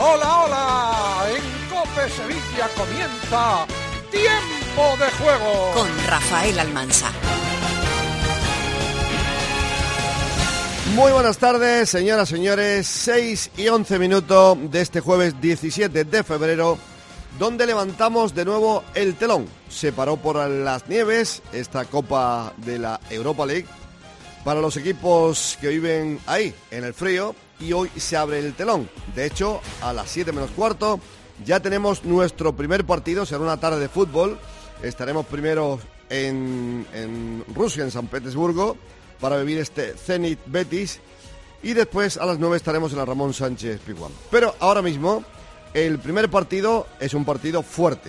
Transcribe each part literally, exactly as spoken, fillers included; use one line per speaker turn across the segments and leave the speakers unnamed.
Hola, hola, en COPE Sevilla comienza Tiempo de Juego
con Rafael Almansa.
Muy buenas tardes, señoras, señores, seis y once minutos de este jueves diecisiete de febrero, donde levantamos de nuevo el telón. Se paró por las nieves esta Copa de la Europa League para los equipos que viven ahí, en el frío, y hoy se abre el telón. De hecho, a las siete menos cuarto ya tenemos nuestro primer partido, será una tarde de fútbol. Estaremos primero en, en Rusia, en San Petersburgo, para vivir este Zenit Betis, y después a las nueve estaremos en la Ramón Sánchez Pizjuán. Pero ahora mismo el primer partido es un partido fuerte.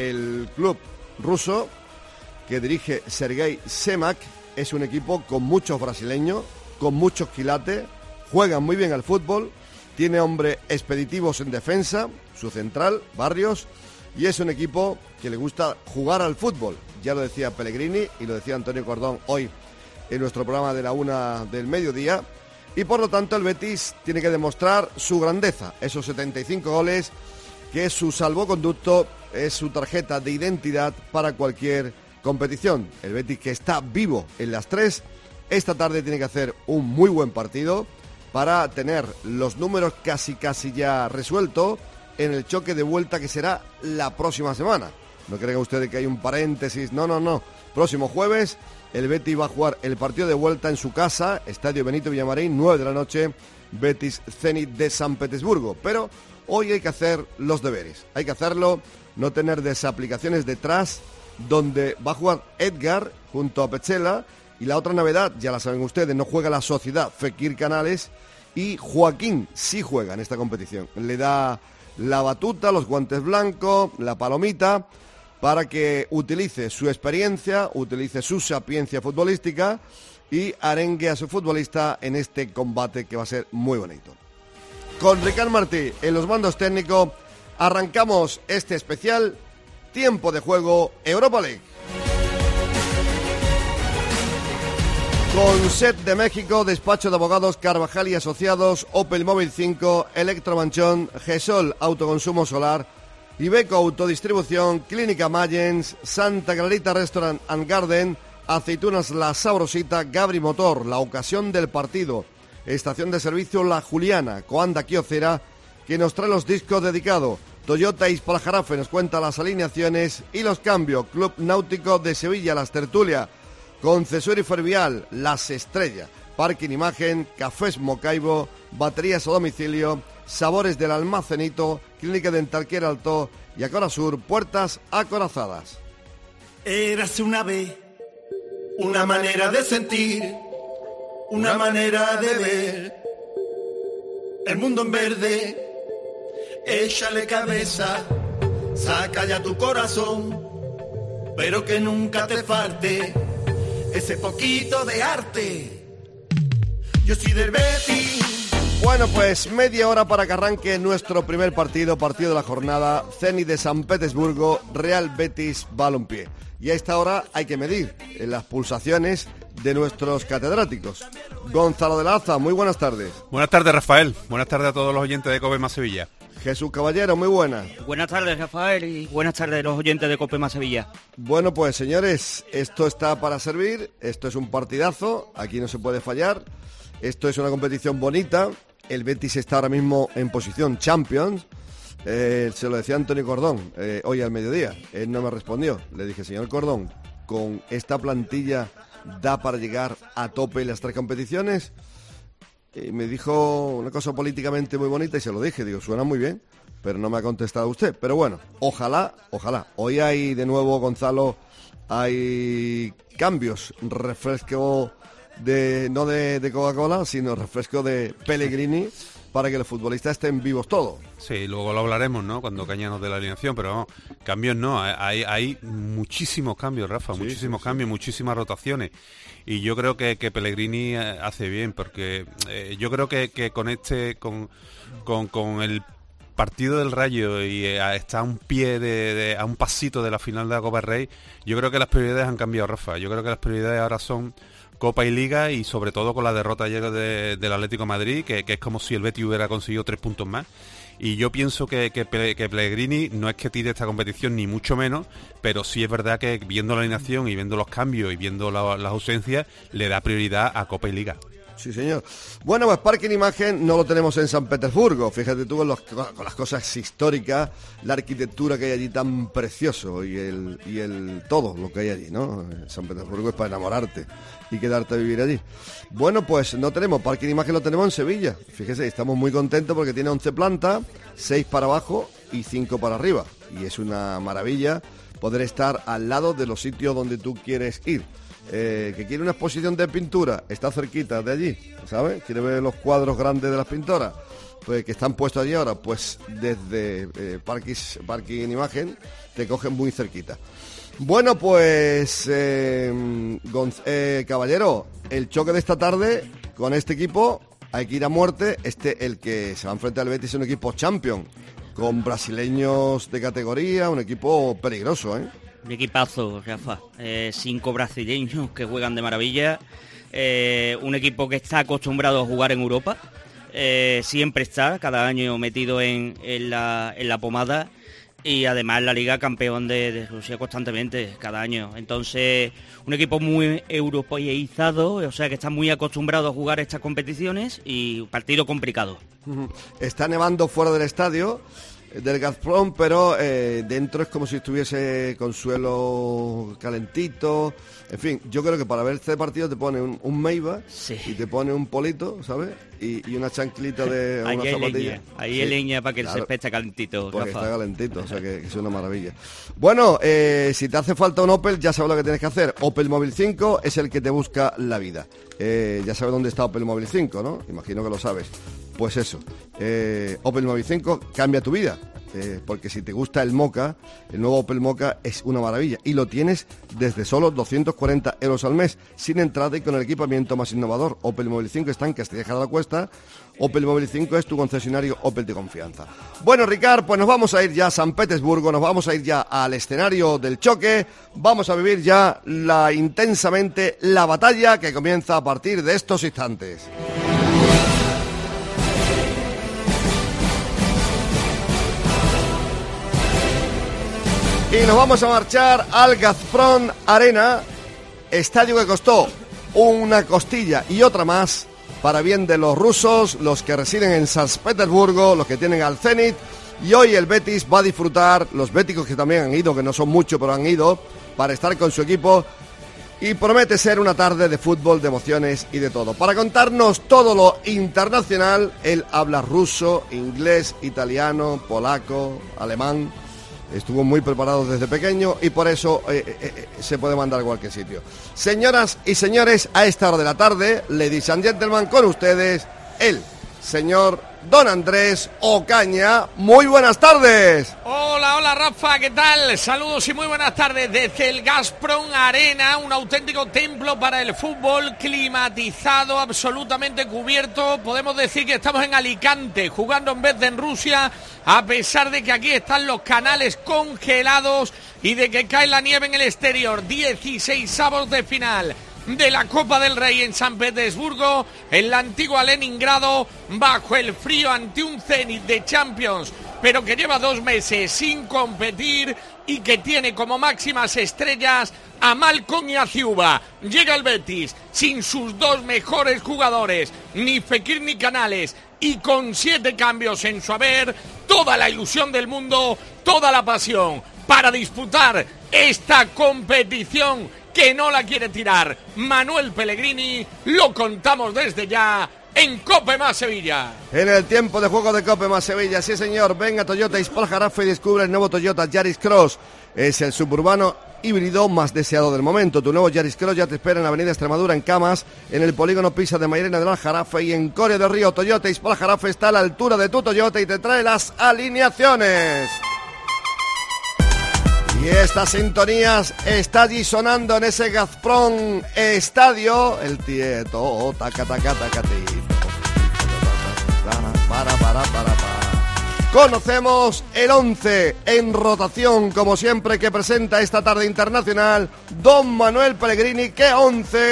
El club ruso que dirige Sergei Semak es un equipo con muchos brasileños, con muchos quilates, juegan muy bien al fútbol, tiene hombres expeditivos en defensa, su central, Barrios, y es un equipo que le gusta jugar al fútbol. Ya lo decía Pellegrini y lo decía Antonio Cordón hoy en nuestro programa de la una del mediodía, y por lo tanto el Betis tiene que demostrar su grandeza, esos setenta y cinco goles, que es su salvoconducto, es su tarjeta de identidad para cualquier competición. El Betis, que está vivo en las tres, esta tarde tiene que hacer un muy buen partido para tener los números casi casi ya resueltos en el choque de vuelta que será la próxima semana. No crean ustedes que hay un paréntesis, no, no, no. Próximo jueves el Betis va a jugar el partido de vuelta en su casa, Estadio Benito Villamarín, nueve de la noche, Betis Zenit de San Petersburgo. Pero hoy hay que hacer los deberes, hay que hacerlo, no tener desaplicaciones detrás, donde va a jugar Edgar junto a Petzela, y la otra novedad, ya la saben ustedes, no juega la Sociedad, Fekir Canales, y Joaquín sí juega en esta competición. Le da la batuta, los guantes blancos, la palomita, para que utilice su experiencia, utilice su sapiencia futbolística y arengue a su futbolista en este combate que va a ser muy bonito. Con Ricard Martí en los mandos técnicos, arrancamos este especial Tiempo de Juego Europa League. Con S E T de México, Despacho de Abogados Carvajal y Asociados, Opel Móvil cinco, Electromanchón, Gesol Autoconsumo Solar, Ibeco Autodistribución, Clínica Mayens, Santa Clarita Restaurant and Garden, Aceitunas La Sabrosita, Gabri Motor, la ocasión del partido, Estación de Servicio La Juliana, Coanda Quiocera, que nos trae los discos dedicados, Toyota Ispalajarafe nos cuenta las alineaciones y los cambios, Club Náutico de Sevilla, Las Tertulias, Concesionario Fervial, Las Estrellas, Parking Imagen, Cafés Mocaibo, Baterías a Domicilio, Sabores del Almacenito, Clínica Dental Queraltó y Acora Sur, puertas acorazadas.
Érase una vez, una manera de sentir, una manera de ver el mundo en verde. Échale cabeza, saca ya tu corazón, pero que nunca te falte ese poquito de arte. Yo soy del Betis.
Bueno, pues media hora para que arranque nuestro primer partido, partido de la jornada, Zenit de San Petersburgo, Real Betis Balompié. Y a esta hora hay que medir las pulsaciones de nuestros catedráticos. Gonzalo de la Aza, muy buenas tardes.
Buenas tardes, Rafael. Buenas tardes a todos los oyentes de COPE Más Sevilla.
Jesús Caballero, muy buenas.
Buenas tardes, Rafael, y buenas tardes a los oyentes de COPE Más Sevilla.
Bueno, pues señores, esto está para servir, esto es un partidazo, aquí no se puede fallar, esto es una competición bonita. El Betis está ahora mismo en posición Champions, eh, se lo decía Antonio Cordón eh, hoy al mediodía, él no me respondió, le dije, señor Cordón, con esta plantilla da para llegar a tope en las tres competiciones. Y me dijo una cosa políticamente muy bonita y se lo dije, digo, suena muy bien, pero no me ha contestado usted. Pero bueno, ojalá, ojalá. Hoy hay de nuevo, Gonzalo, hay cambios, refresco de no de, de Coca-Cola, sino refresco de Pellegrini para que los futbolistas estén vivos todos.
Sí, luego lo hablaremos, ¿no? Cuando cañamos de la alineación, pero vamos, cambios no, hay, hay muchísimos cambios, Rafa, sí, muchísimos sí, cambios, sí. muchísimas rotaciones. Y yo creo que, que Pellegrini hace bien, porque eh, yo creo que, que con este, con, con, con el partido del Rayo y eh, está a un pie de, de, a un pasito de la final de la Copa del Rey, yo creo que las prioridades han cambiado, Rafa. Yo creo que las prioridades ahora son Copa y Liga, y sobre todo con la derrota ayer de, del Atlético de Madrid, que, que es como si el Betis hubiera conseguido tres puntos más. Y yo pienso que, que, que Pellegrini no es que tire esta competición ni mucho menos, pero sí es verdad que viendo la alineación y viendo los cambios y viendo la, las ausencias, le da prioridad a Copa y Liga.
Sí, señor. Bueno, pues Parking Imagen no lo tenemos en San Petersburgo. Fíjate tú con, los, con las cosas históricas, la arquitectura que hay allí tan precioso y el, y el todo lo que hay allí, ¿no? San Petersburgo es para enamorarte y quedarte a vivir allí. Bueno, pues no tenemos Parking Imagen, lo tenemos en Sevilla. Fíjese, estamos muy contentos porque tiene once plantas, seis para abajo y cinco para arriba. Y es una maravilla poder estar al lado de los sitios donde tú quieres ir. Eh, que quiere una exposición de pintura, está cerquita de allí, ¿sabes? Quiere ver los cuadros grandes de las pintoras, pues que están puestos allí ahora, pues desde eh, Parking, Parking Imagen te cogen muy cerquita. Bueno, pues eh, Gonz- eh, caballero, el choque de esta tarde con este equipo hay que ir a muerte. Este, el que se va a enfrentar al Betis, es un equipo champion, con brasileños de categoría, un equipo peligroso, ¿eh?
Un equipazo, Rafa. Eh, cinco brasileños que juegan de maravilla. Eh, un equipo que está acostumbrado a jugar en Europa. Eh, siempre está, cada año metido en, en, la, en la pomada. Y además la Liga campeón de, de Rusia constantemente, cada año. Entonces, un equipo muy europeizado, o sea que está muy acostumbrado a jugar estas competiciones y un partido complicado.
Está nevando fuera del estadio del Gazprom, pero eh, dentro es como si estuviese con suelo calentito. En fin, yo creo que para ver este partido te pone un, un Meiba, sí, y te pone un polito, ¿sabes? Y, y una chanclita de
ahí
una
hay
zapatilla.
Leña, ahí sí, hay leña para que claro, el césped esté calentito.
Porque
Rafa.
está calentito, o sea que, que es una maravilla. Bueno, eh, si te hace falta un Opel, ya sabes lo que tienes que hacer. Opel Móvil cinco es el que te busca la vida. Eh, ya sabes dónde está Opel Móvil cinco, ¿no? Imagino que lo sabes. Pues eso, eh, Opel Móvil cinco cambia tu vida, eh, porque si te gusta el Moka, el nuevo Opel Moka es una maravilla y lo tienes desde solo doscientos cuarenta euros al mes, sin entrada y con el equipamiento más innovador. Opel Móvil cinco está en Castilleja de la Cuesta. Opel Móvil cinco es tu concesionario Opel de confianza. Bueno, Ricard, pues nos vamos a ir ya a San Petersburgo, nos vamos a ir ya al escenario del choque, vamos a vivir ya la intensamente la batalla que comienza a partir de estos instantes. Y nos vamos a marchar al Gazprom Arena, estadio que costó una costilla y otra más para bien de los rusos, los que residen en San Petersburgo, los que tienen al Zenit. Y hoy el Betis va a disfrutar, los béticos que también han ido, que no son muchos, pero han ido para estar con su equipo. Y promete ser una tarde de fútbol, de emociones y de todo. Para contarnos todo lo internacional, él habla ruso, inglés, italiano, polaco, alemán. Estuvo muy preparado desde pequeño y por eso eh, eh, se puede mandar a cualquier sitio. Señoras y señores, a esta hora de la tarde, ladies and gentlemen, con ustedes, el señor Don Andrés Ocaña. Muy buenas tardes.
Hola, hola Rafa, ¿qué tal? Saludos y muy buenas tardes desde el Gazprom Arena, un auténtico templo para el fútbol, climatizado, absolutamente cubierto. Podemos decir que estamos en Alicante, jugando en vez de en Rusia, a pesar de que aquí están los canales congelados y de que cae la nieve en el exterior. dieciseisavos de final de la Copa del Rey en San Petersburgo, en la antigua Leningrado, bajo el frío ante un Zenit de Champions, pero que lleva dos meses sin competir y que tiene como máximas estrellas a Malcom y a Ciuba. Llega el Betis sin sus dos mejores jugadores, ni Fekir ni Canales, y con siete cambios en su haber, toda la ilusión del mundo, toda la pasión para disputar esta competición que no la quiere tirar Manuel Pellegrini. Lo contamos desde ya en Cope Más Sevilla.
En el tiempo de juego de Cope Más Sevilla, sí señor, venga Toyota Ispal Jarafe y descubre el nuevo Toyota Yaris Cross. Es el suburbano híbrido más deseado del momento. Tu nuevo Yaris Cross ya te espera en la avenida Extremadura, en Camas, en el polígono Pisa de Mairena del Aljarafe y en Coria del Río. Toyota Ispal Jarafe está a la altura de tu Toyota y te trae las alineaciones. Y estas sintonías está allí sonando en ese Gazprom Estadio. El tieto, taca, taca, taca, para, para, para, para. Conocemos el once en rotación, como siempre, que presenta esta tarde internacional Don Manuel Pellegrini. ¿Qué once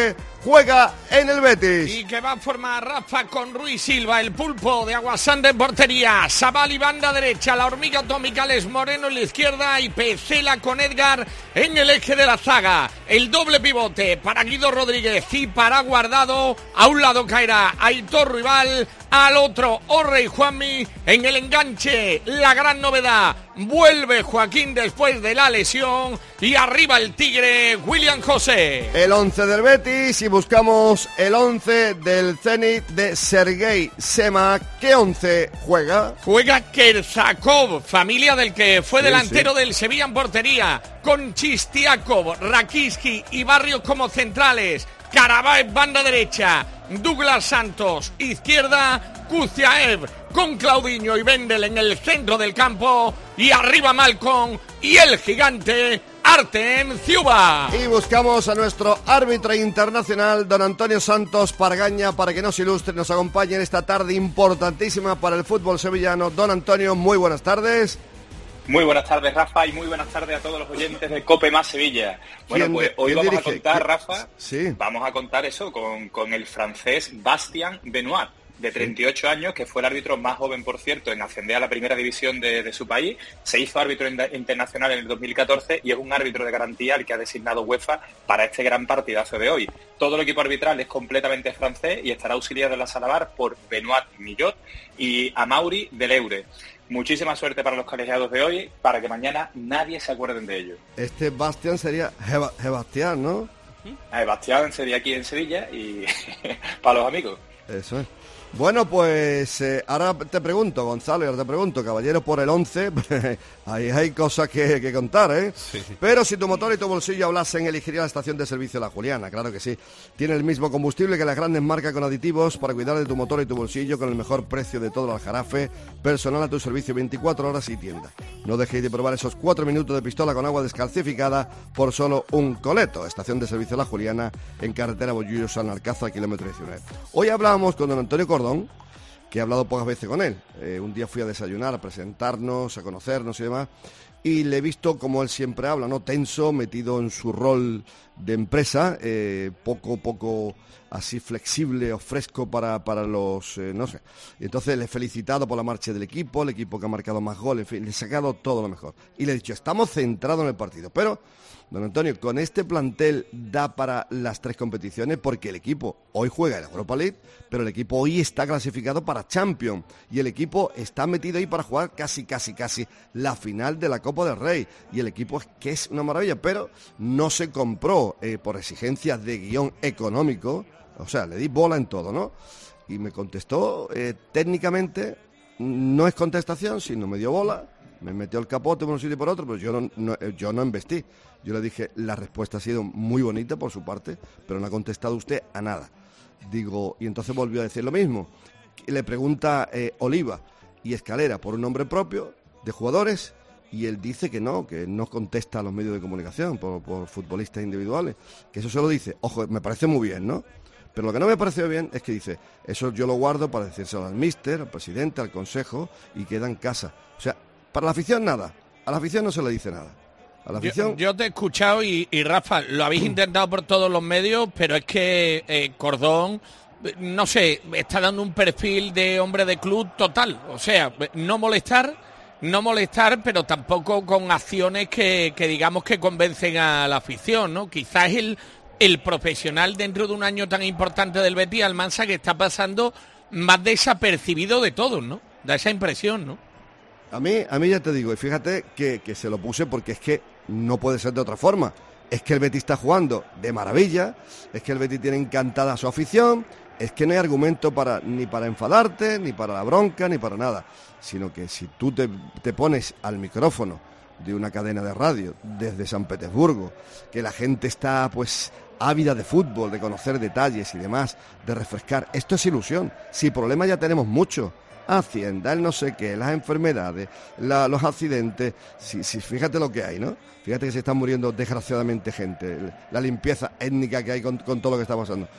juega en el Betis.
Y que va a formar Rafa con Ruiz Silva, el Pulpo de Aguasande en portería, Sabali banda derecha, la hormiga atómica Les Moreno en la izquierda y Pecela con Edgar en el eje de la zaga. El doble pivote para Guido Rodríguez y para Guardado. A un lado caerá Aitor Rival, al otro Orre y Juanmi. En el enganche, la gran novedad, vuelve Joaquín después de la lesión y arriba el Tigre, William José.
El once del Betis y buscamos el once del Zenit de Sergei Sema. ¿Qué once juega?
Juega Kerzakov, familia del que fue
Sí,
delantero
sí.
del Sevilla en portería, con Chistiakov, Rakiski y Barrios como centrales, Karabáev banda derecha, Douglas Santos izquierda, Kuziaev con Claudinho y Vendel en el centro del campo y arriba Malcom y el gigante Artem Ciuba.
Y buscamos a nuestro árbitro internacional, don Antonio Santos Pargaña, para que nos ilustre, nos acompañe en esta tarde importantísima para el fútbol sevillano. Don Antonio, muy buenas tardes.
Muy buenas tardes, Rafa, y muy buenas tardes a todos los oyentes de COPE más Sevilla. Bueno, pues hoy vamos
dirige?
a contar,
¿Quién?
Rafa,
Sí.
vamos a contar eso con, con el francés Bastien Benoit, de treinta y ocho años, que fue el árbitro más joven, por cierto, en ascender a la primera división de, de su país. Se hizo árbitro in- internacional en el dos mil catorce y es un árbitro de garantía el que ha designado UEFA para este gran partidazo de hoy. Todo el equipo arbitral es completamente francés y estará auxiliado en la sala V A R por Benoit Millot y Amaury Deleure. Muchísima suerte para los colegiados de hoy, para que mañana nadie se acuerden de ello.
Este Bastián sería Jeba- Sebastián, ¿no?
A Bastián sería aquí en Sevilla y para los amigos.
Eso es. Bueno, pues eh, ahora te pregunto, Gonzalo, y ahora te pregunto, caballero, por el once, ahí hay cosas que, que contar, ¿eh?
Sí.
Pero si tu motor y tu bolsillo hablasen, elegiría la estación de servicio La Juliana, claro que sí. Tiene el mismo combustible que las grandes marcas con aditivos para cuidar de tu motor y tu bolsillo con el mejor precio de todo el Aljarafe, personal a tu servicio veinticuatro horas y tienda. No dejéis de probar esos cuatro minutos de pistola con agua descalcificada por solo un coleto. Estación de servicio La Juliana en carretera Bollullo San Alcázar, kilómetro diecinueve. Hoy hablábamos con don Antonio Cordón, que he hablado pocas veces con él. Eh, un día fui a desayunar, a presentarnos, a conocernos y demás, y le he visto como él siempre habla, ¿no? Tenso, metido en su rol de empresa, eh, poco, poco así flexible o fresco para, para los, eh, no sé. Y entonces le he felicitado por la marcha del equipo, el equipo que ha marcado más goles, en fin, le he sacado todo lo mejor. Y le he dicho, estamos centrados en el partido, pero... Don Antonio, con este plantel da para las tres competiciones porque el equipo hoy juega en la Europa League, pero el equipo hoy está clasificado para Champions y el equipo está metido ahí para jugar casi, casi, casi la final de la Copa del Rey y el equipo es que es una maravilla, pero no se compró eh, por exigencias de guión económico, o sea, le di bola en todo, ¿no? Y me contestó eh, técnicamente, no es contestación, sino me dio bola. Me metió el capote por un sitio y por otro, pero yo no, no, yo no embestí. Yo le dije, la respuesta ha sido muy bonita por su parte, pero no ha contestado usted a nada. Digo, y entonces volvió a decir lo mismo. Le pregunta eh, Oliva y Escalera por un nombre propio de jugadores y él dice que no, que no contesta a los medios de comunicación por, por futbolistas individuales. Que eso se lo dice. Ojo, me parece muy bien, ¿no? Pero lo que no me pareció bien es que dice, eso yo lo guardo para decírselo al míster, al presidente, al consejo y queda en casa. O sea, para la afición nada, a la afición no se le dice nada. A la afición...
Yo, yo te he escuchado y, y Rafa, lo habéis intentado por todos los medios, pero es que eh, Cordón, no sé, está dando un perfil de hombre de club total. O sea, no molestar, no molestar, pero tampoco con acciones que, que digamos que convencen a la afición, ¿no? Quizás el, el profesional dentro de un año tan importante del Betis, Almansa, que está pasando más desapercibido de todos, ¿no? Da esa impresión, ¿no?
A mí, a mí ya te digo, y fíjate que, que se lo puse porque es que no puede ser de otra forma. Es que el Betis está jugando de maravilla, es que el Betis tiene encantada a su afición, es que no hay argumento para ni para enfadarte, ni para la bronca, ni para nada. Sino que si tú te, te pones al micrófono de una cadena de radio desde San Petersburgo, que la gente está pues ávida de fútbol, de conocer detalles y demás, de refrescar, esto es ilusión. Si problemas ya tenemos mucho. Hacienda, el no sé qué, las enfermedades, la, los accidentes, si, si, fíjate lo que hay, ¿no? Fíjate que se están muriendo desgraciadamente gente, la limpieza étnica que hay con, con todo lo que está pasando.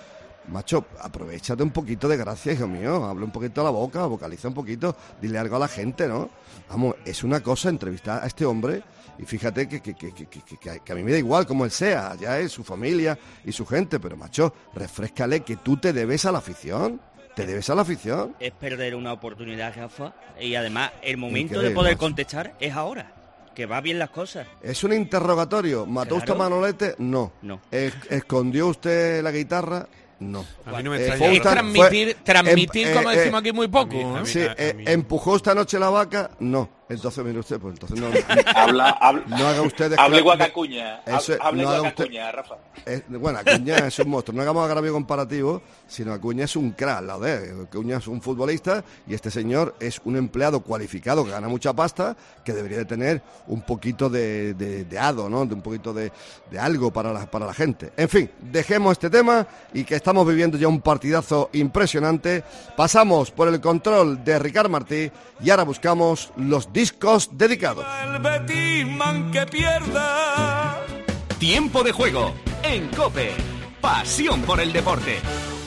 macho, aprovechate un poquito de gracia, hijo mío, habla un poquito a la boca, vocaliza un poquito, dile algo a la gente, ¿no? Vamos, es una cosa entrevistar a este hombre y fíjate que, que, que, que, que, que, que a mí me da igual como él sea, ya es su familia y su gente, pero macho, refréscale que tú te debes a la afición. ¿Te debes a la afición?
Es perder una oportunidad, Rafa, y además el momento de poder contestar es ahora, que va bien las cosas.
¿Es un interrogatorio? ¿Mató
Claro.
usted a Manolete? No.
No.
¿Es- ¿Escondió usted la guitarra? No.
A mí no me
Eh,
extraña.
fue
Y
usted-
transmitir,
fue-
transmitir
em-
como
eh,
decimos
eh,
aquí, muy poco.
a mí-
¿no?
a mí-
Sí, eh,
mí-
¿empujó esta noche la vaca? No. Entonces, mire usted, pues entonces no...
Habla, habla,
No haga usted de-
hable guacacuña,
Eso es,
hable
no haga
guacacuña, Rafa.
Eh, bueno, Acuña es un monstruo. No hagamos agravio comparativo, sino Acuña es un crack, la de Acuña es un futbolista y este señor es un empleado cualificado que gana mucha pasta, que debería de tener un poquito de, de, de hado, ¿no? De un poquito de, de algo para la, para la gente. En fin, dejemos este tema y que estamos viviendo ya un partidazo impresionante. Pasamos por el control de Ricard Martí y ahora buscamos los discos dedicados.
El Betis, man, que pierda. Tiempo de juego en COPE. Pasión por el deporte.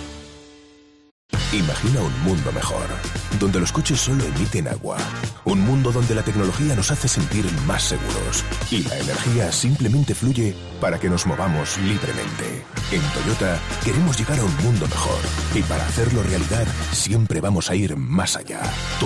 Imagina un mundo mejor, donde los coches solo emiten agua. Un mundo donde la tecnología nos hace sentir más seguros y la energía simplemente fluye para que nos movamos libremente. En Toyota queremos llegar a un mundo mejor y para hacerlo realidad siempre vamos a ir más allá.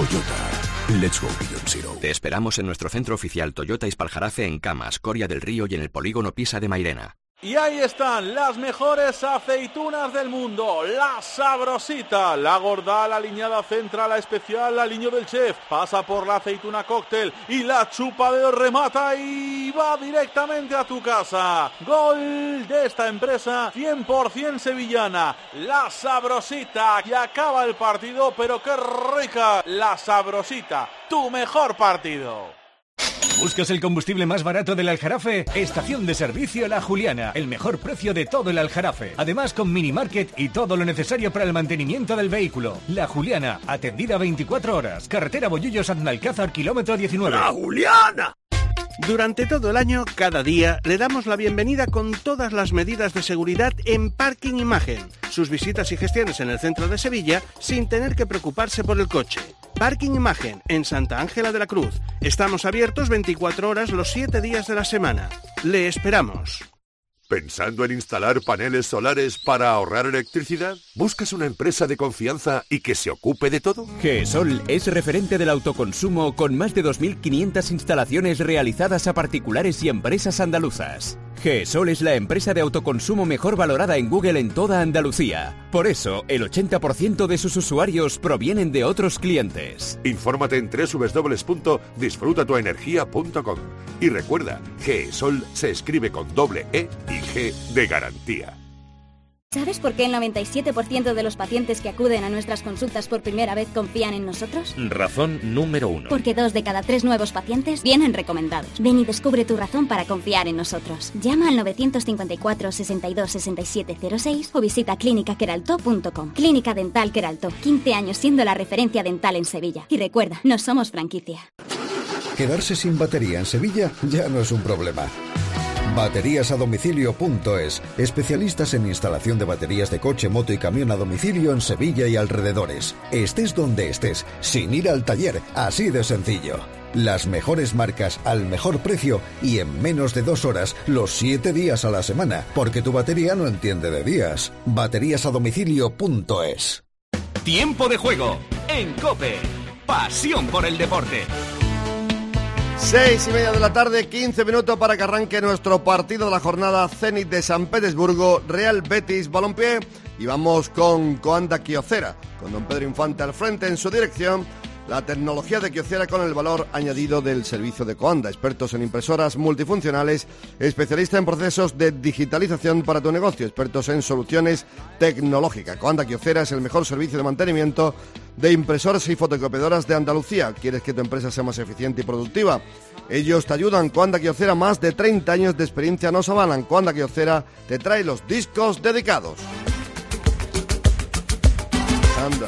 Toyota, let's go beyond zero.
Te esperamos en nuestro centro oficial Toyota Ispaljarafe en Camas, Coria del Río y en el polígono Pisa de Mairena.
Y ahí están las mejores aceitunas del mundo, la Sabrosita, la gorda, la aliñada central, la especial, la aliño del chef, pasa por la aceituna cóctel y la chupa de remata y va directamente a tu casa. Gol de esta empresa cien por ciento sevillana, la Sabrosita, y acaba el partido, pero qué rica, la Sabrosita, tu mejor partido.
¿Buscas el combustible más barato del Aljarafe? Estación de servicio La Juliana, el mejor precio de todo el Aljarafe. Además con mini market y todo lo necesario para el mantenimiento del vehículo. La Juliana, atendida veinticuatro horas. Carretera Bollullos-Aznalcázar, kilómetro diecinueve.
¡La Juliana! Durante todo el año, cada día, le damos la bienvenida con todas las medidas de seguridad en Parking Imagen. Sus visitas y gestiones en el centro de Sevilla sin tener que preocuparse por el coche. Parking Imagen, en Santa Ángela de la Cruz. Estamos abiertos veinticuatro horas los siete días de la semana. Le esperamos.
¿Pensando en instalar paneles solares para ahorrar electricidad? ¿Buscas una empresa de confianza y que se ocupe de todo?
GESOL es referente del autoconsumo con más de dos mil quinientas instalaciones realizadas a particulares y empresas andaluzas. GESOL es la empresa de autoconsumo mejor valorada en Google en toda Andalucía. Por eso, el ochenta por ciento de sus usuarios provienen de otros clientes.
Infórmate en doble u doble u doble u punto disfruta tu energía punto com. Y recuerda, GESOL se escribe con doble E y G de garantía.
¿Sabes por qué el noventa y siete por ciento de los pacientes que acuden a nuestras consultas por primera vez confían en nosotros?
Razón número uno.
Porque dos de cada tres nuevos pacientes vienen recomendados. Ven y descubre tu razón para confiar en nosotros. Llama al novecientos cincuenta y cuatro, sesenta y dos, sesenta y siete cero seis o visita clínica queralto punto com. Clínica Dental Queralto, quince años siendo la referencia dental en Sevilla. Y recuerda, no somos franquicia.
Quedarse sin batería en Sevilla ya no es un problema. Baterías a domicilio punto es, especialistas en instalación de baterías de coche, moto y camión a domicilio en Sevilla y alrededores. Estés donde estés, sin ir al taller, así de sencillo. Las mejores marcas al mejor precio y en menos de dos horas, los siete días a la semana, porque tu batería no entiende de días. Baterías a domicilio punto es.
Tiempo de juego en COPE. Pasión por el deporte.
Seis y media de la tarde, quince minutos para que arranque nuestro partido de la jornada. Zenit de San Petersburgo, Real Betis Balompié. Y vamos con Coanda Kyocera, con don Pedro Infante al frente en su dirección. La tecnología de Kyocera con el valor añadido del servicio de Coanda. Expertos en impresoras multifuncionales, especialista en procesos de digitalización para tu negocio, expertos en soluciones tecnológicas. Coanda Kyocera es el mejor servicio de mantenimiento de impresoras y fotocopiadoras de Andalucía. ¿Quieres que tu empresa sea más eficiente y productiva? Ellos te ayudan. Coanda Kyocera, más de treinta años de experiencia nos avalan. Coanda Kyocera te trae los discos dedicados. Anda.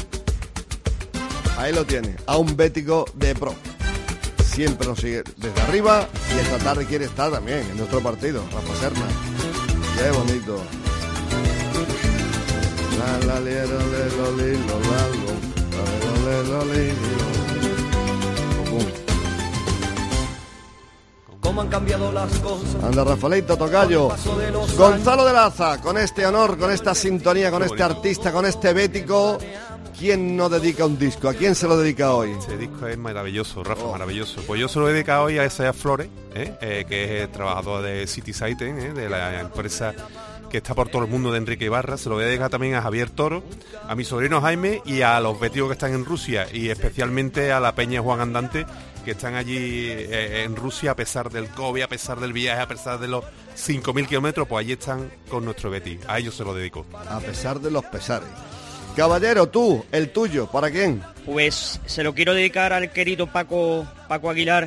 Ahí lo tiene, a un bético de pro. Siempre nos sigue desde arriba y esta tarde quiere estar también en nuestro partido. Rafa Serna. Qué bonito.
Cómo han cambiado las cosas.
Anda, Rafaelito Tocayo. Gonzalo de Laza, con este honor, con esta sintonía, con este artista, con este bético. ¿Quién no dedica un disco? ¿A quién se lo dedica hoy?
Este disco es maravilloso, Rafa, oh. maravilloso. Pues yo se lo he dedicado hoy a Esaías Flores, ¿eh? Eh, que es el trabajador de City Saiten, ¿eh? de la empresa que está por todo el mundo de Enrique Ibarra. Se lo voy a dedicar también a Javier Toro, a mi sobrino Jaime y a los béticos que están en Rusia, y especialmente a la Peña Juan Andante, que están allí eh, en Rusia a pesar del COVID, a pesar del viaje, a pesar de los cinco mil kilómetros, pues allí están con nuestro Betis. A ellos se lo dedico.
A pesar de los pesares. Caballero, tú, el tuyo, ¿para quién?
Pues se lo quiero dedicar al querido Paco Paco Aguilar,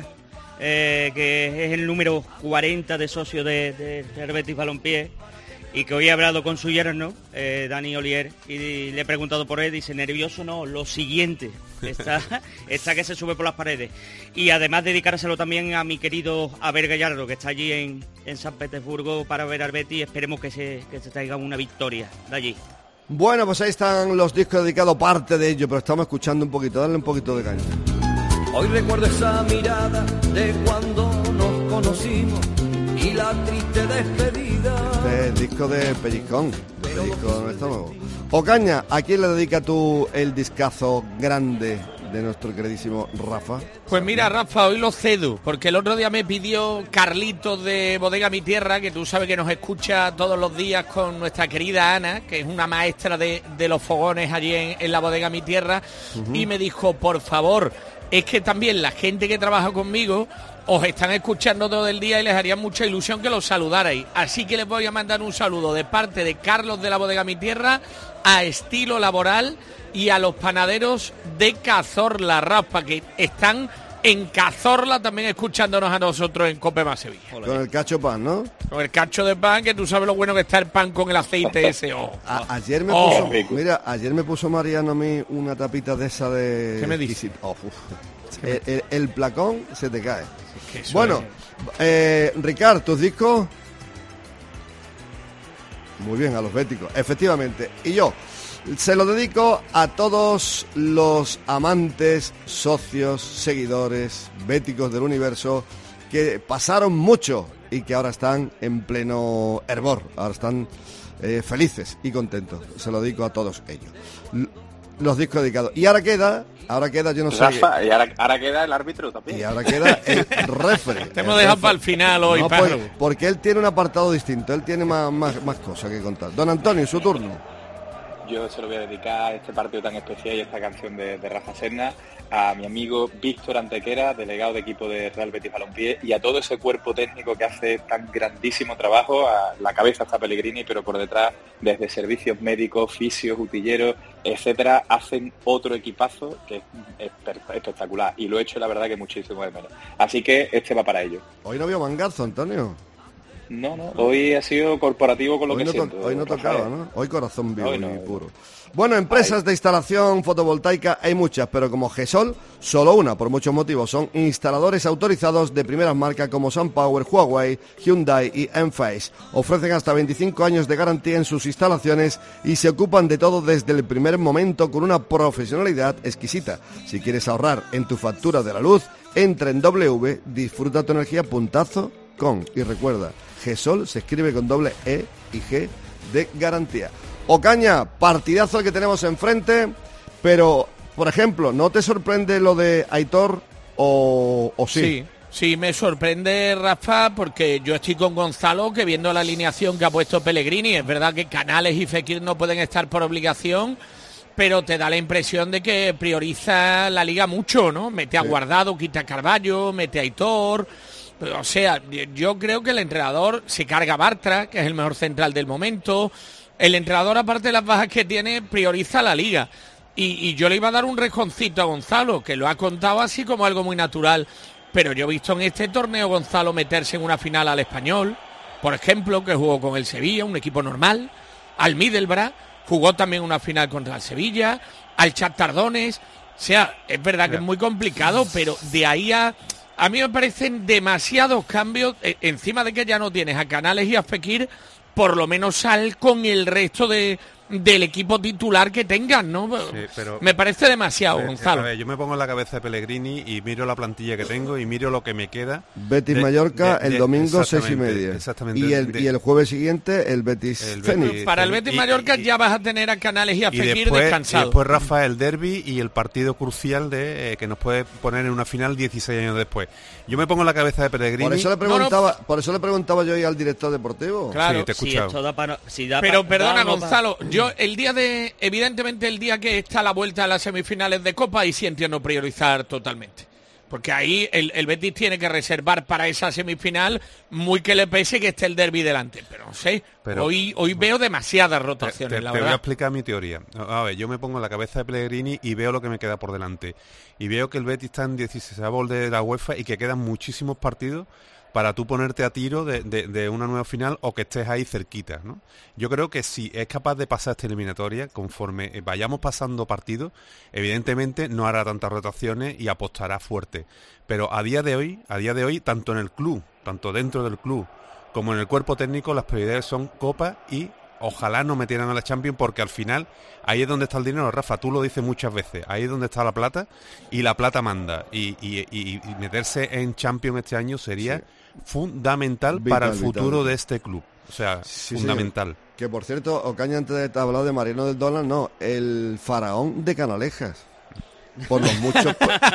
eh, que es el número cuarenta de socio de, de, de Betis Balompié, y que hoy he hablado con su yerno, eh, Dani Olier, y le he preguntado por él. Dice, nervioso no, lo siguiente, está, está que se sube por las paredes. Y además dedicárselo también a mi querido Abel Gallardo, que está allí en, en San Petersburgo para ver al Betis. Esperemos que se, que se traiga una victoria de allí.
Bueno, pues ahí están los discos dedicados, parte de ellos, pero estamos escuchando un poquito, darle un poquito de caña.
Hoy recuerdo esa mirada de cuando nos conocimos y la triste despedida.
Este es el disco de Pellizcón, de Pellizco de estómago. Ocaña, ¿a quién le dedica tú el discazo grande de nuestro queridísimo Rafa?
Pues mira, Rafa, hoy lo cedo, porque el otro día me pidió Carlitos de Bodega Mi Tierra, que tú sabes que nos escucha todos los días con nuestra querida Ana, que es una maestra de, de los fogones allí en, en la Bodega Mi Tierra, uh-huh. y me dijo, por favor, es que también la gente que trabaja conmigo os están escuchando todo el día y les haría mucha ilusión que los saludarais. Así que les voy a mandar un saludo de parte de Carlos de la Bodega Mi Tierra a Estilo Laboral y a los panaderos de Cazorla, Rafa, que están en Cazorla también escuchándonos a nosotros en Cope Más Sevilla.
Con el cacho pan, ¿no?
Con el cacho de pan, que tú sabes lo bueno que está el pan con el aceite ese. Oh.
A, ayer me
oh.
puso, mira, ayer me puso Mariano a mí una tapita de esa de...
¿Qué me dices?
Oh, el, el, el placón se te cae. Es bueno, eh, Ricard, ¿tus discos? Muy bien, a los béticos, efectivamente. Y yo se lo dedico a todos los amantes, socios, seguidores, béticos del universo, que pasaron mucho y que ahora están en pleno hervor, ahora están eh, felices y contentos. Se lo dedico a todos ellos. L- los discos dedicados. Y ahora queda, ahora queda, yo no sé...
Rafa, y ahora, ahora queda el árbitro también.
Y ahora queda el referee.
Te hemos dejado para el final hoy,
no,
Pablo.
Porque, porque él tiene un apartado distinto, él tiene más, más, más cosas que contar. Don Antonio, su turno.
Yo se lo voy a dedicar a este partido tan especial y esta canción de, de Rafa Serna a mi amigo Víctor Antequera, delegado de equipo de Real Betis Balompié, y a todo ese cuerpo técnico que hace tan grandísimo trabajo. A la cabeza está Pellegrini, pero por detrás, desde servicios médicos, fisios, utilleros, etcétera, hacen otro equipazo que es espectacular, y lo he hecho la verdad que muchísimo de menos. Así que este va para ellos.
Hoy no había mangazo, Antonio.
No, no, hoy ha sido corporativo con lo
hoy
que
no
siento.
Hoy no
Rafael.
tocaba, ¿no? Hoy corazón vivo
Hoy no,
y
hoy
puro.
no.
Bueno, empresas Ay. de instalación fotovoltaica hay muchas, pero como GESOL, solo una, por muchos motivos. Son instaladores autorizados de primeras marcas como SunPower, Huawei, Hyundai y Enphase. Ofrecen hasta veinticinco años de garantía en sus instalaciones y se ocupan de todo desde el primer momento con una profesionalidad exquisita. Si quieres ahorrar en tu factura de la luz, entra en w w w punto disfruta tu energía punto com y recuerda, GESOL se escribe con doble E y G de garantía. Ocaña, partidazo el que tenemos enfrente, pero, por ejemplo, ¿no te sorprende lo de Aitor o, o sí?
Sí, sí, me sorprende, Rafa, porque yo estoy con Gonzalo, que viendo la alineación que ha puesto Pellegrini, es verdad que Canales y Fekir no pueden estar por obligación, pero te da la impresión de que prioriza la Liga mucho, ¿no? Mete a sí. Guardado, quita a Carballo, mete a Aitor... O sea, yo creo que el entrenador se carga a Bartra, que es el mejor central del momento. El entrenador, aparte de las bajas que tiene, prioriza la Liga. Y, y yo le iba a dar un rejoncito a Gonzalo, que lo ha contado así como algo muy natural. Pero yo he visto en este torneo Gonzalo meterse en una final al Español, por ejemplo, que jugó con el Sevilla, un equipo normal. Al Middlesbrough, jugó también una final contra el Sevilla. Al Shakhtar Donetsk. O sea, es verdad que es muy complicado, pero de ahí a... A mí me parecen demasiados cambios, eh, encima de que ya no tienes a Canales y a Fekir, por lo menos sal con el resto de, del equipo titular que tengan, ¿no?
Sí, pero,
me parece demasiado,
eh,
Gonzalo.
A ver, yo me pongo en la cabeza de Pellegrini y miro la plantilla que tengo y miro lo que me queda.
Betis Mallorca el domingo seis y media.
Exactamente.
Y el,
de,
y el jueves siguiente el Betis
el
Zenit.
Betis,
Para el Betis
y,
Mallorca
y,
ya vas a tener a Canales y a
y
Fekir
después,
descansados.
Y después, Rafa, el derbi y el partido crucial de eh, que nos puede poner en una final dieciséis años después. Yo me pongo en la cabeza de Pellegrini.
Por eso le preguntaba,
no, no.
por eso le preguntaba yo hoy al director deportivo.
Claro,
sí, te he
si
escuchado.
esto da para, si da
pero
pa,
perdona,
da, no
Gonzalo,
pa...
yo el día de, evidentemente el día que está la vuelta a las semifinales de Copa, ahí sí entiendo priorizar totalmente. Porque ahí el, el Betis tiene que reservar para esa semifinal, muy que le pese que esté el derbi delante. Pero no sé, pero, hoy hoy veo demasiadas rotaciones,
te, te,
la
te
verdad.
voy a explicar mi teoría. A ver, yo me pongo en la cabeza de Pellegrini y veo lo que me queda por delante. Y veo que el Betis está en dieciséis de la UEFA y que quedan muchísimos partidos para tú ponerte a tiro de, de, de una nueva final o que estés ahí cerquita, ¿no? Yo creo que si es capaz de pasar esta eliminatoria, conforme vayamos pasando partidos, evidentemente no hará tantas rotaciones y apostará fuerte. Pero a día de hoy, a día de hoy, tanto en el club, tanto dentro del club, como en el cuerpo técnico, las prioridades son Copa y ojalá no metieran a la Champions, porque al final ahí es donde está el dinero, Rafa, tú lo dices muchas veces, ahí es donde está la plata y la plata manda. Y, y, y, y meterse en Champions este año sería... Sí. fundamental vital, para el futuro vital. de este club, o sea, sí, fundamental. Sí.
Que por cierto, Ocaña antes de hablado de Mariano del Dólar, no, el faraón de Canalejas, por los muchos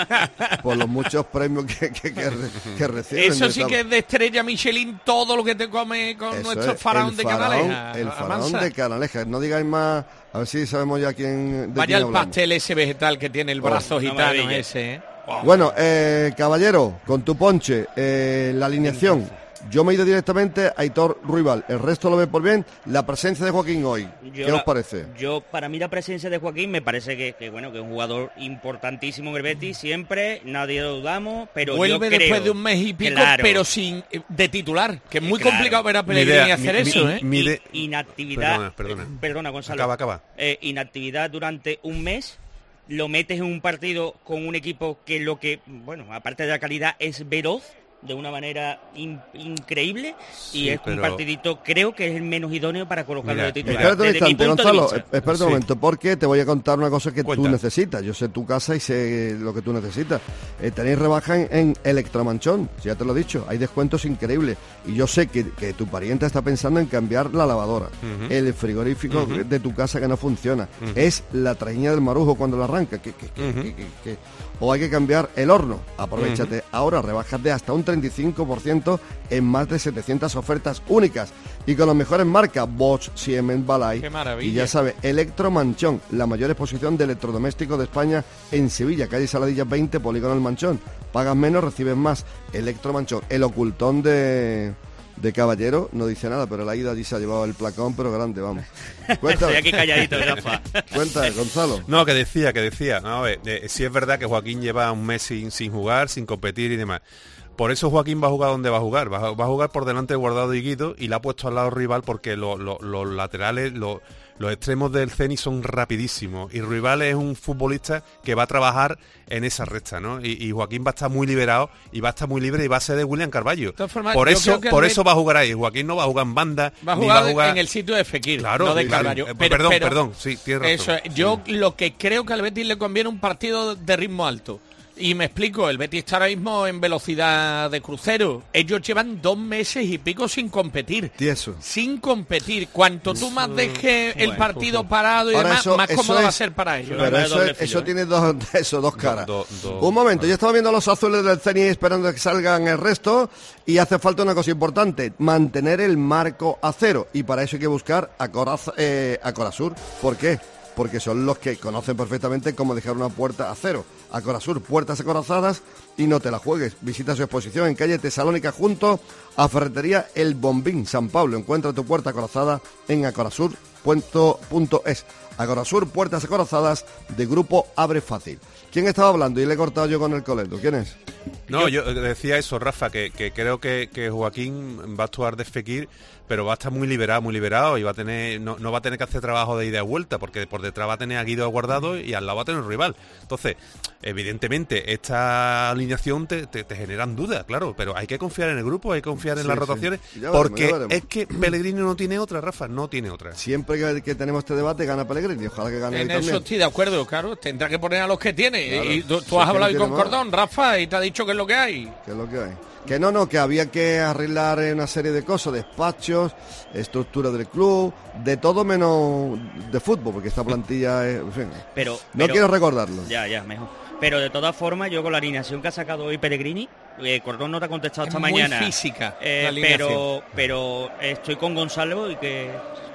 por los muchos premios que, que, que, que reciben.
Eso sí que es de estrella Michelin, todo lo que te come con Eso nuestro es, faraón de Canalejas.
El faraón de Canalejas, no digáis más, a ver si sabemos ya quién.
Vaya
quién
el pastel ese vegetal que tiene el brazo oh, gitano ese, ¿eh?
Bueno, eh, caballero, con tu ponche, eh, la alineación. Yo me he ido directamente a Aitor Ruibal. El resto lo ve por bien. La presencia de Joaquín hoy,
yo
¿qué
la,
os parece?
Yo, para mí, la presencia de Joaquín me parece que, que bueno, que es un jugador importantísimo en el Betis siempre. Nadie lo dudamos, pero
vuelve
yo creo,
después de un mes y pico, claro, pero sin de titular, que es muy claro. complicado ver a Pellegrini hacer
mi,
eso,
mi,
¿eh?
Mi de... Inactividad.
Perdona, perdona.
Perdona, Gonzalo.
Acaba, acaba.
Eh, inactividad durante un mes. Lo metes en un partido con un equipo que lo que, bueno, aparte de la calidad, es veloz de una manera in, increíble sí, y es pero... un partidito, creo que es el menos idóneo para colocarlo
mira,
de titular.
Espérate un instante, Gonzalo, espérate
sí.
un momento, porque te voy a contar una cosa que Cuenta. tú necesitas. Yo sé tu casa y sé lo que tú necesitas. Eh, tenéis rebaja en, en Electromanchón, ya te lo he dicho, hay descuentos increíbles. Y yo sé que, que tu pariente está pensando en cambiar la lavadora, uh-huh. el frigorífico uh-huh. de tu casa que no funciona, uh-huh. es la trajiña del marujo cuando lo arranca, que, que, que, uh-huh. que, que, que, o hay que cambiar el horno. Aprovéchate uh-huh. ahora, rebajas de hasta un treinta y cinco por ciento en más de setecientas ofertas únicas y con las mejores marcas Bosch, Siemens, Balay.
¡Qué maravilla!
Y ya sabe, Electromanchón, la mayor exposición de electrodomésticos de España en Sevilla, calle Saladilla veinte, Polígono El Manchón. Pagas menos, recibes más. Electromanchón, el ocultón de... de Caballero, no dice nada, pero la ida allí se ha llevado el placón, pero grande, vamos.
Estoy aquí calladito, Rafa.
Cuenta, Gonzalo.
No, que decía, que decía. No, a ver, eh, sí es verdad que Joaquín lleva un mes sin, sin jugar, sin competir y demás. Por eso Joaquín va a jugar donde va a jugar. Va a, va a jugar por delante de Guardado y Guido y la ha puesto al lado rival porque los lo, lo laterales, lo, los extremos del Zenit son rapidísimos y Ruibal es un futbolista que va a trabajar en esa recta, ¿no? Y, y Joaquín va a estar muy liberado y va a estar muy libre y va a ser de William Carballo.
Formas,
por eso, por
el...
eso va a jugar ahí. Joaquín no va a jugar en banda,
va a jugar,
ni va a jugar
en el sitio de Fekir,
claro,
no de
claro.
Carballo.
Eh,
pero,
perdón,
pero,
perdón, sí, tienes razón.
Eso, yo sí. Lo que creo que al Betis le conviene un partido de ritmo alto. Y me explico, el Betis está ahora mismo en velocidad de crucero. Ellos llevan dos meses y pico sin competir.
Tieso.
Sin competir. Cuanto tú más dejes el partido parado y
ahora
demás,
eso,
más
eso
cómodo
es,
va a ser para ellos.
Pero eso, es, eso tiene dos, eso, dos caras. Do, do, do, un momento, yo estaba viendo los azules del Zenit esperando que salgan el resto y hace falta una cosa importante, mantener el marco a cero. Y para eso hay que buscar a, Coraz, eh, a Corasur. ¿Por qué? Porque son los que conocen perfectamente cómo dejar una puerta a cero. Acorazur, puertas acorazadas y no te la juegues. Visita su exposición en calle Tesalónica junto a Ferretería El Bombín, San Pablo. Encuentra tu puerta acorazada en acorazur punto es. Agorazur, puertas acorazadas de Grupo Abre Fácil. ¿Quién estaba hablando? Y le he cortado yo con el coleto. ¿Quién es?
No, yo decía eso, Rafa, que, que creo que, que Joaquín va a actuar de Fekir, pero va a estar muy liberado, muy liberado y va a tener no, no va a tener que hacer trabajo de ida y vuelta, porque por detrás va a tener a Guido Guardado y al lado va a tener un rival. Entonces, evidentemente, esta alineación te, te, te generan dudas, claro, pero hay que confiar en el grupo, hay que confiar en sí, las rotaciones, sí. porque veremos, veremos. Es que Pellegrini no tiene otra, Rafa, no tiene otra.
Siempre que, que tenemos este debate gana Pellegrini, ojalá que gane
en
él
eso
también.
Estoy de acuerdo, claro, tendrá que poner a los que tiene. Claro, y tú, tú has hablado con Cordón, Rafa, y te ha dicho qué es lo que hay.
¿Qué es lo que hay? Que no, no, que había que arreglar una serie de cosas, despachos, estructura del club, de todo menos de fútbol, porque esta plantilla es... En fin,
pero,
no
pero,
quiero recordarlo.
Ya, ya, mejor. Pero de todas formas, yo con la alineación que ha sacado hoy Pellegrini, eh, Cordón no te ha contestado
es
esta
muy
mañana.
Física,
eh, pero, pero estoy con Gonzalo y que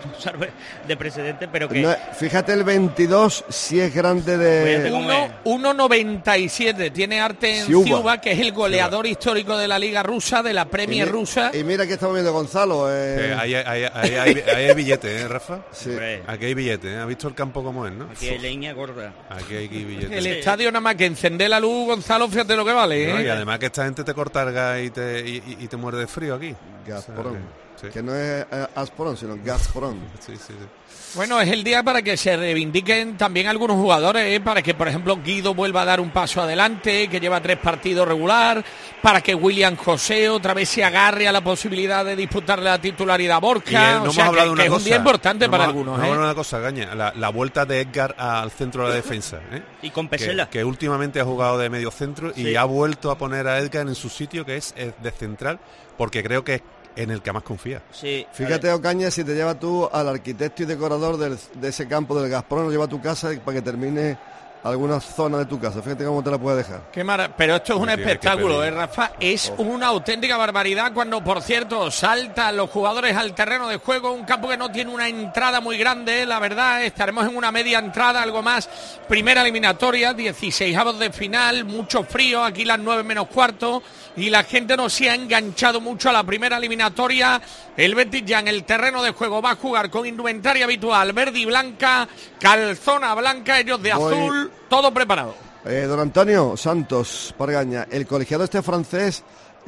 de precedente, pero que...
No, fíjate el veintidós, si es grande de...
uno noventa y siete, tiene Artem Siuba, que es el goleador Siuba. histórico de la Liga Rusa, de la Premier
y,
rusa.
Y mira que estamos viendo Gonzalo. Eh...
Sí, ahí, ahí, ahí, ahí, ahí hay billetes, ¿eh, Rafa?
Sí.
Aquí hay billetes, ¿eh? ¿Has visto el campo como es, no?
Aquí hay leña gorda.
Aquí hay billetes.
El estadio nada más que encender la luz, Gonzalo, fíjate lo que vale, ¿eh?
No, y además que esta gente te corta el gas y te, y, y, y te muere de frío aquí.
Gazprom.
O sea, que, sí.
que no es eh, Asporón, sino Gazprom.
Sí, sí, sí.
Bueno, es el día para que se reivindiquen también algunos jugadores, ¿eh? Para que, por ejemplo, Guido vuelva a dar un paso adelante, que lleva tres partidos regular, para que William José otra vez se agarre a la posibilidad de disputarle la titularidad a Borja.
No
o sea,
hemos
que,
de una
que
cosa,
es un día importante
no
para
hemos,
algunos.
No
¿eh?
vamos a una cosa, Gaña, la, la vuelta de Edgar al centro de la defensa. ¿eh?
Y con Pesela.
Que, que últimamente ha jugado de medio centro sí. y ha vuelto a poner a Edgar en su sitio, que es de central, porque creo que es en el que más confía.
Sí,
fíjate, Ocaña, si te lleva tú al arquitecto y decorador del, de ese campo del Gazprom, lo lleva a tu casa para que termine alguna zona de tu casa. Fíjate cómo te la puede dejar.
Qué mara... Pero esto es un espectáculo, ¿eh, Rafa? Es oh. una auténtica barbaridad cuando, por cierto, saltan los jugadores al terreno de juego. Un campo que no tiene una entrada muy grande, la verdad. Estaremos en una media entrada, algo más. Primera eliminatoria, dieciseisavos de final, mucho frío, aquí las nueve menos cuarto. Y la gente no se ha enganchado mucho a la primera eliminatoria. El Betis ya en el terreno de juego va a jugar con indumentaria habitual, verde y blanca, calzona blanca, ellos de Muy... azul, todo preparado.
Eh, don Antonio Santos Pargaña, ¿el colegiado este francés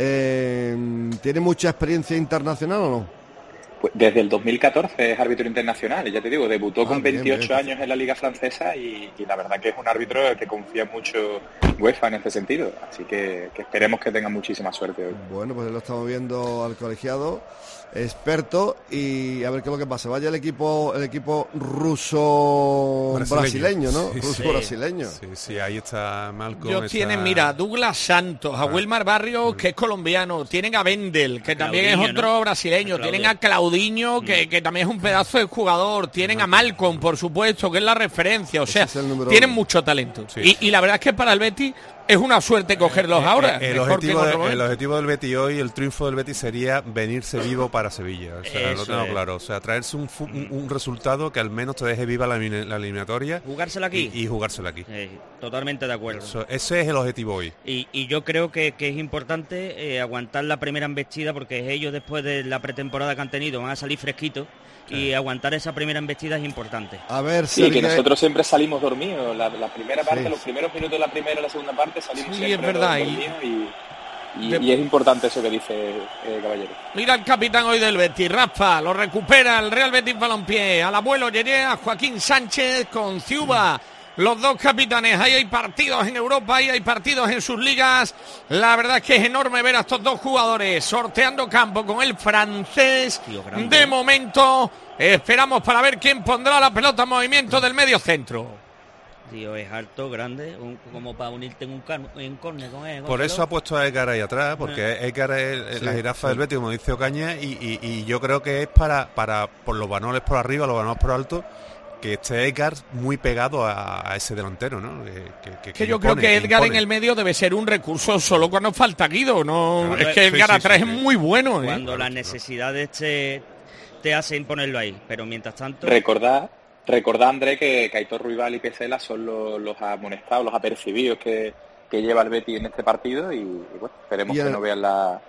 eh, tiene mucha experiencia internacional o no?
Pues desde el dos mil catorce es árbitro internacional, y ya te digo, debutó ah, con veintiocho bien, bien. años en la Liga Francesa y, y la verdad que es un árbitro que confía mucho UEFA en ese sentido, así que, que esperemos que tenga muchísima suerte hoy.
Bueno, pues lo estamos viendo al colegiado, experto, y a ver qué es lo que pasa. Vaya el equipo el equipo ruso brasileño, brasileño ¿no?
Sí,
ruso
sí.
brasileño.
Sí, sí, ahí está Malcolm.
Ellos
está...
tienen, mira, a Douglas Santos, a Wilmar Barrios, que es colombiano, tienen a Wendel, que a también Claudinho, es otro ¿no? brasileño, a tienen a Claudinho, que, que también es un pedazo de jugador, tienen a Malcolm, por supuesto, que es la referencia, o sea, es tienen uno. mucho talento. Sí. Y, y la verdad es que para el Betis es una suerte cogerlos ahora.
El, el, objetivo, de, el objetivo del Betis hoy, el triunfo del Betis sería venirse vivo para Sevilla. O sea, Eso lo tengo es. claro. O sea, traerse un, un, un resultado que al menos te deje viva la, la eliminatoria.
Jugársela aquí.
Y, y jugársela aquí.
Eh, totalmente de acuerdo.
Eso, ese es el objetivo hoy.
Y, y yo creo que, que es importante eh, aguantar la primera embestida, porque ellos después de la pretemporada que han tenido van a salir fresquitos. Y aguantar esa primera embestida es importante.
A ver,
sí, Sergio... que nosotros siempre salimos dormidos. La, la primera parte, sí. los primeros minutos de la primera y la segunda parte salimos
sí,
siempre
es verdad.
dormidos y, y, de... y es importante eso que dice eh, Caballero.
Mira el capitán hoy del Betis, Rafa, lo recupera el Real Betis Balompié. Al abuelo Yeye, a Joaquín Sánchez con Ciuba. Los dos capitanes, ahí hay partidos en Europa, ahí hay partidos en sus ligas. La verdad es que es enorme ver a estos dos jugadores sorteando campo con el francés. De momento, esperamos para ver quién pondrá la pelota en movimiento del medio centro.
Tío, es alto, grande, un, como para unirte en un can, en córner con él.
Por eso ha puesto a Edgar ahí atrás, porque eh. Edgar es sí, la jirafa sí. del Betis, como dice Ocaña, y, y, y yo creo que es para, para por los balones por arriba, los balones por alto, que esté Edgar muy pegado a, a ese delantero, ¿no? Que, que, que,
que yo impone, creo que Edgar que en el medio debe ser un recurso solo cuando falta Guido, ¿no? Claro, es que Edgar sí, sí, atrás sí, sí. es muy bueno, ¿eh?
Cuando claro, las necesidades te, te hacen ponerlo ahí, pero mientras tanto...
Recordad, recordad André, que, que Aitor Ruibal y Pesela son los, los amonestados, los apercibidos que, que lleva el Betis en este partido y, y bueno, esperemos y el... que no vean la...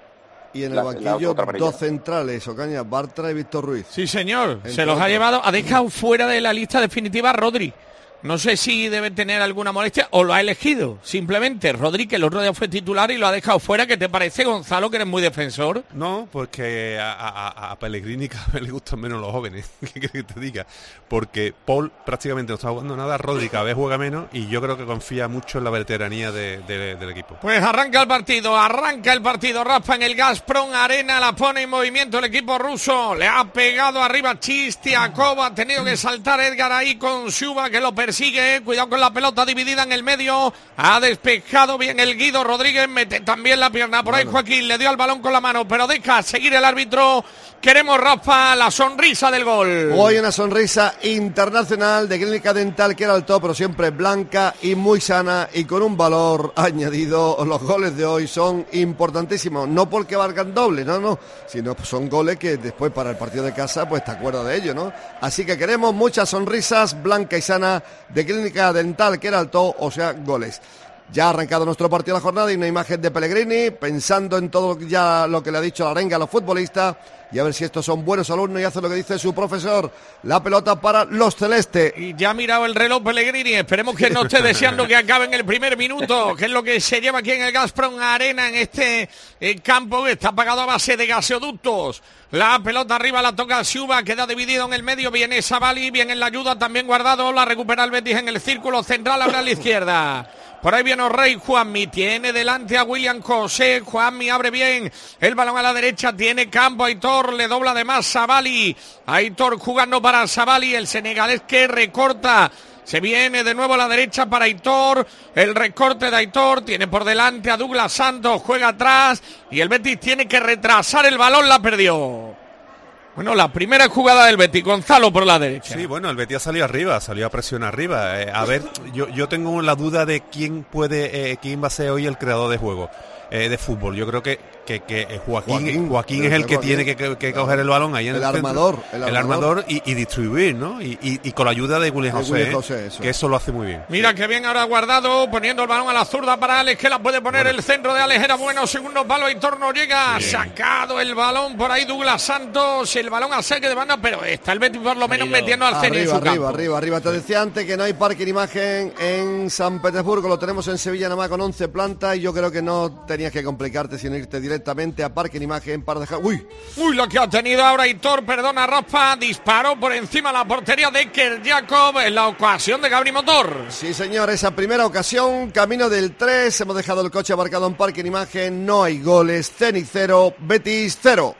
Y en el
la,
banquillo
la
dos centrales, Ocaña, Bartra y Víctor Ruiz.
Sí, señor.
Entre
Se los
otros.
ha llevado, ha dejado fuera de la lista definitiva a Rodri. No sé si debe tener alguna molestia o lo ha elegido. Simplemente Rodri, que el otro día fue titular y lo ha dejado fuera. ¿Qué te parece, Gonzalo, que eres muy defensor?
No, porque a, a, a Pellegrini cada vez le gustan menos los jóvenes. ¿Qué quieres que te diga? Porque Paul prácticamente no está jugando nada, Rodri cada vez juega menos y yo creo que confía mucho en la veteranía de, de, del equipo.
Pues arranca el partido, arranca el partido. Rafa en el Gazprom Arena, la pone en movimiento el equipo ruso. Le ha pegado arriba Chistiakov, ha tenido que saltar Edgar ahí con Shuba, que lo persigue. Cuidado con la pelota dividida en el medio. Ha despejado bien el Guido Rodríguez, mete también la pierna. Por ahí Joaquín le dio al balón con la mano, pero deja seguir el árbitro. Queremos, Rafa, la sonrisa del gol.
Hoy una sonrisa internacional de Clínica Dental que era el top, pero siempre blanca y muy sana y con un valor añadido. Los goles de hoy son importantísimos, no porque valgan doble, no, no, sino son goles que después para el partido de casa pues te acuerdas de ello, ¿no? Así que queremos muchas sonrisas, blanca y sana de Clínica Dental que era el top, o sea, goles. Ya ha arrancado nuestro partido de la jornada y una imagen de Pellegrini pensando en todo ya lo que le ha dicho la arenga a los futbolistas y a ver si estos son buenos alumnos y hacen lo que dice su profesor. La pelota para los celestes.
Y ya ha mirado el reloj Pellegrini, esperemos que no esté deseando que acabe en el primer minuto, que es lo que se lleva aquí en el Gazprom Arena, en este eh, campo que está pagado a base de gaseoductos. La pelota arriba la toca Shuba, queda dividido en el medio, viene Savali, viene en la ayuda, también Guardado, la recupera el Betis en el círculo central, ahora a la izquierda. Por ahí viene Rey Juanmi, tiene delante a William José, Juanmi abre bien el balón a la derecha, tiene campo Aitor, le dobla además Savali, Aitor jugando para Savali, el senegalés que recorta, se viene de nuevo a la derecha para Aitor, el recorte de Aitor, tiene por delante a Douglas Santos, juega atrás y el Betis tiene que retrasar el balón, la perdió. Bueno, la primera jugada del Betis, Gonzalo por la derecha.
Sí, bueno, el Betis ha salido arriba, salió a presión arriba. Eh, a ver, yo, yo tengo la duda de quién puede, eh, quién va a ser hoy el creador de juego, eh, de fútbol. Yo creo que, que, que Joaquín, Joaquín, Joaquín es el que Joaquín. tiene que, que, que coger el balón ahí en el,
el armador,
centro,
el
el
armador,
armador y, y distribuir, ¿no? Y, y, y con la ayuda de William José,
William José eso.
que eso lo hace muy bien.
Mira que bien ahora Guardado, poniendo el balón a la zurda para Alex, que la puede poner bueno. El centro de Alex, era bueno, segundo palo, Aitor no llega, bien. Sacado el balón por ahí Douglas Santos, el balón a saque de banda, pero está el Betis por lo menos Arriba. metiendo al Zenit en su
arriba,
campo.
Arriba, arriba, te decía antes que no hay parque en imagen en San Petersburgo, lo tenemos en Sevilla nada más con once plantas y yo creo que no tenías que complicarte sino irte directamente a parque en imagen para dejar... ¡Uy!
¡Uy, lo que ha tenido ahora Aitor! Perdona, Rafa, disparó por encima de la portería de Kerjakov en la ocasión de Gabri Motor.
Sí, señor, esa primera ocasión, camino del tres, hemos dejado el coche aparcado en parque en imagen, no hay goles, Zenit cero, Betis cero.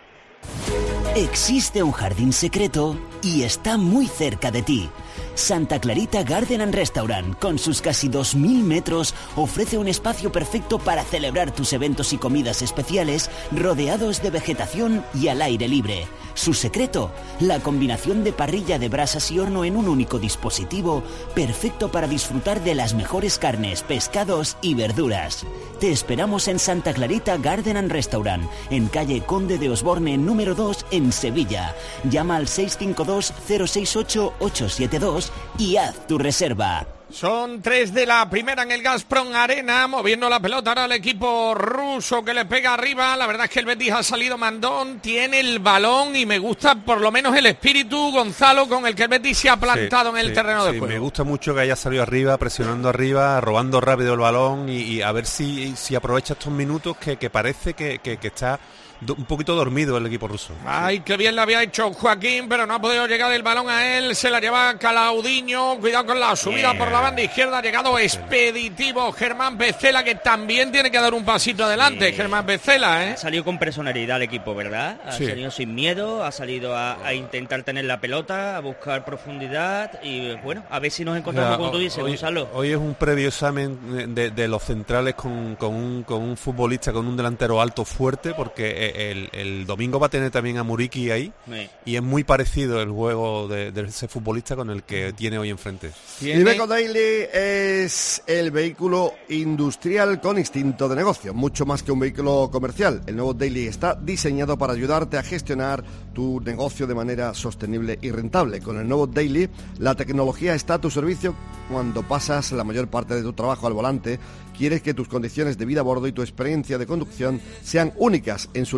Existe un jardín secreto y está muy cerca de ti. Santa Clarita Garden and Restaurant, con sus casi dos mil metros, ofrece un espacio perfecto para celebrar tus eventos y comidas especiales, rodeados de vegetación y al aire libre. Su secreto, la combinación de parrilla de brasas y horno en un único dispositivo, perfecto para disfrutar de las mejores carnes, pescados y verduras. Te esperamos en Santa Clarita Garden and Restaurant, en calle Conde de Osborne número dos en Sevilla. Llama al seis cinco dos cero seis ocho ocho siete dos y haz tu reserva.
Son tres de la primera en el Gazprom Arena, moviendo la pelota ahora el equipo ruso que le pega arriba. La verdad es que el Betis ha salido mandón, tiene el balón y me gusta por lo menos el espíritu, Gonzalo, con el que el Betis se ha plantado sí, en el
sí,
terreno de
sí,
juego.
Me gusta mucho que haya salido arriba, presionando arriba, robando rápido el balón y, y a ver si, si aprovecha estos minutos que, que parece que, que, que está un poquito dormido el equipo ruso.
Ay, sí. Qué bien le había hecho Joaquín, pero no ha podido llegar el balón a él, se la lleva Calaudiño, cuidado con la subida yeah. por la banda izquierda, ha llegado expeditivo Germán Becela, que también tiene que dar un pasito adelante, sí. Germán Becela, ¿eh?
Ha salido con personalidad el equipo, ¿verdad? Ha sí. salido sin miedo, ha salido a, a intentar tener la pelota, a buscar profundidad y bueno, a ver si nos encontramos, como tú dices,
hoy,
Gonzalo.
Hoy es un previo examen de, de los centrales con, con, un, con un futbolista, con un delantero alto fuerte, porque El, el domingo va a tener también a Muriqui ahí sí. y es muy parecido el juego de, de ese futbolista con el que tiene hoy enfrente.
Iveco Daily es el vehículo industrial con instinto de negocio, mucho más que un vehículo comercial. El nuevo Daily está diseñado para ayudarte a gestionar tu negocio de manera sostenible y rentable. Con el nuevo Daily, la tecnología está a tu servicio cuando pasas la mayor parte de tu trabajo al volante. Quieres que tus condiciones de vida a bordo y tu experiencia de conducción sean únicas en su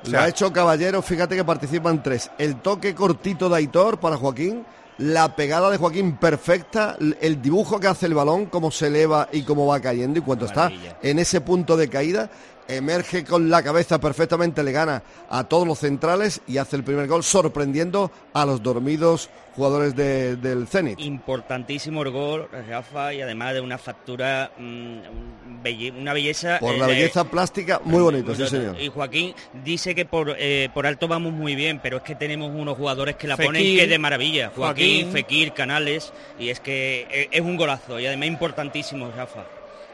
Lo ha hecho Caballero, fíjate que participan tres. El toque cortito de Aitor para Joaquín, la pegada de Joaquín perfecta, el dibujo que hace el balón, cómo se eleva y cómo va cayendo, y cuando está en ese punto de caída, emerge con la cabeza perfectamente, le gana a todos los centrales y hace el primer gol, sorprendiendo a los dormidos jugadores de, del Zenit.
Importantísimo el gol, Rafa, y además de una factura, mmm, belle, una belleza.
Por la eh, belleza plástica, muy bonito, muy sí señor.
Y Joaquín dice que por eh, por alto vamos muy bien, pero es que tenemos unos jugadores que la
Fekir,
ponen que de maravilla. Joaquín,
Joaquín,
Fekir, Canales, y es que es un golazo, y además importantísimo, Rafa.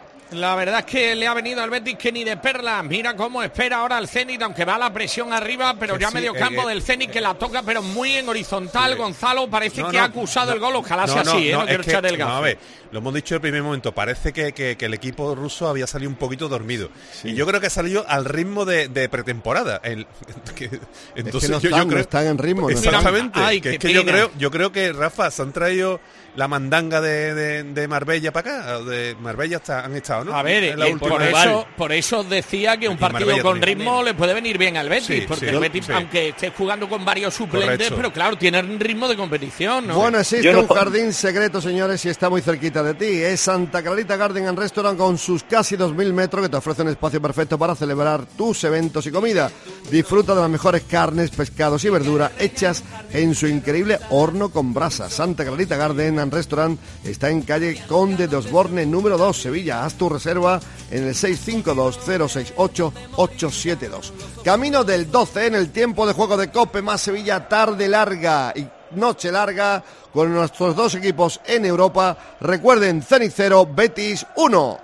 La verdad es que le ha venido al Betis que ni de perla. Mira cómo espera ahora el Zenit, aunque va la presión arriba, pero que ya sí, medio campo eh, del Zenit, que la toca, pero muy en horizontal. Sí. Gonzalo parece no, que no, ha acusado no, el gol. Ojalá no, sea así, no, ¿eh? No, no quiero echar el gafe.
No, a ver, lo hemos dicho en el primer momento. Parece que, que, que el equipo ruso había salido un poquito dormido. Sí. Y yo creo que salió al ritmo de, de pretemporada. El, que, entonces
es que no
yo,
están,
yo creo,
no están en ritmo.
Exactamente.
No
Ay, que es que yo creo, yo creo que, Rafa, se han traído la mandanga de, de, de Marbella para acá. De Marbella está, han estado, ¿no?
A ver, eh, por, eso, por eso decía que un partido Marbella con ritmo también le puede venir bien al Betis, sí, porque sí, el Betis, sí, aunque esté jugando con varios suplentes, correcto, pero claro, tiene un ritmo de competición, ¿no?
Bueno, existe no... un jardín secreto, señores, y está muy cerquita de ti. Es Santa Clarita Garden and Restaurant, con sus casi dos mil metros, que te ofrece un espacio perfecto para celebrar tus eventos y comida. Disfruta de las mejores carnes, pescados y verduras hechas en su increíble horno con brasa. Santa Clarita Garden and Restaurant está en calle Conde de Osborne, número dos, Sevilla. Haz tu reserva en el seis cinco dos cero seis ocho ocho siete dos. Camino del doce en el tiempo de juego de Cope más Sevilla, tarde larga y noche larga con nuestros dos equipos en Europa. Recuerden, Zenit cero, Betis uno.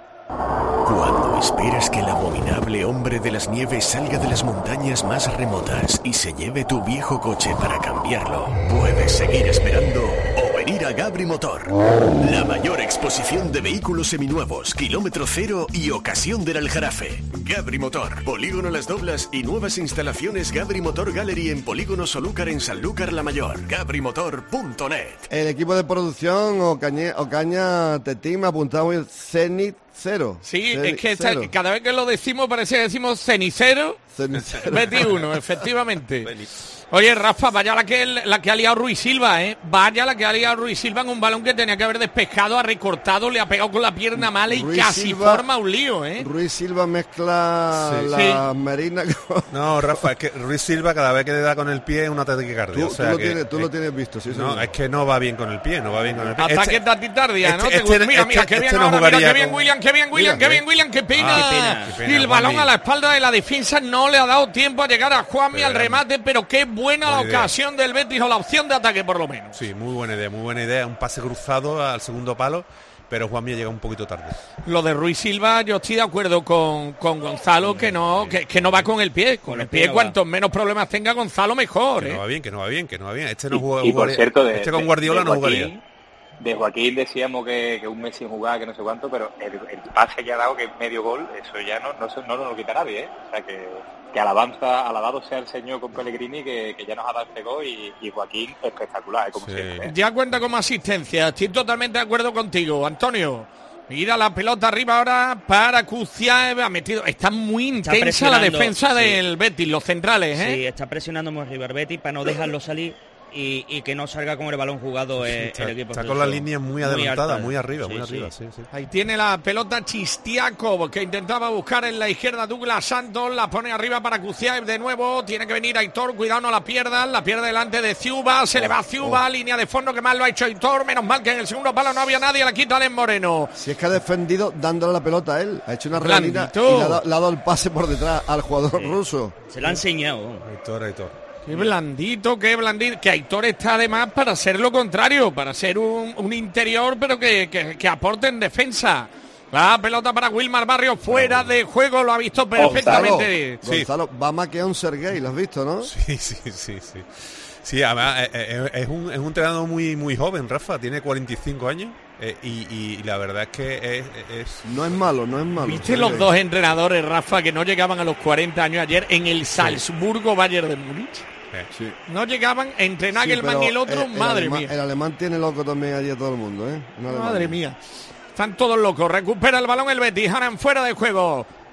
Cuando esperas que el abominable hombre de las nieves salga de las montañas más remotas y se lleve tu viejo coche para cambiarlo, puedes seguir esperando o venir a Gabri Motor. La mayor exposición de vehículos seminuevos, kilómetro cero y ocasión del Aljarafe. Gabri Motor, Polígono Las Doblas y nuevas instalaciones Gabri Motor Gallery en Polígono Solúcar en Sanlúcar la Mayor. gabri motor punto net.
El equipo de producción Ocaña, Ocaña Tetín me ha apuntado el Zenit cero.
Sí,
Zenit
es que
cero.
Está, cada vez que lo decimos parece que decimos cenicero.
Cenicero.
Betis uno, efectivamente. Oye, Rafa, vaya la que, la que ha liado Ruiz Silva, ¿eh? Vaya la que ha liado Ruiz Silva en un balón que tenía que haber despejado, ha recortado, le ha pegado con la pierna mala y
Ruiz
casi
Silva,
forma un lío, ¿eh?
Ruiz Silva mezcla
sí.
la
sí.
merina con...
No, Rafa, es que Ruiz Silva cada vez que le da con el pie es una taquicardia.
Tú,
o sea
tú, lo,
que,
tienes, tú
es,
lo tienes visto, sí.
No,
señor.
es que no va bien con el pie, no va bien con el pie.
Ataque
este,
taquicardia, ¿no?
Este,
Te,
este,
mira,
este,
mira, qué bien
este
ahora,
no
mira, qué
con...
bien William, qué bien William, qué bien William, qué pena.
Ah, qué pena, qué pena.
Y el balón a la espalda de la defensa no le ha dado tiempo a llegar a Juanmi
pero
al remate, pero qué buena la
idea.
ocasión del Betis o la opción de ataque por lo menos.
Sí, muy buena idea, muy buena idea. Un pase cruzado al segundo palo, pero Juanmi ha llegado un poquito tarde.
Lo de Ruiz Silva, yo estoy de acuerdo con, con Gonzalo, que no que, que no va con el pie. Con, con el pie, cuantos menos problemas tenga Gonzalo, mejor.
Que
¿eh?
no va bien, que no va bien, que no va bien. Este no juega,
y, y por
jugaría,
cierto, de,
este con
de,
Guardiola
de
no
Joaquín,
jugaría.
De Joaquín decíamos que, que un mes sin jugar, que no sé cuánto, pero el, el pase que ha dado, que es medio gol, eso ya no, no, no, no nos lo quita nadie, ¿eh? O sea que, que alabanza, alabado sea el Señor con Pellegrini, que, que ya nos ha dado este gol, y, y Joaquín espectacular, ¿eh? Como sí. siempre. ¿eh?
Ya cuenta como asistencia, estoy totalmente de acuerdo contigo, Antonio. Mira la pelota arriba ahora para Kuziaev, ha metido, está muy intensa la defensa sí. del Betis, los centrales, ¿eh?
Sí, está presionando muy arriba el Betis para no dejarlo salir. Y, y que no salga con el balón jugado eh,
está,
el equipo.
Está con la línea muy adelantada, muy, muy arriba,
sí,
muy
sí.
arriba. Sí, sí.
Ahí tiene la pelota Chistiaco, que intentaba buscar en la izquierda Douglas Santos, la pone arriba para Kuziaev de nuevo, tiene que venir Aitor, cuidado no la pierdan, la pierde delante de Ciuba, se oh, le va a Ciuba, oh. línea de fondo que mal lo ha hecho Aitor, menos mal que en el segundo palo no había nadie, la quita Alen Moreno.
Si es que ha defendido dándole la pelota a él, ha hecho una realidad y le ha, dado, le ha dado el pase por detrás al jugador sí. ruso.
Se la ha enseñado.
Aitor, Aitor.
Qué blandito, qué blandito. Que Aitor está además para ser lo contrario, para ser un, un interior, pero que, que, que aporte en defensa. La pelota para Wilmar Barrios fuera de juego, lo ha visto perfectamente.
Gonzalo, Gonzalo va más que un Serguei, lo has visto, ¿no?
Sí, sí, sí, sí. Sí, además es, es, un, es un entrenador muy, muy joven, Rafa, tiene cuarenta y cinco años. Eh, y, y la verdad es que es, es...
No es malo, no es malo.
¿Viste los dos entrenadores, Rafa, que no llegaban a los cuarenta años ayer en el Salzburgo Bayern de Múnich?
Sí.
No llegaban entre Nagelman
sí,
y el otro,
el, el
madre
alemán,
mía.
El alemán tiene loco también allí a todo el mundo, ¿eh?
Madre mía. Están todos locos. Recupera el balón el Betis, ahora en fuera de juego.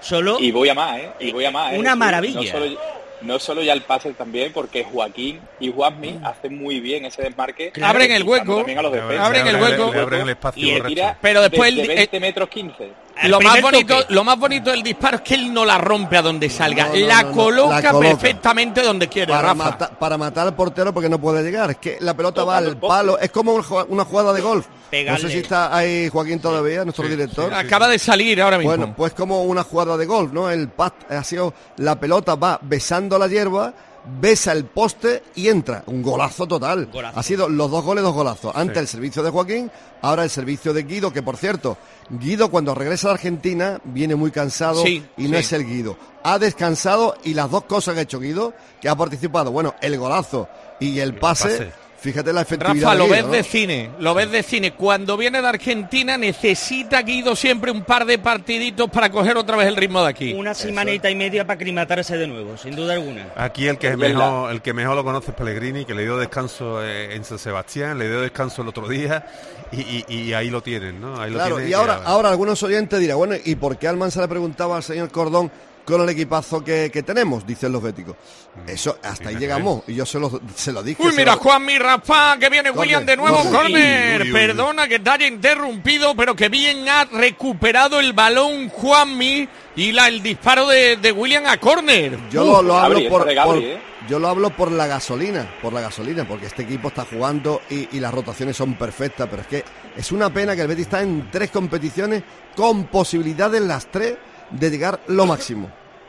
Solo
y voy a más, ¿eh? Y voy a más, ¿eh?
Una
Sí,
maravilla.
No solo, no solo ya el pase también, porque Joaquín y Juanmi hacen muy bien ese desmarque.
Claro, abren el hueco,
también a los defensas.
abren el hueco,
le abren el espacio
y
correcto.
tira
pero después
desde
el,
veinte metros quince.
Lo más
primer
bonito,
toque.
lo más bonito del disparo es que él no la rompe a donde salga,
No, no,
la,
no, no.
coloca
La coloca.
perfectamente donde quiere,
Para,
Rafa.
mata- para matar al portero porque no puede llegar. Es que la pelota va
Tocando
al
el poste.
palo. Es como un ju- una jugada de golf.
Pegarle.
No sé si está ahí Joaquín todavía, nuestro director.
Acaba de salir ahora mismo.
Bueno, pues como una jugada de golf, ¿no? El pat ha sido, la pelota va besando la hierba, besa el poste y entra. Un golazo total.
Golazo.
Ha sido los dos goles, dos golazos. Antes el servicio de Joaquín, ahora el servicio de Guido, que por cierto, Guido cuando regresa a Argentina viene muy cansado
Sí,
y no
sí.
es el Guido. Ha descansado y las dos cosas que ha hecho Guido, que ha participado, bueno, el golazo y el pase,
pase.
fíjate la efectividad.
Rafa, lo
de
ves
Guido,
de
¿no?
cine, lo ves de cine. Cuando viene de Argentina necesita Guido siempre un par de partiditos para coger otra vez el ritmo de aquí.
Una semanita y media para aclimatarse de nuevo, sin duda alguna.
Aquí el que
Es
mejor,
verdad.
el que mejor lo conoce es Pellegrini, que le dio descanso eh, en San Sebastián, le dio descanso el otro día y, y- y ahí lo tienen, ¿no? Ahí lo
Claro,
tienen
y
que-
ahora, ahora algunos oyentes dirán, bueno, ¿y por qué Almansa le preguntaba al señor Cordón con el equipazo que, que tenemos? Dicen los béticos. Eso, hasta ahí
Fíjate.
llegamos. Y yo se lo, se lo dije.
Uy,
se
mira,
lo-
Juanmi, Rafa, que viene
Corner,
William de nuevo,
corner.
corner.
Uy, uy, uy.
Perdona que te haya interrumpido, pero que bien ha recuperado el balón Juanmi y la, el disparo de, de William a córner.
Yo lo, lo hablo
Gabri,
por,
eso de Gabri,
por-
¿eh?
yo lo hablo por la gasolina, por la gasolina, porque este equipo está jugando y, y las rotaciones son perfectas, pero es que es una pena que el Betis está en tres competiciones con posibilidades las tres de llegar lo máximo.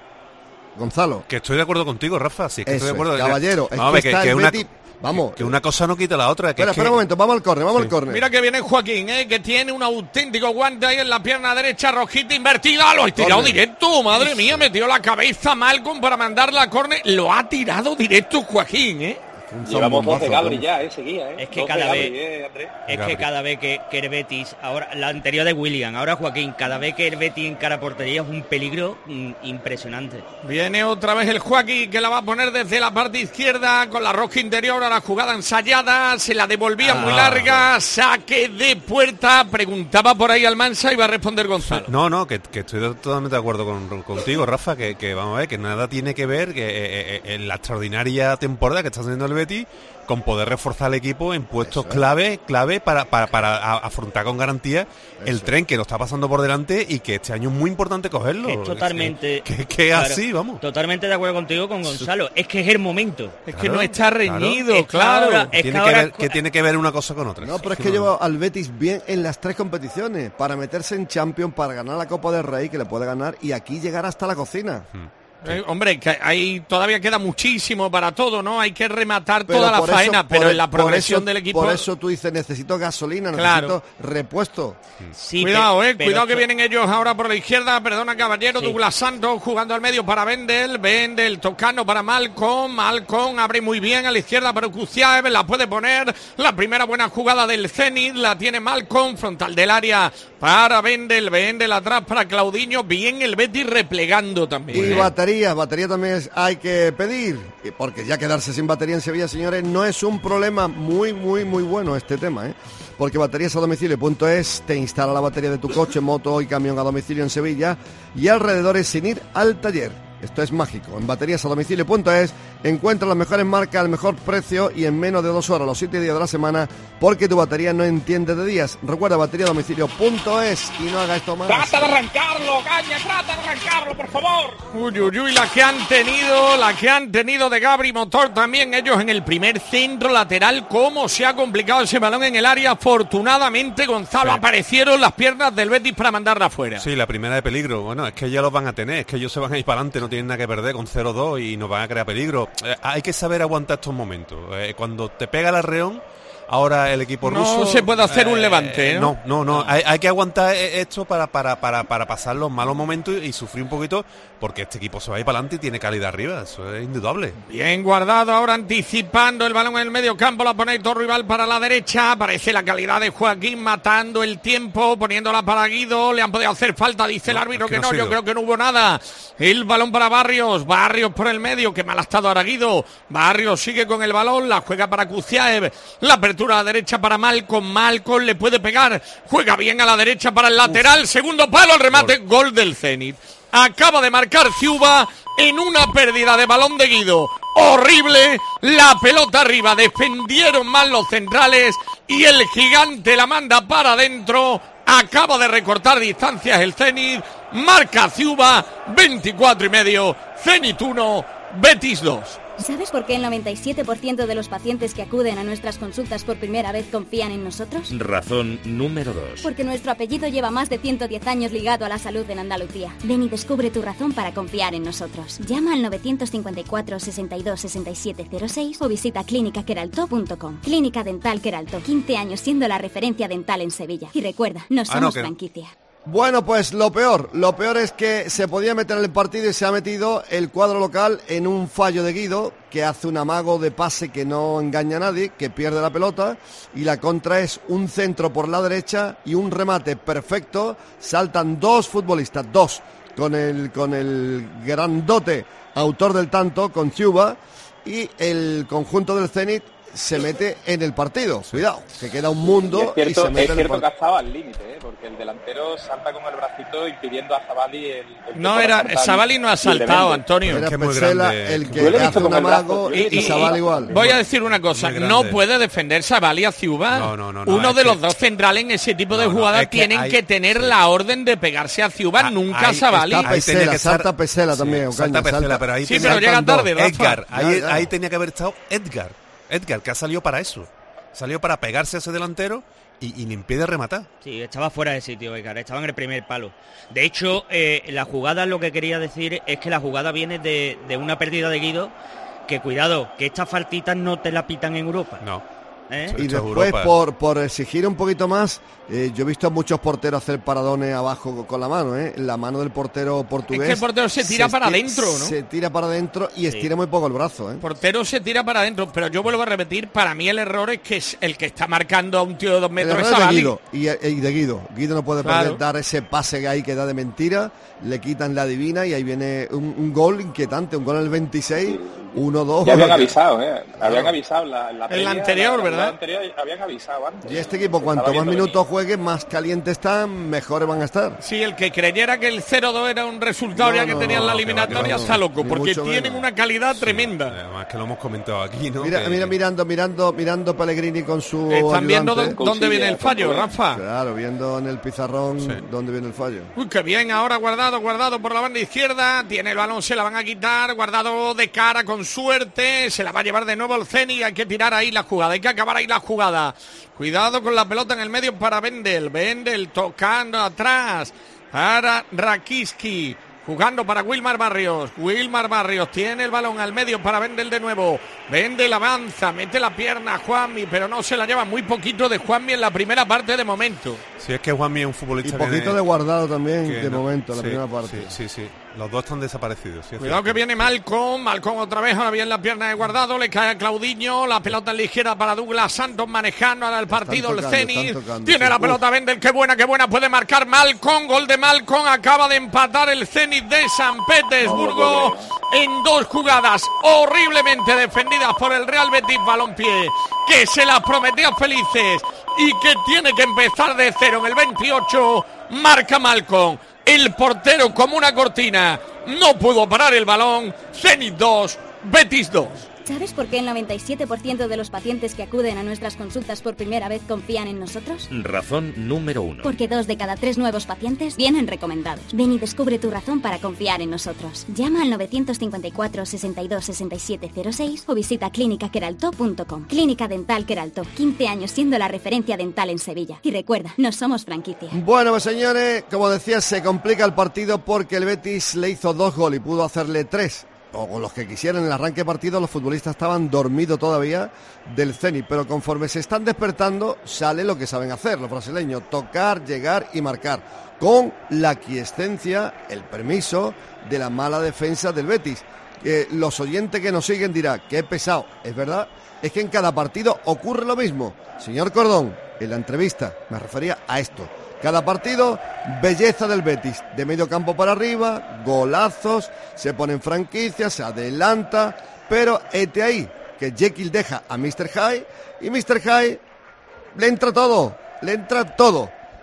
Gonzalo.
Que estoy de acuerdo contigo, Rafa, sí, que
Eso
estoy de acuerdo.
es, caballero, es
Vamos a
que
ver, que,
está
que
el
una,
Betis- vamos.
que una cosa no quita la otra. Que
Espera,
es que-
espera un momento, vamos al córner, vamos
Sí.
al córner.
Mira que viene Joaquín, eh, que tiene un auténtico guante ahí en la pierna derecha, rojita invertida, lo ha tirado
Córner.
directo, madre mía, metió la cabeza Malcolm para mandarla a córner, lo ha tirado directo Joaquín, eh.
Un
Llevamos
zambombazo,
doce Gabri
vamos.
ya, eh, seguía, eh.
Es que
doce
cada
Gabri,
vez-
eh, Andrés.
Es
Gabri.
que cada vez que, que el Betis, ahora la anterior de William, ahora Joaquín, cada vez que el Betis encara portería es un peligro mm, impresionante.
Viene otra vez el Joaquín que la va a poner desde la parte izquierda con la rosca interior a la jugada ensayada, se la devolvía muy
Ah.
larga, saque de puerta, preguntaba por ahí Almansa y va a responder Gonzalo.
No, no, que, que estoy totalmente de acuerdo con, contigo, Rafa, que, que vamos a ver, que nada tiene que ver que eh, eh, en la extraordinaria temporada que está haciendo el Betis con poder reforzar el equipo en puestos clave, clave para, para, para a- afrontar con garantía el tren que nos está pasando por delante y que este año es muy importante cogerlo.
Que es totalmente...
Que, que- que es
claro,
así, vamos.
Totalmente de acuerdo contigo con Gonzalo. Es que es el momento.
Es que
Claro,
no está
claro.
reñido,
Es que
claro.
ahora- es
Tiene
que
que,
ahora-
ver, que tiene que ver una cosa con otra.
No, pero es que lleva al Betis bien en las tres competiciones para meterse en Champions, para ganar la Copa del Rey, que le puede ganar, y aquí llegar hasta la cocina.
Eh, hombre, que ahí todavía queda muchísimo para todo, ¿no? Hay que rematar
Pero
toda la
por eso-
faena, pero
por-
en la
por
progresión
eso-
del equipo...
Por eso tú dices, necesito gasolina,
Claro.
necesito repuesto.
Sí,
cuidado,
pe-
eh,
pero
cuidado que
esto-
vienen ellos ahora por la izquierda, perdona caballero,
Sí.
Douglas Santos jugando al medio para Vendel, Vendel tocando para Malcolm, Malcolm abre muy bien a la izquierda para Kuciaev, la puede poner, la primera buena jugada del Zenit, la tiene Malcolm, frontal del área para Vendel, Vendel atrás para Claudinho, bien el Betis replegando también.
Y
eh.
batería, batería también es- hay que pedir, y porque ya quedarse sin batería en Sevilla, señores, no es un problema muy, muy, muy bueno este tema, ¿eh? Porque baterías a domicilio.es te instala la batería de tu coche, moto y camión a domicilio en Sevilla y alrededores sin ir al taller. Esto es mágico. En baterías a domicilio.es encuentra las mejores marcas al mejor precio y en menos de dos horas los siete días de la semana, porque tu batería no entiende de días. Recuerda, batería a domicilio.es y no haga esto más.
Trata de arrancarlo, Caña, trata de arrancarlo, por favor. Uy, uy, uy, la que han tenido, la que han tenido de Gabri Motor también ellos en el primer centro lateral. Cómo se ha complicado ese balón en el área. Afortunadamente, Gonzalo,
Sí.
aparecieron las piernas del Betis para mandarla afuera.
Sí, la primera de peligro. Bueno, es que ya los van a tener, es que ellos se van a ir para adelante, no tienen nada que perder con cero dos y nos van a crear peligro. Eh, hay que saber aguantar estos momentos. Eh, cuando te pega el arreón, ahora el equipo
No
ruso...
se puede hacer un levante, ¿no?
No, no, no. Hay, hay que aguantar eh, esto para, para, para, para pasar los malos momentos y sufrir un poquito, porque este equipo se va a ir para adelante y tiene calidad arriba. Eso es indudable.
Bien guardado, ahora anticipando el balón en el medio campo, la pone todo rival para la derecha, aparece la calidad de Joaquín matando el tiempo, poniéndola para Guido, le han podido hacer falta, dice el árbitro
es que
que
no
no,
ha
yo
sido.
creo que no hubo nada. El balón para Barrios, Barrios por el medio, que mal ha estado ahora Guido, Barrios sigue con el balón, la juega para Kuciaev, la apertura a la derecha para Malcolm, Malcolm le puede pegar, juega bien a la derecha para el lateral, segundo palo, el remate, gol, del Zenit. acaba de marcar Ciuba en una pérdida de balón de Guido horrible, la pelota arriba, defendieron mal los centrales y el gigante la manda para adentro, acaba de recortar distancias el Zenit, marca Ciuba, veinticuatro y medio, Zenit uno, Betis dos.
¿Sabes por qué el noventa y siete por ciento de los pacientes que acuden a nuestras consultas por primera vez confían en nosotros?
Razón número dos.
Porque nuestro apellido lleva más de ciento diez años ligado a la salud en Andalucía. Ven y descubre tu razón para confiar en nosotros. Llama al novecientos cincuenta y cuatro, sesenta y dos, sesenta y siete cero seis o visita clínica queralto punto com. Clínica Dental Queralto, quince años siendo la referencia dental en Sevilla. Y recuerda, no somos
Ah, no, que...
franquicia.
Bueno, pues lo peor, lo peor es que se podía meter en el partido y se ha metido el cuadro local en un fallo de Guido, que hace un amago de pase que no engaña a nadie, que pierde la pelota, y la contra es un centro por la derecha y un remate perfecto. Saltan dos futbolistas, dos, con el, con el grandote autor del tanto, con Ciuba, y el conjunto del Zenit se mete en el partido. Cuidado, que queda un mundo.
Y es cierto,
y se mete
es
en
cierto
el
que ha estado al límite, ¿eh? Porque el delantero salta con el bracito impidiendo a Zabali el, el
No era, Zabali no ha saltado, Antonio.
Era Pesela el que hace un amago y, y Zabali igual.
Voy a decir una cosa, no puede defender Zabali a Ciuba.
No, no, no, no,
Uno de
que...
los dos centrales en ese tipo de
no, no,
jugadas
es que
tienen
hay...
que tener sí. la orden de pegarse a Ciuba, nunca a Zabali.
Está Pesela, salta Pesela también.
Sí, salta Pesela, pero ahí
sí, pero llega tarde, Rafa.
Edgar, ahí,
ya, ya.
ahí tenía que haber estado Edgar. Edgar, que ha salido para eso. Salió para pegarse a ese delantero y, y le impide rematar.
Sí, estaba fuera de sitio, Edgar, estaba en el primer palo. De hecho, eh, la jugada, lo que quería decir es que la jugada viene de, de una pérdida de Guido, que cuidado, que estas faltitas no te la pitan en Europa.
No.
¿Eh?
Y después, por, por exigir un poquito más, eh, yo he visto a muchos porteros hacer paradones abajo con la mano, ¿eh? La mano del portero portugués.
Es que el portero se tira se para adentro, ¿no?
Se tira para adentro y estira sí. muy poco el brazo, ¿eh?
El portero se tira para adentro, pero yo vuelvo a repetir, para mí el error es que es el que está marcando a un tío de dos metros
el
es
error
de
Guido, y, y de Guido. Guido no puede
claro.
perder, dar ese pase que hay que da de mentira, le quitan la divina y ahí viene un, un gol inquietante, un gol en el veintiséis, uno dos.
Ya habían que... avisado, ¿eh? Habían avisado la, la
el anterior,
la,
¿verdad?
La anterior, habían avisado antes.
Y este equipo, cuanto más minutos juegue, más caliente están, mejores van a estar.
Sí, el que creyera que el cero dos era un resultado no, ya que no, tenían no, la eliminatoria está no, loco, porque tienen menos. una calidad sí, tremenda.
Además que lo hemos comentado aquí, ¿no?
Mira,
que...
mira mirando, mirando, mirando Pellegrini con su
Están viendo
ayudante.
dónde, dónde viene el fallo, Rafa.
Claro, viendo en el pizarrón sí. dónde viene el fallo.
Uy, qué bien, ahora Guardado, Guardado por la banda izquierda, tiene el balón, se la van a quitar, Guardado de cara con suerte, se la va a llevar de nuevo el Zenit, hay que tirar ahí la jugada, hay que acabar ahí la jugada. Cuidado con la pelota en el medio para Vendel. Vendel tocando atrás para Rakiski. Jugando para Wilmar Barrios. Wilmar Barrios tiene el balón al medio para Vendel de nuevo. Vendel avanza, mete la pierna a Juanmi, pero no se la lleva, muy poquito de Juanmi en la primera parte de momento.
Sí, es que Juanmi es un futbolista.
Y poquito
viene...
de Guardado también de
no,
momento, en la
sí,
primera parte.
Sí, sí, sí. Los dos están desaparecidos. Sí,
Cuidado que viene Malcom. Malcom otra vez, ahora bien la pierna de Guardado. Le cae a Claudiño. La pelota en la izquierda para Douglas Santos manejando ahora el partido. Tocando, el Zenit. Tocando, tiene sí. la pelota Vendel. Qué buena, qué buena. Puede marcar Malcom. Gol de Malcom. Acaba de empatar el Zenit de San Petersburgo en dos jugadas horriblemente defendidas por el Real Betis Balompié, que se las prometía felices y que tiene que empezar de cero en el veintiocho. Marca Malcom. El portero como una cortina no pudo parar el balón. Zenit dos, Betis dos.
¿Sabes por qué el noventa y siete por ciento de los pacientes que acuden a nuestras consultas por primera vez confían en nosotros?
Razón número uno.
Porque dos de cada tres nuevos pacientes vienen recomendados. Ven y descubre tu razón para confiar en nosotros. Llama al novecientos cincuenta y cuatro, sesenta y dos, sesenta y siete cero seis o visita clínica queralto punto com. Clínica Dental Queralto, quince años siendo la referencia dental en Sevilla. Y recuerda, no somos franquicia.
Bueno, pues señores, como decía, se complica el partido porque el Betis le hizo dos goles y pudo hacerle tres. O los que quisieran. En el arranque de partido los futbolistas estaban dormidos todavía del Zenit, pero conforme se están despertando sale lo que saben hacer los brasileños, tocar, llegar y marcar, con la aquiescencia, el permiso de la mala defensa del Betis. Eh, los oyentes que nos siguen dirán, qué pesado, es verdad, es que en cada partido ocurre lo mismo. Señor Cordón, en la entrevista me refería a esto. Cada partido, belleza del Betis, de medio campo para arriba, golazos, se pone en franquicia, se adelanta, pero este ahí, que Jekyll deja a mister Hyde, y mister Hyde le entra todo, le entra todo.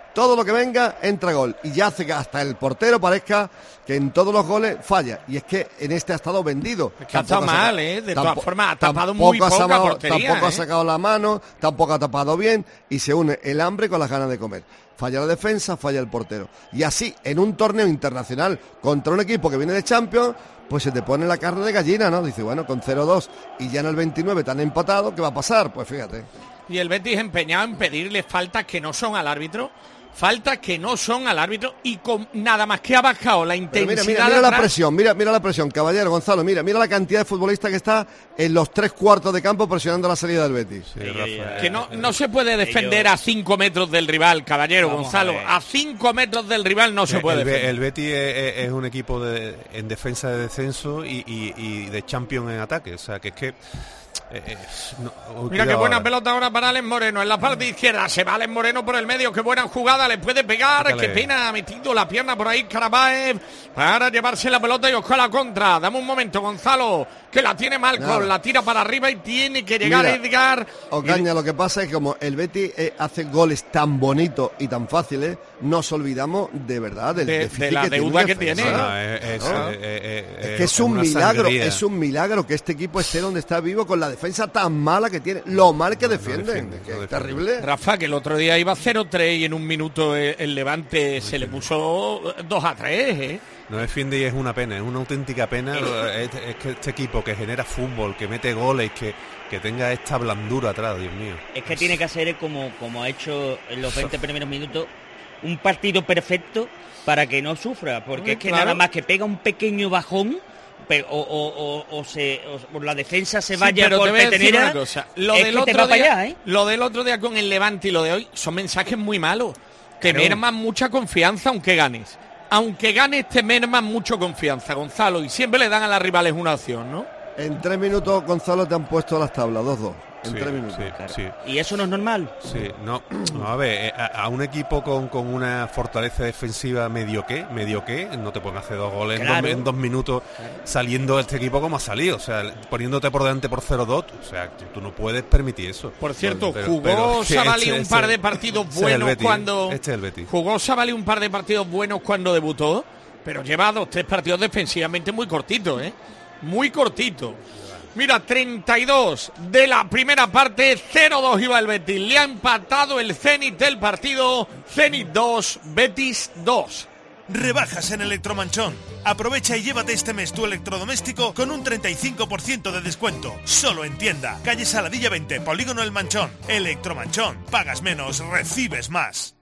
todo lo que venga entra gol, y ya hace que hasta el portero parezca que en todos los goles falla, y es que en este ha estado vendido.
Es que ha estado mal, ¿eh? De todas formas ha tapado
muy
poca
sacado,
portería.
Tampoco
¿eh?
ha sacado la mano, tampoco ha tapado bien, y se une el hambre con las ganas de comer. Falla la defensa, falla el portero. Y así, en un torneo internacional contra un equipo que viene de Champions, pues se te pone la carne de gallina, ¿no? Dice, bueno, con cero dos y ya en el veintinueve tan empatado, ¿qué va a pasar? Pues fíjate.
Y el Betis empeñado en pedirle faltas que no son al árbitro, faltas que no son al árbitro, y con nada más que ha bajado la intensidad.
Pero mira, mira, mira la presión, mira, mira la presión, caballero Gonzalo, mira, mira la cantidad de futbolistas que está en los tres cuartos de campo presionando la salida del Betis.
Sí, Rafa,
que no, no se puede defender
ellos...
a cinco metros del rival, caballero
Vamos
Gonzalo,
a,
a cinco metros del rival no se
el,
puede
el,
defender.
el Betis es, es un equipo de, en defensa de descenso y, y, y de Champions en ataque, o sea que es que Eh, eh, no, oh,
Mira qué buena
ahora.
pelota ahora para Alex Moreno en la parte izquierda, se va Alex Moreno por el medio, qué buena jugada, le puede pegar,
Fíjale.
qué pena, ha metido la pierna por ahí Carabaev para llevarse la pelota y buscar la contra. Dame un momento, Gonzalo, que la tiene Malcolm, la tira para arriba y tiene que llegar
Mira,
Edgar.
Ocaña, lo que pasa es que como el Betis eh, hace goles tan bonitos y tan fáciles, nos olvidamos de verdad del
De-
déficit
de la
que
deuda
tiene
que
defensa.
tiene.
No, es- es-
¿no?
eh, eh,
Es
eh,
que es un
una
milagro,
sangría.
es un milagro que este equipo esté donde está vivo con la defensa tan mala que tiene, lo mal que defienden,
defiende,
que
no
es
defiende.
terrible.
Rafa, que el otro día iba cero tres y en un minuto el, el Levante se le puso dos a tres, ¿eh?
No defiende y es una pena, es una auténtica pena. es, es que este equipo que genera fútbol, que mete goles, que, que tenga esta blandura atrás, Dios mío.
Es que tiene que hacer como, como ha hecho en los veinte primeros minutos, un partido perfecto para que no sufra, porque
Mm,
es que
claro.
nada más que pega un pequeño bajón pe- o, o- o- o se o- o la defensa se
Sí,
vaya
pero
por
te voy a decir
petenera,
una cosa. Lo
es
del
que te
otro
va para
día,
allá, ¿eh?
lo del otro día con el Levante y lo de hoy son mensajes muy malos. Te
Claro.
merman mucha confianza aunque ganes. Aunque ganes te merman mucho confianza, Gonzalo, y siempre le dan a las rivales una opción, ¿no?
En tres minutos, Gonzalo, te han puesto las tablas, dos dos. En
Sí,
tres minutos.
sí, sí.
Y eso no es normal.
Sí, no, no, a ver, eh, a, a un equipo con, con una fortaleza defensiva medio que, medio que, no te pueden hacer dos goles en
Claro.
dos, en dos minutos saliendo de este equipo como ha salido, o sea, poniéndote por delante por cero dos, o sea, tú, tú no puedes permitir eso.
Por cierto,
Pero-
jugó
pero es que
Savali
este-
un
este-
par de partidos
este es el
buenos
Betis,
cuando
Este es el Betis.
jugó Savali un par de partidos buenos cuando debutó, pero lleva dos, tres partidos defensivamente muy cortitos, ¿eh? Muy cortito. Mira, treinta y dos de la primera parte, cero dos iba el Betis. Le ha empatado el Zenit del partido. Zenit dos, Betis dos.
Rebajas en Electromanchón. Aprovecha y llévate este mes tu electrodoméstico con un treinta y cinco por ciento de descuento. Solo en tienda. Calle Saladilla veinte, Polígono El Manchón. Electromanchón. Pagas menos, recibes más.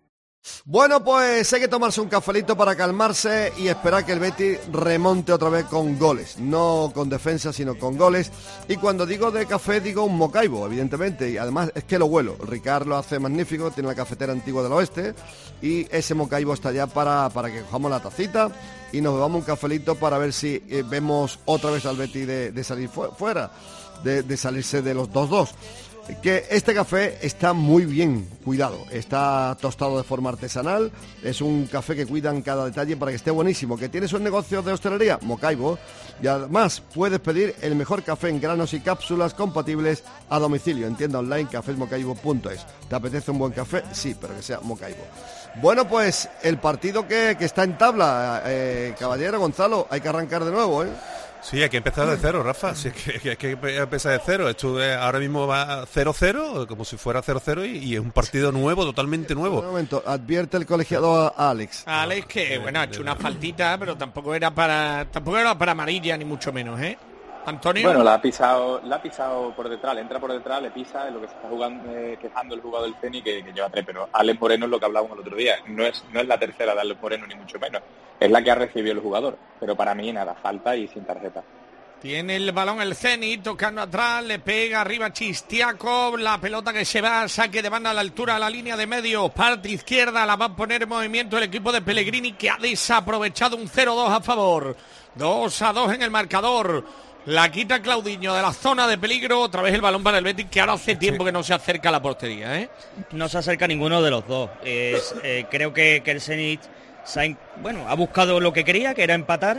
Bueno, pues hay que tomarse un cafelito para calmarse y esperar que el Betis remonte otra vez con goles. No con defensa, sino con goles. Y cuando digo de café, digo un Mocaibo, evidentemente. Y además es que lo huelo. Ricard lo hace magnífico, tiene la cafetera antigua del oeste. Y ese Mocaibo está ya para, para que cojamos la tacita y nos bebamos un cafelito para ver si eh, vemos otra vez al Betis de, de salir fu- fuera, de, de salirse de los dos dos. Que este café está muy bien cuidado, está tostado de forma artesanal, es un café que cuidan cada detalle para que esté buenísimo. ¿Que tienes un negocio de hostelería? Mocaibo. Y además puedes pedir el mejor café en granos y cápsulas compatibles a domicilio en tienda online cafés mocaibo punto es. ¿Te apetece un buen café? Sí, pero que sea Mocaibo. Bueno, pues el partido que, que está en tabla, eh, caballero Gonzalo, hay que arrancar de nuevo, ¿eh?
Sí, hay que empezar de cero, Rafa. Sí, es que, que hay que empezar de cero. Esto es- ahora mismo va cero cero, como si fuera cero cero, y, y es un partido nuevo, totalmente nuevo.
Un momento, advierte el colegiado a a Alex.
Alex, que bueno, ha hecho una faltita, pero tampoco era para tampoco era para amarilla, ni mucho menos, ¿eh? Antonio.
Bueno, la ha pisado, la ha pisado por detrás, le entra por detrás, le pisa, es lo que se está jugando, eh, quejando el jugador del Zenit que, que lleva tres, pero Alex Moreno es lo que hablábamos el otro día, no es, no es la tercera de Alex Moreno ni mucho menos, es la que ha recibido el jugador, pero para mí nada, falta y sin tarjeta.
Tiene el balón el Zenit, tocando atrás, le pega arriba Chistiakov, la pelota que se va, saque de banda a la altura de la línea de medio, parte izquierda, la va a poner en movimiento el equipo de Pellegrini, que ha desaprovechado un cero dos a favor, dos a dos en el marcador. La quita Claudiño de la zona de peligro, otra vez el balón para el Betis, que ahora hace tiempo que no se acerca a la portería, ¿eh?
No se acerca ninguno de los dos. Es, eh, creo que, que el Zenit se ha, in- bueno, ha buscado lo que quería, que era empatar.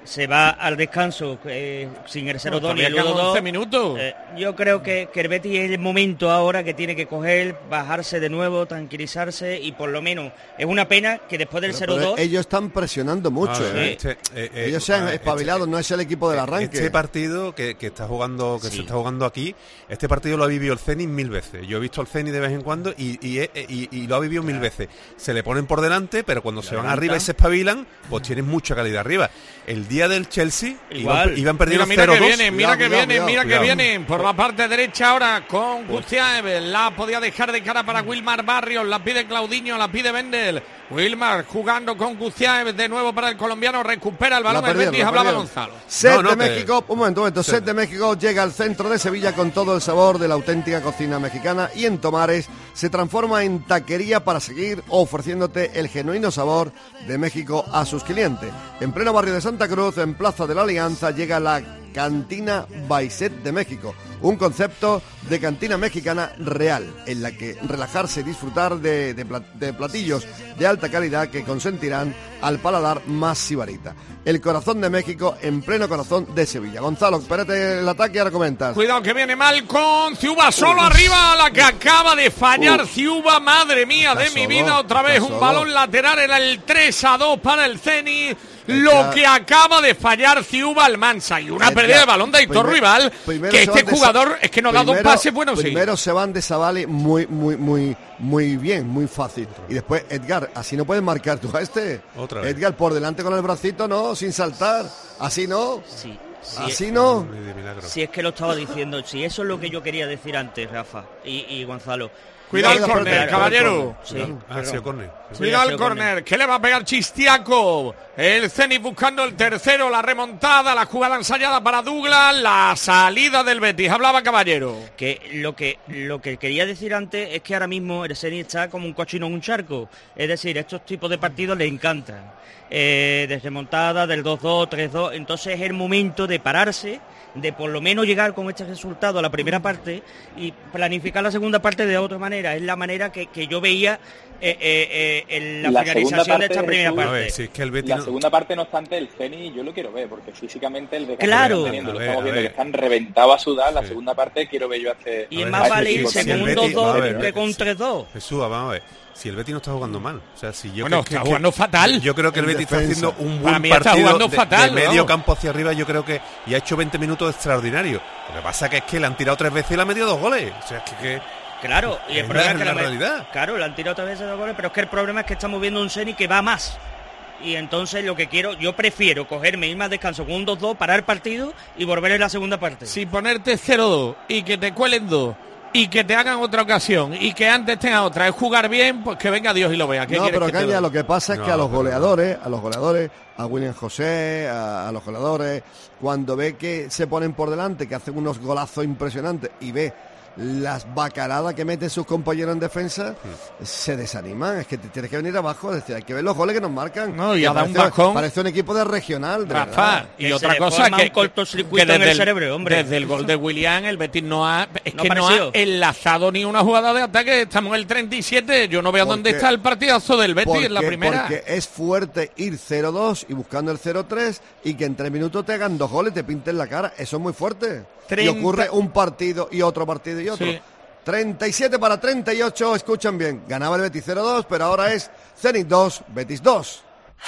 se va al descanso eh, sin el cero dos ni el uno dos.
once minutos.
Eh, yo creo que, que el Betis es el momento ahora que tiene que coger, bajarse de nuevo, tranquilizarse y por lo menos es una pena que después del cero dos...
Ellos están presionando mucho.
Ah,
¿eh?
este, eh, eh,
ellos se han
ah,
espabilado,
este,
no es el equipo del arranque.
Este partido que, que está jugando, que
Sí.
se está jugando aquí, este partido lo ha vivido el Zenit mil veces. Yo he visto al Zenit de vez en cuando y, y, y, y lo ha vivido mil veces. Se le ponen por delante, pero cuando se van
levantan.
arriba y se espabilan, pues tienen mucha calidad arriba. El día del Chelsea
Igual.
iban, iban perdiendo
Mira, mira
cero
que
dos.
vienen, mira
Cuidado,
que
cuidado,
vienen, mira
cuidado.
que vienen. Por la parte derecha ahora con Gutiérrez. La podía dejar de cara para Wilmar Barrios. La pide Claudinho, la pide Wendel. Wilmar jugando con Gutiérrez de nuevo para el colombiano. Recupera el balón.
La
El
perdieron,
Betis,
la
hablaba
perdieron.
Gonzalo.
Set
No, no,
de
que-
México, un momento, un momento.
Sí.
Set de México llega al centro de Sevilla con todo el sabor de la auténtica cocina mexicana y en Tomares se transforma en taquería para seguir ofreciéndote el genuino sabor de México a sus clientes. En pleno barrio de Santa Cruz, en Plaza de la Alianza, llega la Cantina Baiset de México, un concepto de cantina mexicana real, en la que relajarse y disfrutar de, de plat- de platillos de alta calidad que consentirán al paladar más sibarita. El corazón de México en pleno corazón de Sevilla. Gonzalo, espérate el ataque y ahora comentas.
Cuidado que viene mal con Ciuba, solo arriba la que acaba de fallar
Uf.
Ciuba, madre mía
Está
de mi
solo,
vida, otra vez
está
un
solo.
balón lateral, era el tres a dos para el Zenit, lo
Está-
que acaba de fallar Ciuba al Mansa y una
Edgar,
pérdida de balón de Aitor
primer-
Rival,
primero
que
se
este
van de
jugador
Sa-
es que no da dos
primero-
pases buenos, sí.
Primero se van de Savali muy, muy, muy, muy bien, muy fácil. Y después, Edgar, así no puedes marcar tú a este.
Otra vez.
Edgar, por delante con el bracito, no, sin saltar. Así no.
Sí, sí,
Así no.
Ni de milagro.
Si es que lo estaba diciendo, si eso es lo que yo quería decir antes, Rafa y, y Gonzalo.
Cuidado el
Cuidado,
córner,
espérate,
caballero.
Sí,
Ah, ha sido córner.
Sí,
Cuidado
ha
el
sido
córner, que le va a pegar Chistiaco. El Zenit buscando el tercero, la remontada, la jugada ensayada para Douglas, la salida del Betis. Hablaba Caballero.
Que lo que lo que quería decir antes es que ahora mismo el Zenit está como un cochino en un charco. Es decir, estos tipos de partidos les encantan. Eh, de remontada, del dos dos, tres dos. Entonces es el momento de pararse, de por lo menos llegar con este resultado a la primera parte y planificar la segunda parte de otra manera. Es la manera que, que yo veía eh, eh, eh, en la,
La
finalización
segunda
de esta
parte,
primera
Jesús,
A ver,
parte.
si es que el Betis
La
no-
segunda parte, no obstante, el Zenit yo lo quiero ver, porque físicamente el de
Claro.
teniendo,
A
lo
ver,
estamos
a
viendo
ver.
que están reventados a sudar. La
Sí.
segunda parte quiero ver yo hace.
Y
A
es
ver,
más
si-
vale
si-
irse
si
con
el
un
Betis-
dos dos
a ver,
que con tres dos.
Jesús, vamos a ver. Si el Betis no está jugando mal, o sea, si yo
Bueno,
creo que-
está
que-
jugando fatal.
Yo creo que el
En
Betis está
defensa.
haciendo un
Para
buen
mí está
partido
jugando
de,
fatal,
de medio
vamos.
campo hacia arriba, yo creo que y ha hecho veinte minutos extraordinarios. Lo que pasa que es que le han tirado tres veces y le han metido dos goles. O sea, es que, que
Claro, y el
Es
problema
la-
es que
la
la-
realidad.
Claro, le han tirado otra vez esos goles, pero es que el problema es que estamos viendo un Zenit que va más. Y entonces lo que quiero, yo prefiero cogerme, irme al descanso con un dos dos, parar el partido y volver en la segunda parte.
Si ponerte cero dos y que te cuelen dos y que te hagan otra ocasión y que antes tenga otra, es jugar bien, pues que venga Dios y lo vea. ¿Qué
No,
quieres
pero
que te
Caña,
doy?
lo que pasa es que
No,
a los
pero
goleadores, a los goleadores, a William José, a, a los goleadores, cuando ve que se ponen por delante, que hacen unos golazos impresionantes y ve las bacaladas que meten sus compañeros en defensa, se desaniman. Es que te tienes que venir abajo, es decir, hay que ver los goles que nos marcan.
No, y
Que
ha dado un
parece-
bajón.
Parece un equipo de regional, de
Rafa,
verdad.
y
Que se
otra
le
cosa
forma
que,
un cortocircuito
que
en el
desde
cerebro, hombre.
Desde el gol de William, el Betis no ha, es
No
que
ha
no ha
aparecido.
enlazado ni una jugada de ataque. Estamos en el treinta y siete. Yo no veo dónde
Porque-
está el partidazo del Betis en la
Porque-
primera.
Porque es fuerte ir cero dos y buscando el cero tres y que en tres minutos te hagan dos goles y te pinten la cara. Eso es muy fuerte.
treinta
Y ocurre un partido y otro partido y otro.
Sí.
treinta y siete para treinta y ocho, escuchan bien. Ganaba el Betis cero dos, pero ahora es Zenit dos, Betis dos.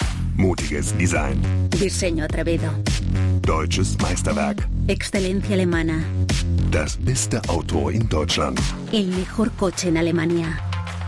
Mutiges Design.
Diseño atrevido.
Deutsches Meisterwerk.
Excelencia alemana.
Das beste Auto in Deutschland.
El mejor coche en Alemania.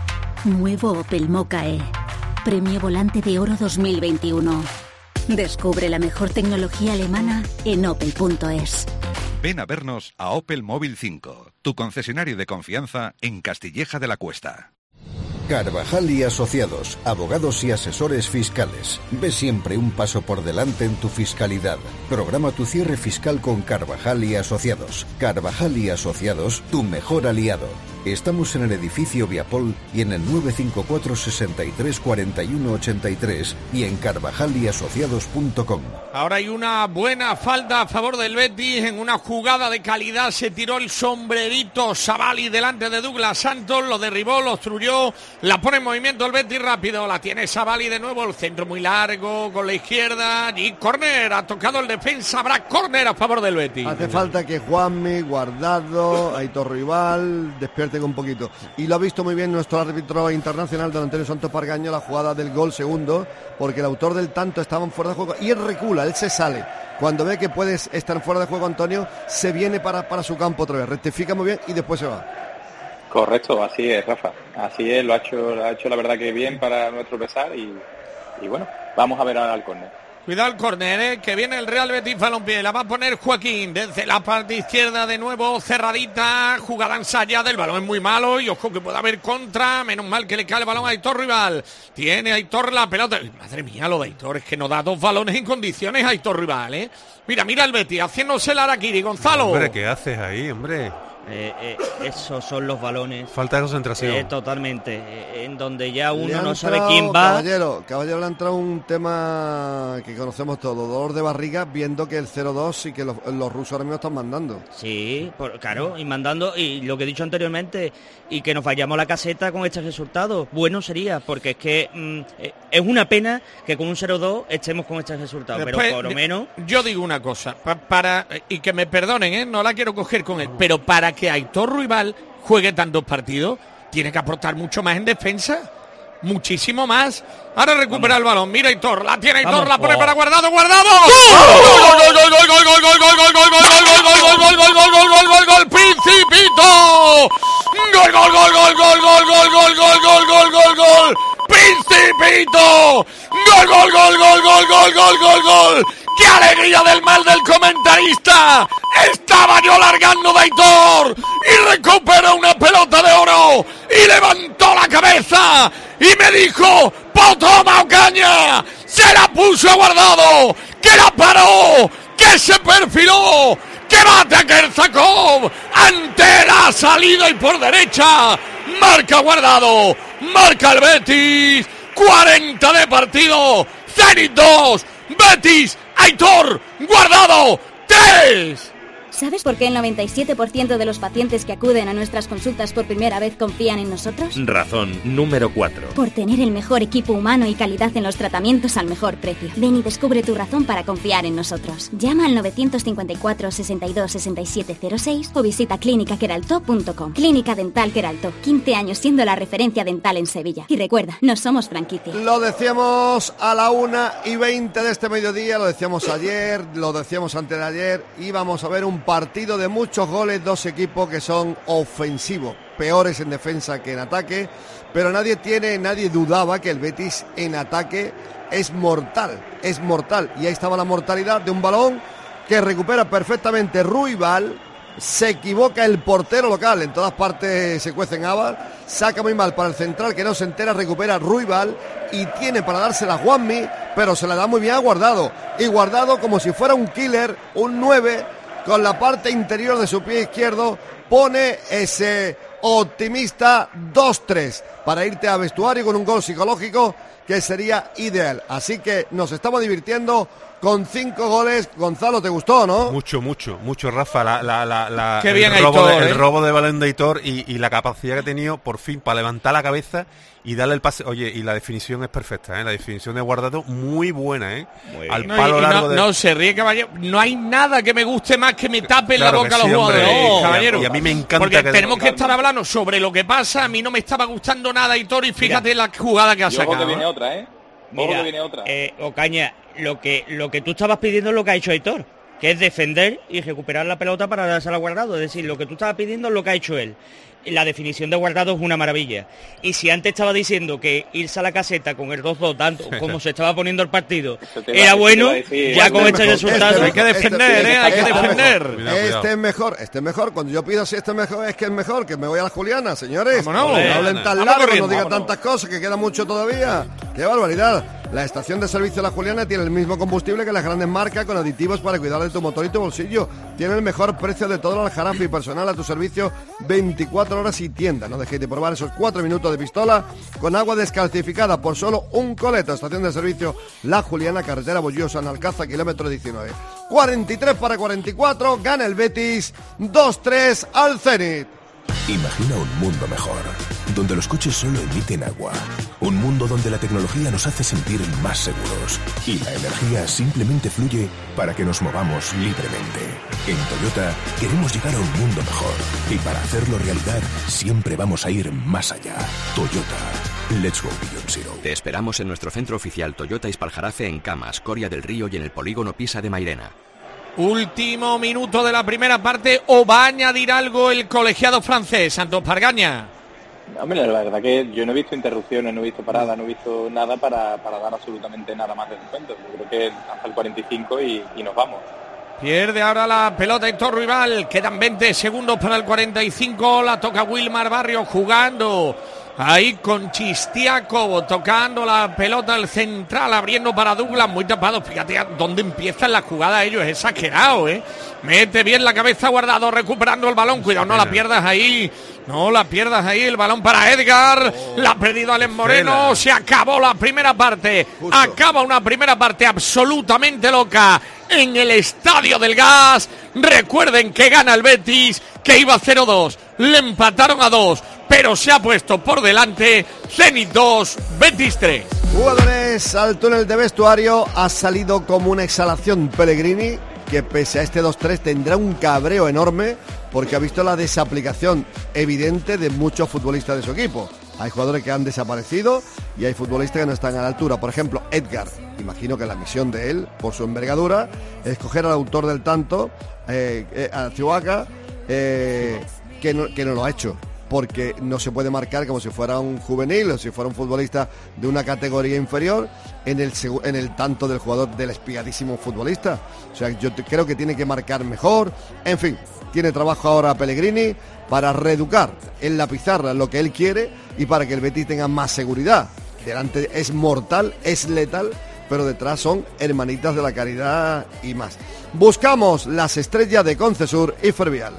Nuevo Opel Mokka E. Premio Volante de Oro dos mil veintiuno. Descubre la mejor tecnología alemana en opel punto es.
Ven a vernos a Opel Móvil cinco, tu concesionario de confianza en Castilleja de la Cuesta.
Carvajal y Asociados, abogados y asesores fiscales. Ve siempre un paso por delante en tu fiscalidad. Programa tu cierre fiscal con Carvajal y Asociados. Carvajal y Asociados, tu mejor aliado. Estamos en el edificio Viapol y en el nueve cinco cuatro, sesenta y tres, cuarenta y uno, ochenta y tres y en carvajal y asociados punto com.
Ahora hay una buena falta a favor del Betis. En una jugada de calidad se tiró el sombrerito Savali delante de Douglas Santos, lo derribó, lo obstruyó, la pone en movimiento el Betis rápido, la tiene Savali de nuevo, el centro muy largo con la izquierda y córner, ha tocado el defensa, habrá córner a favor del Betis.
Hace falta que Juanmi, Guardado, Aitor Rival despierten un poquito. Y lo ha visto muy bien nuestro árbitro internacional, don Antonio Santos Pargaño, la jugada del gol segundo, porque el autor del tanto estaba fuera de juego y él recula, él se sale. Cuando ve que puedes estar fuera de juego, Antonio, se viene para, para su campo otra vez, rectifica muy bien y después se va.
Correcto, así es, Rafa. Así es, lo ha hecho, lo ha hecho la verdad que bien para nuestro pesar y, y bueno, vamos a ver ahora el córner.
Cuidado el córner, ¿eh? Que viene el Real Betis Balompié, la va a poner Joaquín desde la parte izquierda de nuevo, cerradita, jugada ensayada, el balón es muy malo y ojo que puede haber contra, menos mal que le cae el balón a Aitor Rival, tiene Aitor la pelota, madre mía lo de Aitor, es que no da dos balones en condiciones a Aitor Rival, ¿eh? Mira, mira el Betis, haciéndose el Araquiri, Gonzalo.
Hombre, ¿qué haces ahí, hombre?
Eh, eh, esos son los balones.
Falta de concentración.
Eh, totalmente. Eh, en donde ya uno
Le
no
han
sabe
entrado,
quién va.
Caballero, caballero, le ha entrado un tema que conocemos todos, dolor de barriga, viendo que el cero dos y que los, los rusos ahora mismo están mandando.
Sí, por, claro, y mandando, y lo que he dicho anteriormente, y que nos vayamos a la caseta con este resultado. Bueno sería, porque es que mm, es una pena que con un cero dos estemos con este resultado,
Después,
pero por lo menos...
Yo digo una cosa, pa, para y que me perdonen, ¿eh? No la quiero coger con él, pero para que Aitor Rival juegue tantos partidos, tiene que aportar mucho más en defensa, muchísimo más. Ahora recupera el balón, mira Aitor, la tiene Aitor, la pone para Guardado, Guardado. ¡Gol, gol, gol, gol, gol, gol, gol, gol, gol, gol, gol, gol, gol, gol, gol, gol, gol, gol, Principito! Gol, gol, gol, gol, gol, gol, gol, gol, gol, gol, gol, gol, gol, Principito! Gol, gol, gol, gol, gol, gol, gol, gol, gol. ¡Qué alegría del mal del comentarista! Estaba yo largando de Aitor y recuperó una pelota de oro y levantó la cabeza y me dijo: ¡Po, toma, Ocaña! ¡Se la puso a Guardado! ¡Que la paró! ¡Que se perfiló! ¡Que bate a Kerzakov! ¡Ante la salida y por derecha! ¡Marca Guardado! ¡Marca el Betis! ¡cuarenta de partido! ¡Zenit dos! ¡Betis! ¡Aitor! ¡Guardado! ¡tres!
¿Sabes por qué el noventa y siete por ciento de los pacientes que acuden a nuestras consultas por primera vez confían en nosotros?
Razón número cuatro.
Por tener el mejor equipo humano y calidad en los tratamientos al mejor precio. Ven y descubre tu razón para confiar en nosotros. Llama al nueve cinco cuatro, sesenta y dos, sesenta y siete cero seis o visita clínica queraltó punto com. Clínica Dental Queraltó, quince años siendo la referencia dental en Sevilla. Y recuerda, no somos franquicia.
Lo decíamos a la una y veinte de este mediodía, lo decíamos ayer, lo decíamos antes de ayer, íbamos a ver un partido de muchos goles, dos equipos que son ofensivos, peores en defensa que en ataque, pero nadie tiene, nadie dudaba que el Betis en ataque es mortal, es mortal, y ahí estaba la mortalidad de un balón que recupera perfectamente Ruibal, se equivoca el portero local, en todas partes se cuecen habas, saca muy mal para el central que no se entera, recupera Ruibal y tiene para dársela a Juanmi, pero se la da muy bien a Guardado, y Guardado como si fuera un killer, un nueve, con la parte interior de su pie izquierdo, pone ese optimista dos tres para irte a vestuario con un gol psicológico que sería ideal. Así que nos estamos divirtiendo con cinco goles. Gonzalo, ¿te gustó, no?
Mucho, mucho, mucho, Rafa. La, la, la, la,
Qué bien
el, robo
Aitor,
de,
¿eh?
el robo de balón de Aitor y, y la capacidad que ha tenido por fin para levantar la cabeza y darle el pase. Oye, y la definición es perfecta, ¿eh? La definición de Guardado muy buena, ¿eh? Muy Al
no,
palo
y, y
largo
no,
de...
no se ríe, caballero. No hay nada que me guste más que me tapen
Claro
la boca
que
a los
sí,
jugadores,
hombre.
no,
Y-
caballero.
y a mí me encanta
Porque
que-
tenemos que estar hablando sobre lo que pasa. A mí no me estaba gustando nada Aitor y fíjate
Mira,
la jugada que ha
Y ojo
sacado.
que viene
¿eh?
otra, ¿eh? Ojo
Mira,
que viene otra.
eh, Ocaña, lo que, lo que tú estabas pidiendo es lo que ha hecho Aitor, que es defender y recuperar la pelota para dársela a Guardado. Es decir, lo que tú estabas pidiendo es lo que ha hecho él. La definición de Guardado es una maravilla. Y si antes estaba diciendo que irse a la caseta con el dos dos, tanto como se estaba poniendo el partido,
Eso te iba-
era
eso te
bueno,
iba a decir.
ya
Este
con
es
este
mejor,
resultado...
este
Hay que defender, ¿eh? Hay que
Este es
defender.
mejor.
Cuidado,
Este
cuidado.
es mejor, este es mejor. Cuando yo pido si este es mejor, es que es mejor, que me voy a la Juliana, señores.
Vámonos.
No hablen tan
Vamos
largo,
corriendo.
no digan
Vámonos.
tantas cosas, que queda mucho todavía. ¡Qué barbaridad! La estación de servicio La Juliana tiene el mismo combustible que las grandes marcas, con aditivos para cuidar de tu motor y tu bolsillo. Tiene el mejor precio de todo el Aljarafe y personal a tu servicio veinticuatro horas y tienda. No dejéis de probar esos cuatro minutos de pistola con agua descalcificada por solo un coleto. Estación de servicio La Juliana, carretera Bollosa, en Alcázar, kilómetro diecinueve. cuarenta y tres para cuarenta y cuatro, gana el Betis dos tres al Zenit.
Imagina un mundo mejor, donde los coches solo emiten agua. Un mundo donde la tecnología nos hace sentir más seguros y la energía simplemente fluye para que nos movamos libremente. En Toyota queremos llegar a un mundo mejor y para hacerlo realidad siempre vamos a ir más allá. Toyota, let's go beyond zero.
Te esperamos en nuestro centro oficial Toyota Ispaljarafe en Camas, Coria del Río y en el polígono Pisa de Mairena.
Último minuto de la primera parte, ¿o va a añadir algo el colegiado francés, Santos Pargaña?
Hombre, la verdad que yo no he visto interrupciones, no he visto paradas, no he visto nada para, para dar absolutamente nada más de descuento. Yo creo que hasta el cuarenta y cinco y, y nos vamos.
Pierde ahora la pelota Héctor Rival, quedan veinte segundos para el cuarenta y cinco, la toca Wilmar Barrio jugando ahí con Chistiaco, tocando la pelota al central, abriendo para Douglas, muy tapado. Fíjate a dónde empiezan las jugadas ellos, es exagerado, ¿eh? Mete bien la cabeza Guardado, recuperando el balón, cuidado, no la pierdas ahí, no la pierdas ahí, el balón para Edgar, oh. La ha perdido Alex Moreno, Pela. Se acabó la primera parte, Justo. Acaba una primera parte absolutamente loca en el Estadio del Gas. Recuerden que gana el Betis, que iba cero dos, le empataron a dos, pero se ha puesto por delante. Zenit dos, Betis tres.
Jugadores al túnel de vestuario, ha salido como una exhalación Pellegrini, que pese a este dos tres tendrá un cabreo enorme porque ha visto la desaplicación evidente de muchos futbolistas de su equipo. Hay jugadores que han desaparecido y hay futbolistas que no están a la altura. Por ejemplo, Edgar. Imagino que la misión de él, por su envergadura, es coger al autor del tanto, eh, eh, a Chihuahua, eh, que, no, que no lo ha hecho, porque no se puede marcar como si fuera un juvenil o si fuera un futbolista de una categoría inferior en el, en el tanto del jugador, del espigadísimo futbolista. O sea, yo te, creo que tiene que marcar mejor. En fin, tiene trabajo ahora Pellegrini para reeducar en la pizarra lo que él quiere y para que el Betis tenga más seguridad. Delante es mortal, es letal, pero detrás son hermanitas de la caridad y más. Buscamos las estrellas de Concesur y Fervial.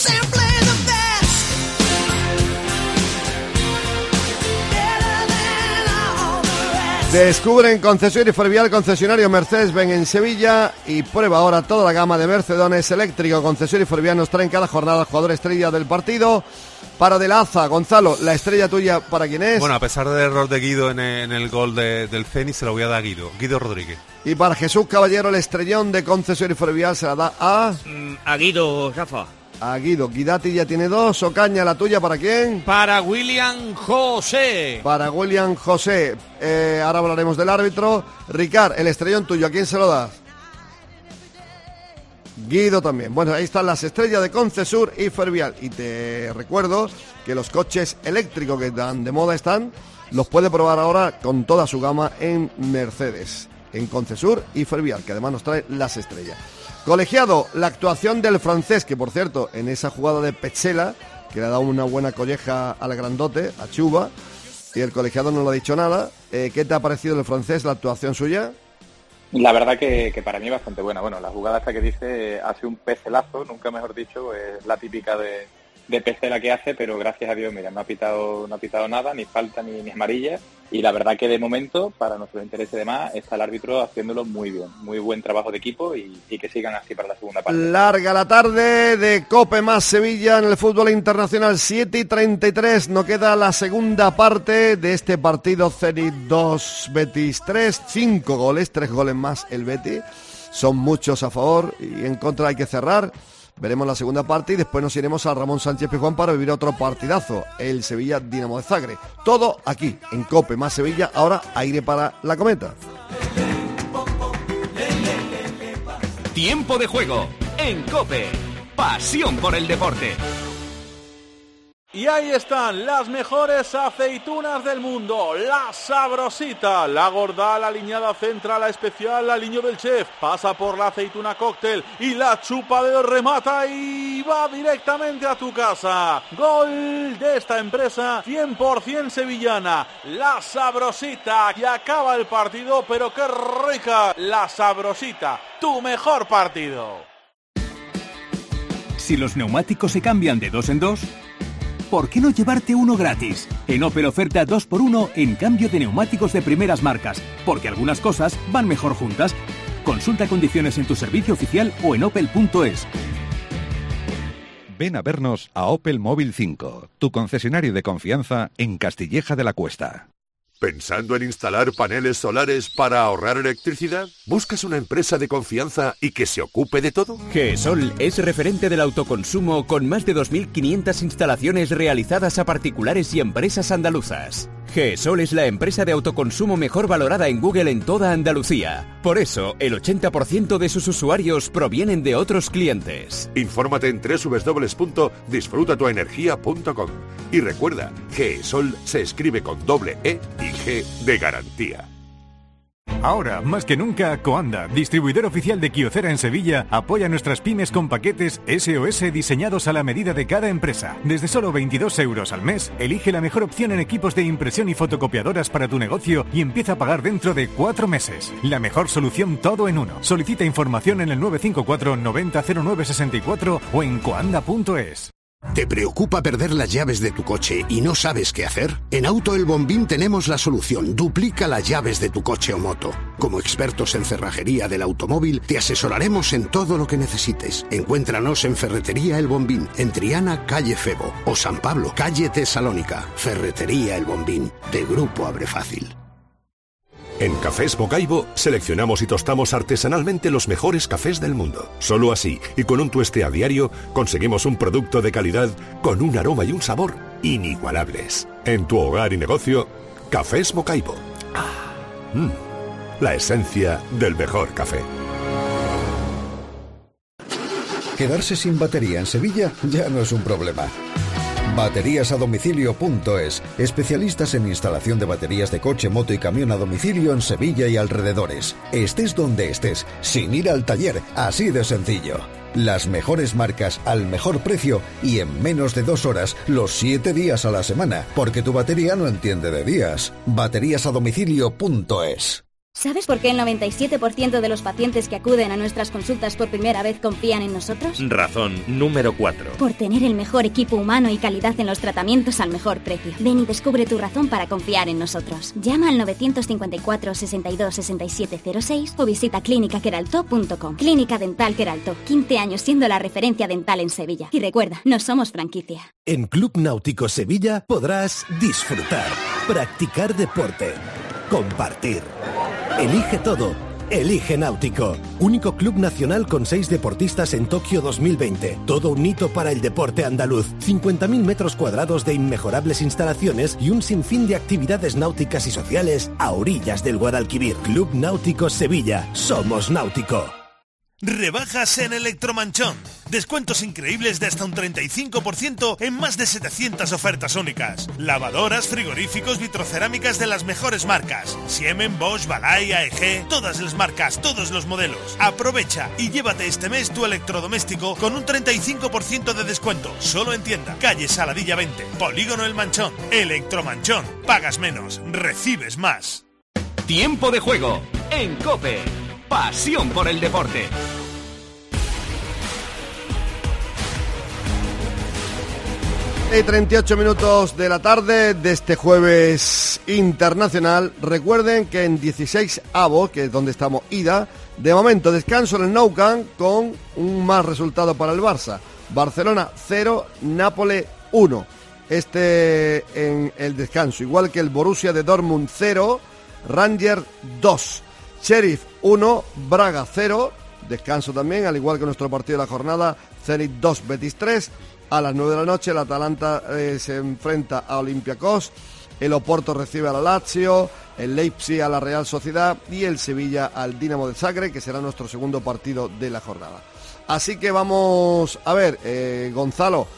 Descubren Concesur y Fervial, concesionario Mercedes-Benz en Sevilla, y prueba ahora toda la gama de Mercedones eléctrico. Concesur y Fervial nos traen cada jornada al jugador estrella del partido. Para De la Haza, Gonzalo, ¿la estrella tuya para quién es?
Bueno, a pesar del error de Guido en el, en el gol de, del Zenit, se lo voy a dar a Guido, Guido Rodríguez.
Y para Jesús Caballero, el estrellón de Concesur y Fervial se la da a...
Mm, a Guido, Rafa.
A Guido. Guidati ya tiene dos. Ocaña, ¿la tuya para quién?
Para William José.
Para William José. Eh, ahora hablaremos del árbitro. Ricard, el estrellón tuyo, ¿a quién se lo das? Guido también. Bueno, ahí están las estrellas de Concesur y Fervial. Y te recuerdo que los coches eléctricos que tan de moda están, los puede probar ahora con toda su gama en Mercedes, en Concesur y Fervial, que además nos trae las estrellas. Colegiado, la actuación del francés, que por cierto, en esa jugada de Petzela, que le ha dado una buena colleja al grandote, a Chuba, y el colegiado no le ha dicho nada. Eh, ¿Qué te ha parecido el francés, la actuación suya?
La verdad que, que para mí es bastante buena. Bueno, la jugada esta que dice hace un pecelazo, nunca mejor dicho, es la típica de, de Petzela que hace, pero gracias a Dios, mira, no ha pitado, no ha pitado nada, ni falta ni, ni amarilla, y la verdad que de momento, para nuestros intereses y demás, está el árbitro haciéndolo muy bien, muy buen trabajo de equipo y, y que sigan así para la segunda parte.
Larga la tarde de Cope más Sevilla en el fútbol internacional, siete y treinta y tres, no queda la segunda parte de este partido. Zenit dos, Betis tres, cinco goles, tres goles más el Betis, son muchos a favor y en contra, hay que cerrar. Veremos la segunda parte y después nos iremos a Ramón Sánchez Pizjuán para vivir otro partidazo, el Sevilla Dinamo de Zagreb. Todo aquí, en Cope más Sevilla. Ahora aire para la cometa.
Tiempo de juego en Cope. Pasión por el deporte.
Y ahí están las mejores aceitunas del mundo, la Sabrosita, la gorda, la aliñada central, la especial, la aliño del chef, pasa por la aceituna cóctel y la chupa de remata y va directamente a tu casa. Gol de esta empresa cien por ciento sevillana, la Sabrosita, y acaba el partido, pero qué rica, la Sabrosita, tu mejor partido.
Si los neumáticos se cambian de dos en dos, ¿por qué no llevarte uno gratis? En Opel oferta dos por uno en cambio de neumáticos de primeras marcas, porque algunas cosas van mejor juntas. Consulta condiciones en tu servicio oficial o en opel punto es.
Ven a vernos a Opel Móvil cinco, tu concesionario de confianza en Castilleja de la Cuesta.
¿Pensando en instalar paneles solares para ahorrar electricidad? ¿Buscas una empresa de confianza y que se ocupe de todo?
GESOL es referente del autoconsumo con más de dos mil quinientas instalaciones realizadas a particulares y empresas andaluzas. GESOL es la empresa de autoconsumo mejor valorada en Google en toda Andalucía. Por eso, el ochenta por ciento de sus usuarios provienen de otros clientes.
Infórmate en doble u doble u doble u punto disfruta tu energía punto com. Y recuerda, GESOL se escribe con doble E y G de garantía.
Ahora, más que nunca, Coanda, distribuidor oficial de Kyocera en Sevilla, apoya a nuestras pymes con paquetes S O S diseñados a la medida de cada empresa. Desde solo veintidós euros al mes, elige la mejor opción en equipos de impresión y fotocopiadoras para tu negocio y empieza a pagar dentro de cuatro meses. La mejor solución todo en uno. Solicita información en el nueve cinco cuatro noventa cero nueve sesenta y cuatro o en coanda punto es.
¿Te preocupa perder las llaves de tu coche y no sabes qué hacer? En Auto El Bombín tenemos la solución. Duplica las llaves de tu coche o moto. Como expertos en cerrajería del automóvil, te asesoraremos en todo lo que necesites. Encuéntranos en Ferretería El Bombín, en Triana, calle Febo, o San Pablo, calle Tesalónica. Ferretería El Bombín, de Grupo Abre Fácil.
En Cafés Mocaibo seleccionamos y tostamos artesanalmente los mejores cafés del mundo. Solo así, y con un tueste a diario, conseguimos un producto de calidad con un aroma y un sabor inigualables. En tu hogar y negocio, Cafés Mocaibo. Ah, mm, la esencia del mejor café.
Quedarse sin batería en Sevilla ya no es un problema. baterías a domicilio punto es, especialistas en instalación de baterías de coche, moto y camión a domicilio en Sevilla y alrededores. Estés donde estés, sin ir al taller, así de sencillo. Las mejores marcas al mejor precio y en menos de dos horas, los siete días a la semana, porque tu batería no entiende de días. baterías a domicilio punto es.
¿Sabes por qué el noventa y siete por ciento de los pacientes que acuden a nuestras consultas por primera vez confían en nosotros?
Razón número cuatro.
Por tener el mejor equipo humano y calidad en los tratamientos al mejor precio. Ven y descubre tu razón para confiar en nosotros. Llama al novecientos cincuenta y cuatro, sesenta y dos, sesenta y siete cero seis o visita clínica queralto punto com. Clínica Dental Queralto, quince años siendo la referencia dental en Sevilla. Y recuerda, no somos franquicia.
En Club Náutico Sevilla podrás disfrutar, practicar deporte, compartir. Elige todo. Elige Náutico. Único club nacional con seis deportistas en Tokio dos mil veinte. Todo un hito para el deporte andaluz. cincuenta mil metros cuadrados de inmejorables instalaciones y un sinfín de actividades náuticas y sociales a orillas del Guadalquivir. Club Náutico Sevilla. Somos Náutico.
Rebajas en Electromanchón. Descuentos increíbles de hasta un treinta y cinco por ciento en más de setecientas ofertas únicas. Lavadoras, frigoríficos, vitrocerámicas de las mejores marcas. Siemens, Bosch, Balay, A E G, todas las marcas, todos los modelos. Aprovecha y llévate este mes tu electrodoméstico con un treinta y cinco por ciento de descuento. Solo en tienda. Calle Saladilla veinte, Polígono El Manchón. Electromanchón. Pagas menos, recibes más.
Tiempo de juego en COPE. Pasión por el deporte.
Y treinta y ocho minutos de la tarde de este jueves internacional. Recuerden que en dieciséis avos, que es donde estamos ida, de momento descanso en el Nou Camp con un mal resultado para el Barça. Barcelona cero, Nápoles uno. Este en el descanso, igual que el Borussia de Dortmund cero, Rangers dos. Sheriff uno, Braga cero, descanso también, al igual que nuestro partido de la jornada, Zenit dos, Betis tres. A las nueve de la noche el Atalanta eh, se enfrenta a Olympiacos, el Oporto recibe a la Lazio, el Leipzig a la Real Sociedad y el Sevilla al Dinamo de Zagreb, que será nuestro segundo partido de la jornada. Así que vamos a ver, eh, Gonzalo,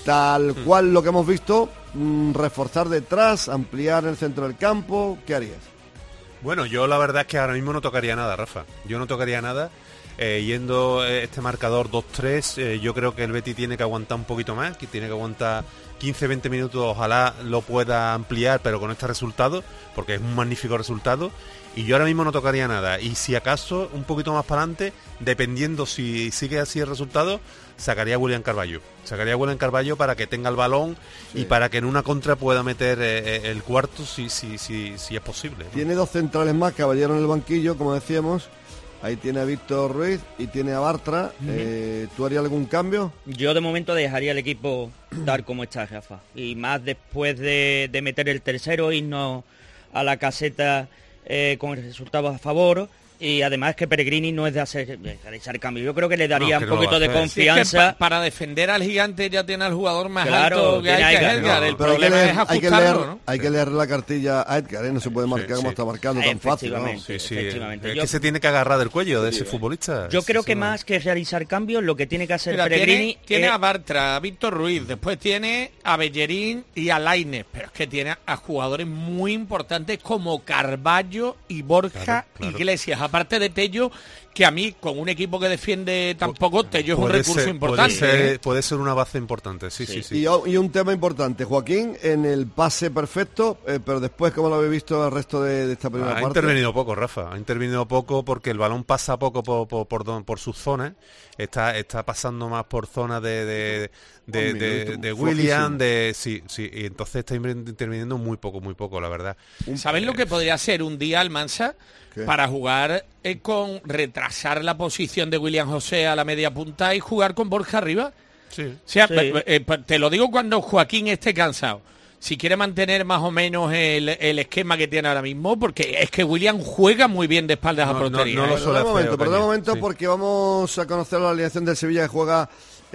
tal cual lo que hemos visto, mmm, reforzar detrás, ampliar el centro del campo, ¿qué harías?
Bueno, yo la verdad es que ahora mismo no tocaría nada, Rafa. Yo no tocaría nada. Eh, yendo este marcador dos tres, eh, yo creo que el Betis tiene que aguantar un poquito más, que tiene que aguantar quince veinte minutos, ojalá lo pueda ampliar, pero con este resultado, porque es un magnífico resultado, y yo ahora mismo no tocaría nada, y si acaso un poquito más para adelante, dependiendo si sigue así el resultado, sacaría a William Carballo, sacaría a William Carballo para que tenga el balón, sí, y para que en una contra pueda meter eh, el cuarto si, si, si, si es posible, ¿no?
Tiene dos centrales más, Caballero en el banquillo, como decíamos. Ahí tiene a Víctor Ruiz y tiene a Bartra. Uh-huh. eh, ¿Tú harías algún cambio?
Yo de momento dejaría el equipo tal como está, Rafa. Y más después de, de meter el tercero, irnos a la caseta eh, con el resultado a favor. Y además que Pellegrini no es de hacer de realizar cambio. Yo creo que le daría no, que un poquito no de confianza.
Sí, es que pa para defender al gigante ya tiene al jugador más
claro,
alto que hay que Edgar. No, el problema
leer,
es ajustarlo,
hay que leer,
¿no?
Hay que leer la cartilla a Edgar, ¿eh? No se puede marcar sí, como sí. está marcando tan fácil, ¿no?
Sí, sí. Es que se tiene que agarrar del cuello de ese futbolista.
Yo creo que más que realizar cambios, lo que tiene que hacer Mira, Pellegrini...
Tiene, tiene es... a Bartra, a Víctor Ruiz, después tiene a Bellerín y a Lainez, pero es que tiene a jugadores muy importantes como Carballo y Borja claro, claro. Iglesias, aparte de Tello, que a mí, con un equipo que defiende tampoco, Tello es un recurso
ser,
importante.
Puede ser,
¿eh?
puede ser una base importante, sí, sí, sí. sí.
Y, y un tema importante, Joaquín, en el pase perfecto, eh, pero después, ¿cómo lo habéis visto el resto de, de esta primera
ha
parte?
Ha intervenido poco, Rafa, ha intervenido poco porque el balón pasa poco por, por, por, por, por sus zonas, está, está pasando más por zonas de... de de, de, de, de William, de sí, sí, y entonces está interviniendo muy poco, muy poco, la verdad.
¿Sabes eh, lo que podría ser un día Almansa ¿qué? Para jugar eh, con retrasar la posición de William José a la media punta y jugar con Borja arriba?
Sí.
O sea,
sí.
eh, eh, te lo digo cuando Joaquín esté cansado. Si quiere mantener más o menos el, el esquema que tiene ahora mismo, porque es que William juega muy bien de espaldas
no,
a portería.
No, no, no
¿eh?
lo
Pero de momento,
feo,
pero de momento
sí.
porque vamos a conocer la alineación del Sevilla que juega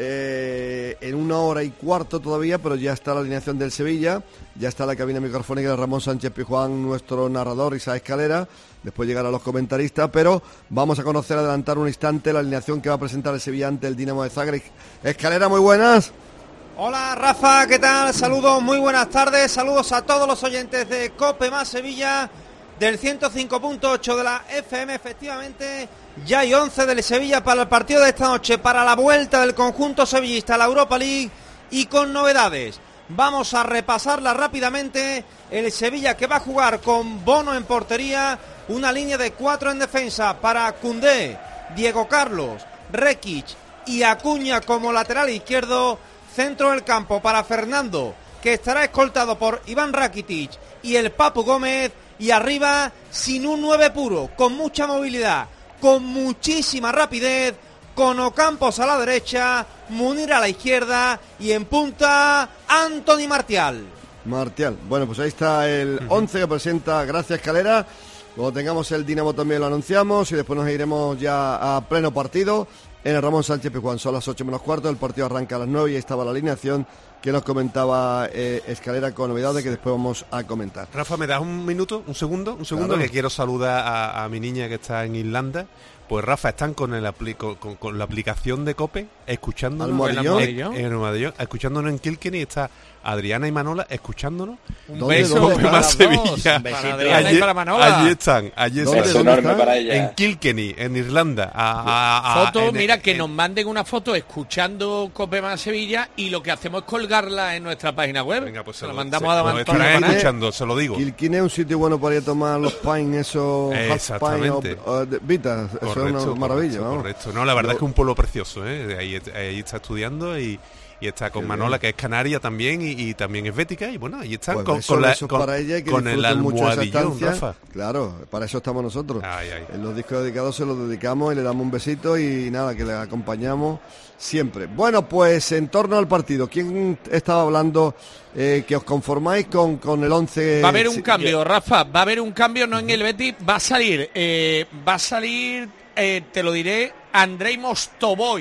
eh, en una hora y cuarto todavía, pero ya está la alineación del Sevilla, ya está la cabina microfónica de Ramón Sánchez Pizjuán, nuestro narrador Isaac Escalera, después llegarán los comentaristas, pero vamos a conocer, adelantar un instante la alineación que va a presentar el Sevilla ante el Dinamo de Zagreb. Escalera, muy buenas.
Hola Rafa, ¿qué tal? Saludos, muy buenas tardes, saludos a todos los oyentes de COPE más Sevilla, del ciento cinco punto ocho de la F M, efectivamente, ya hay once del Sevilla para el partido de esta noche, para la vuelta del conjunto sevillista a la Europa League y con novedades. Vamos a repasarla rápidamente, el Sevilla que va a jugar con Bono en portería, una línea de cuatro en defensa para Koundé, Diego Carlos, Rekic y Acuña como lateral izquierdo. Centro del campo para Fernando, que estará escoltado por Iván Rakitic y el Papu Gómez. Y arriba, sin un nueve puro, con mucha movilidad, con muchísima rapidez, con Ocampos a la derecha, Munir a la izquierda y en punta, Anthony Martial.
Martial, bueno, pues ahí está el uh-huh. once que presenta Gracias Calera. Cuando tengamos el Dinamo también lo anunciamos y después nos iremos ya a pleno partido en el Ramón Sánchez Pizjuán. Son las ocho menos cuarto, el partido arranca a las nueve y ahí estaba la alineación que nos comentaba eh, Escalera con novedades que después vamos a comentar.
Rafa, ¿me das un minuto, un segundo? Un segundo, claro. Que quiero saludar a, a mi niña que está en Irlanda. Pues Rafa, están con, el apli con, con, con la aplicación de COPE, escuchándonos en, en, en Almohadillón, escuchándonos en Kilkenny, está Adriana y Manola escuchándonos.
Un beso para
más Sevilla.
Para Adriana allí, y para Manola.
Allí están, allí están.
Es enorme para ella.
En Kilkenny, en Irlanda. A, a, a,
foto,
en,
mira,
en,
que
en,
nos manden una foto escuchando COPE más Sevilla y lo que hacemos es colgarla en nuestra página web.
Venga, pues se
lo,
lo
mandamos
se,
a
lo estarán escuchando, se lo digo.
Kilkenny es un sitio bueno para ir a tomar los pines, esos
Exactamente.
Pine, o, o, Vita, eso correcto, es una maravilla.
Correcto,
¿no?
correcto. No, la verdad Yo, es que es un pueblo precioso, ¿eh? Ahí, ahí está estudiando y, y está con Manola, bien. Que es canaria también y, y también es bética y bueno, ahí están
pues
con,
eso,
con, la,
eso
con,
para ella que
con el almohadillón, Rafa.
Claro, para eso estamos nosotros.
Ay, ay.
En los discos dedicados se los dedicamos y le damos un besito y nada, que le acompañamos siempre. Bueno, pues en torno al partido, ¿quién estaba hablando eh, que os conformáis con, con el once?
Va a haber un cambio, Rafa, va a haber un cambio, no en el Betis, va a salir, eh, va a salir, eh, te lo diré, Andrei Mostovoy,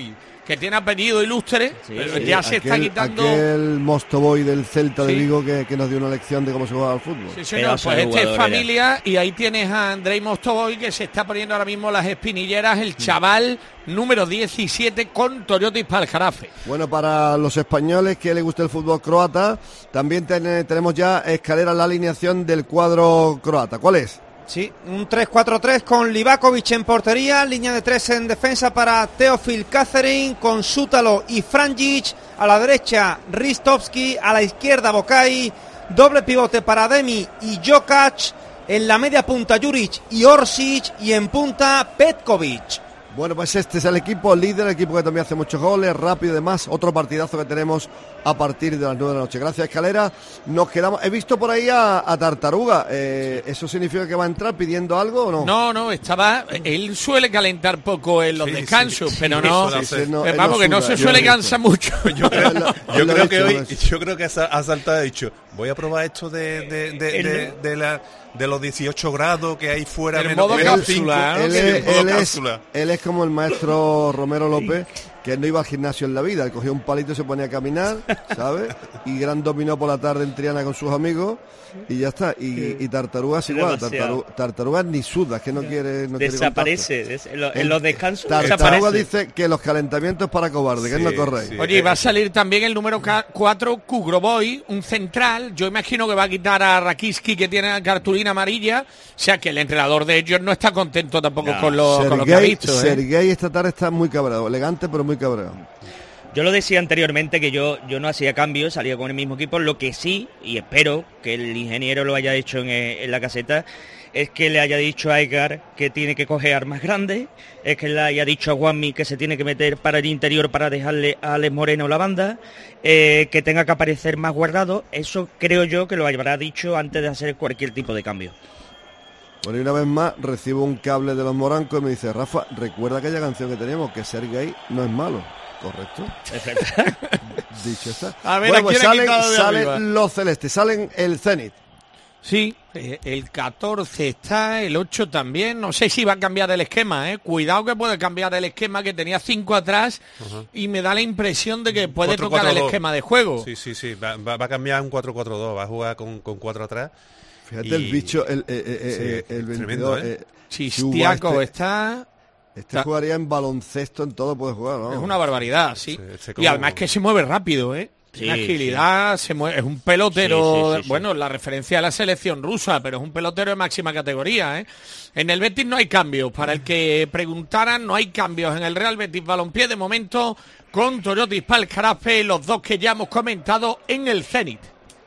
que tiene apellido ilustre,
Sí,
pero
sí.
ya se
aquel,
está quitando...
aquel Mostoboy del Celta de
Sí.
Vigo que, que nos dio una lección de cómo se juega al fútbol.
Sí, señor, pues este es familia y ahí tienes a Andrei Mostovoy que se está poniendo ahora mismo las espinilleras, el chaval número diecisiete con Toyota Ispal-Jarafe.
Bueno, para los españoles que les gusta el fútbol croata, también ten- tenemos ya escalera la alineación del cuadro croata. ¿Cuál es?
Sí, un tres cuatro tres con Livakovic en portería, línea de tres en defensa para Teofil Catherine, con Sútalo y Franjic, a la derecha Ristovski, a la izquierda Bokai, doble pivote para Demi y Jokac, en la media punta Juric y Orsic y en punta Petkovic.
Bueno, pues este es el equipo líder, el equipo que también hace muchos goles, rápido y demás. Otro partidazo que tenemos a partir de las nueve de la noche. Gracias, Escalera. Nos quedamos. He visto por ahí a, a Tartaruga. Eh, ¿Eso significa que va a entrar pidiendo algo o no?
No, no, estaba. Él suele calentar poco en los
Sí,
descansos,
sí,
pero
sí,
no.
sí, sí,
no,
eh,
él
vamos,
no
que no
suda,
se
yo
suele
lo he
cansar mucho.
Yo creo,
Él lo-
yo
él lo ha
creo que
dicho,
hoy,
lo ha dicho.
yo creo que ha sa- ha saltado y ha dicho, voy a probar esto de, de, de, de, de la, de los dieciocho grados que hay fuera,
El
menos
modo
menos
cápsula,
cinco,
¿no?
Él,
sí,
es,
el modo
él es-
cápsula.
él es como el maestro Romero López, que no iba al gimnasio en la vida. Él cogía un palito y se ponía a caminar, ¿sabes? Y gran dominó por la tarde en Triana con sus amigos y ya está. Y, y Tartaruga es igual.
Demasiado.
Tartaruga, Tartaruga ni suda, es que no quiere. No quiere
Desaparece, des- en, lo- en
contacto.
los descansos
Tartaruga
desaparece.
dice que los calentamientos para cobarde, que él no corre ahí.
Oye, y va a salir también el número cuatro, Kugroboy, un central. Yo imagino que va a quitar a Rakiski, que tiene cartulina amarilla. O sea que el entrenador de ellos no está contento tampoco
No.
con, lo, con lo que ha
Sergei,
visto. ¿eh?
Sergei esta tarde está muy cabreado, elegante pero muy cabreado.
Yo lo decía anteriormente que yo, yo no hacía cambios, salía con el mismo equipo. Lo que sí, y espero que el ingeniero lo haya hecho en, eh, en la caseta, es que le haya dicho a Edgar que tiene que coger armas grandes, es que le haya dicho a Juanmi que se tiene que meter para el interior para dejarle a Alex Moreno la banda, eh, que tenga que aparecer más guardado. Eso creo yo que lo habrá dicho antes de hacer cualquier tipo de cambio.
Bueno, y una vez más recibo un cable de los morancos y me dice, Rafa, recuerda aquella canción que teníamos, que ser gay no es malo. Correcto.
Es verdad.
Dicho está.
A ver,
bueno,
¿a
pues
quién ha
salen,
quitado de
salen
arriba?
los celestes, salen el Zenit.
Sí, eh, el catorce está, el ocho también. No sé si va a cambiar el esquema, ¿eh? Cuidado que puede cambiar el esquema, que tenía cinco atrás.
Ajá.
Y me da la impresión de que puede
cuatro
tocar
cuatro
el
dos.
esquema de juego.
Sí, sí, sí. Va, va- va a cambiar un cuatro cuatro dos. Va a jugar con, con cuatro atrás.
Fíjate
Y-
el bicho, el, eh, eh,
Sí,
eh, el
tremendo,
veintidós.
¿eh?
eh,
Chistiaco
este,
está...
este
está-
jugaría en baloncesto, en todo puede jugar, ¿no?
Es una barbaridad, sí.
Sí, este
Y
como-
además que se mueve rápido, ¿eh? Tiene
Sí,
agilidad, se mueve, es un pelotero,
Sí, sí, sí,
bueno, la referencia a la selección rusa, pero es un pelotero de máxima categoría, ¿eh? En el Betis no hay cambios, para el que preguntaran, no hay cambios en el Real Betis Balompié de momento, con Toyota Ispal-Jarafe, los dos que ya hemos comentado en el Zenit.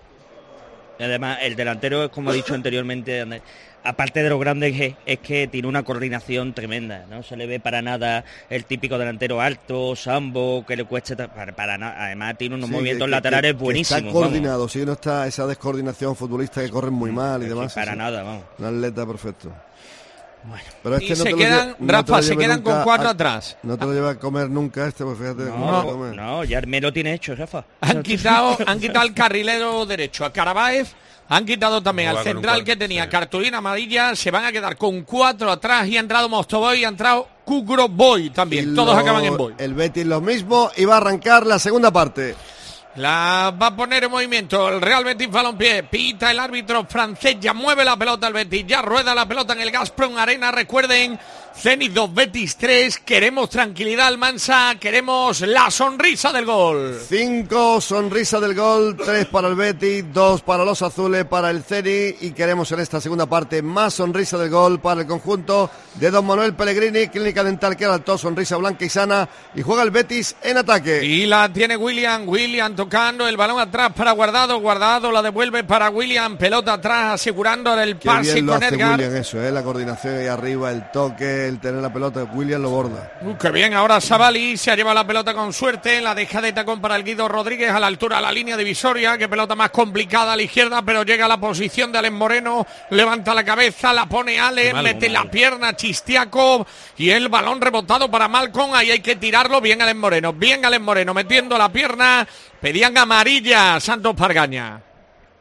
Y además, el delantero, como he dicho anteriormente, Andrés, aparte de lo grande que es, es que tiene una coordinación tremenda. No se le ve para nada el típico delantero alto, sambo, que le cueste... ta- Para, para nada. Además, tiene unos
Sí,
movimientos
que- que-
laterales
que- que
buenísimos.
Está
vamos.
coordinado, sí, no está esa descoordinación futbolista que corren muy mal y
Sí,
demás.
para
sí.
nada, vamos.
Un atleta perfecto.
Bueno.
Pero
Y se quedan, Rafa, se quedan con cuatro atrás.
No te lo lleva a comer nunca este, pues fíjate cómo
No,
va a comer.
no, ya me lo tiene hecho, Rafa.
Han quitado, han quitado al carrilero derecho, a Carabaev, han quitado también al
Juega con un
central
cuatro,
que tenía
sí.
cartulina amarilla, se van a quedar con cuatro atrás y ha entrado Mostovoy y ha entrado Kugroboy también,
Y
todos
lo-
acaban en boy.
El Betis lo mismo y va a arrancar la segunda parte.
La va a poner en movimiento el Real Betis Balompié, pita el árbitro francés, ya mueve la pelota el Betis, ya rueda la pelota en el Gazprom Arena, recuerden, Zenit dos, Betis tres, queremos tranquilidad Almansa, queremos la sonrisa del gol.
Cinco, sonrisa del gol, tres para el Betis, dos para los azules, para el Zenit y queremos en esta segunda parte más sonrisa del gol para el conjunto de Don Manuel Pellegrini, Clínica Dental que Alto, sonrisa blanca y sana y juega el Betis en ataque.
Y la tiene William, William tocando el balón atrás para Guardado, Guardado la devuelve para William, pelota atrás asegurando el
Qué
pase
bien lo
con
hace
Edgar.
William eso, ¿eh? La coordinación ahí arriba, el toque, el tener la pelota, William lo borda.
Uh, qué bien, ahora Savali se ha llevado la pelota con suerte, la deja de tacón para el Guido Rodríguez a la altura de la línea divisoria, qué pelota más complicada a la izquierda, pero llega a la posición de Alex Moreno, levanta la cabeza, la pone Alex,
Qué mal,
mete
muy
la
mal.
pierna Chistiaco y el balón rebotado para Malcom, ahí hay que tirarlo, bien Alex Moreno, bien Alex Moreno, metiendo la pierna, pedían amarilla Santos Pargaña.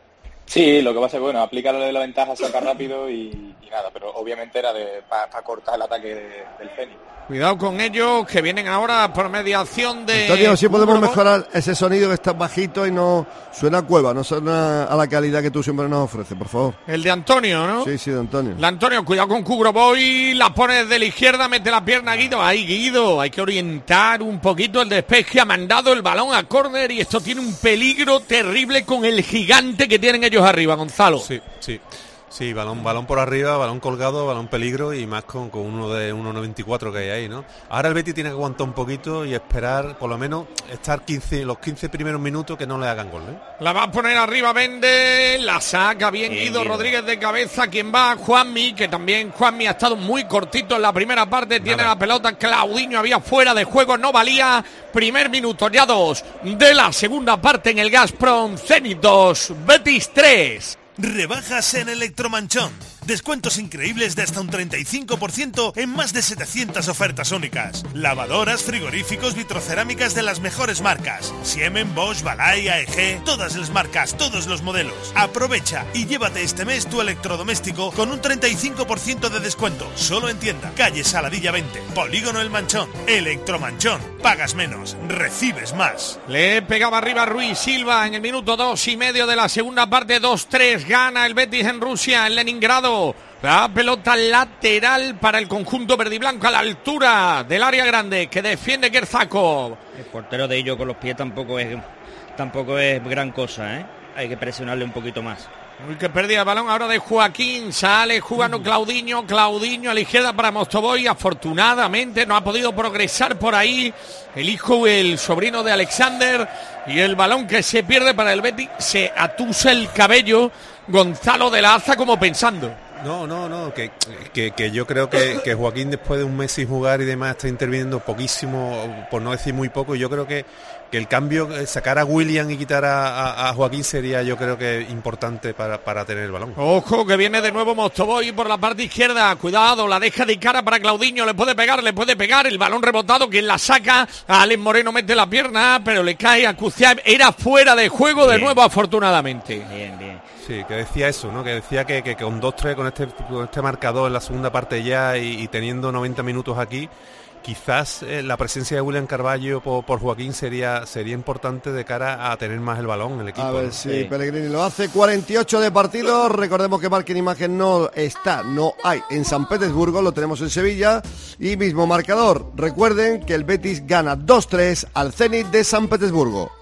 Sí, lo que pasa es que, bueno, aplica lo de la ventaja, saca rápido y, y nada, pero obviamente era de para pa cortar el ataque de, del Zenit.
Cuidado con ellos, que vienen ahora por mediación de...
Antonio, si podemos mejorar ese sonido que está bajito y no suena a cueva, no suena a la calidad que tú siempre nos ofreces, por favor.
El de Antonio, ¿no?
Sí, sí, de Antonio.
La Antonio, cuidado con Kugroboy, la pone desde la izquierda, mete la pierna a Guido. Ahí Guido, hay que orientar un poquito el despeje, ha mandado el balón a córner y esto tiene un peligro terrible con el gigante que tienen ellos arriba, Gonzalo.
Sí, sí. Sí, balón, balón por arriba, balón colgado, balón peligro y más con, con uno de uno noventa y cuatro que hay ahí, ¿no? Ahora el Betis tiene que aguantar un poquito y esperar, por lo menos, estar quince, los quince primeros minutos que no le hagan gol, ¿eh?
La va a poner arriba Bende, la saca bien, bien Guido bien. Rodríguez de cabeza, quien va Juanmi, que también Juanmi ha estado muy cortito en la primera parte, Nada. Tiene la pelota, Claudinho había fuera de juego, no valía, primer minuto, ya dos de la segunda parte en el Gazprom, Zenit dos, Betis tres.
Rebajas en Electromanchón. Descuentos increíbles de hasta un treinta y cinco por ciento en más de setecientas ofertas únicas. Lavadoras, frigoríficos, vitrocerámicas de las mejores marcas. Siemens, Bosch, Balay, A E G, todas las marcas, todos los modelos. Aprovecha y llévate este mes tu electrodoméstico con un treinta y cinco por ciento de descuento. Solo en tienda. Calle Saladilla veinte, Polígono El Manchón. Electromanchón. Pagas menos, recibes más.
Le pegaba arriba Ruiz Silva en el minuto dos y medio de la segunda parte. Dos tres. Gana el Betis en Rusia, en Leningrado. La pelota lateral para el conjunto verde y blanco a la altura del área grande que defiende Kerzakov.
El portero de ellos con los pies tampoco es tampoco es gran cosa, ¿eh? Hay que presionarle un poquito más.
Uy, que perdía el balón ahora de Joaquín, sale jugando mm. Claudinho, Claudinho a la izquierda para Mostovoy, afortunadamente no ha podido progresar por ahí el hijo, el sobrino de Alexander, y el balón que se pierde para el Betis, se atusa el cabello Gonzalo de la Aza como pensando.
No, no, no, que, que, que yo creo que, que Joaquín después de un mes sin jugar y demás está interviniendo poquísimo, por no decir muy poco. Yo creo que, que el cambio, sacar a William y quitar a, a, a Joaquín sería yo creo que importante para, para tener el balón.
Ojo que viene de nuevo Mostovoy por la parte izquierda, cuidado, la deja de cara para Claudinho, le puede pegar, le puede pegar, el balón rebotado, quien la saca, a Alex Moreno mete la pierna, pero le cae a Kuziaev, era fuera de juego de bien. Nuevo afortunadamente.
Bien, bien.
Sí, que decía eso, ¿no? Que decía que, que, que con dos tres, con este, con este marcador en la segunda parte ya y, y teniendo noventa minutos aquí, quizás eh, la presencia de William Carballo por, por Joaquín sería sería importante de cara a tener más el balón en el equipo.
A ver
¿no?
si sí, Pellegrini lo hace. cuarenta y ocho de partido. Recordemos que Marca en Imagen no está, no hay en San Petersburgo, lo tenemos en Sevilla. Y mismo marcador. Recuerden que el Betis gana dos tres al Zenit de San Petersburgo.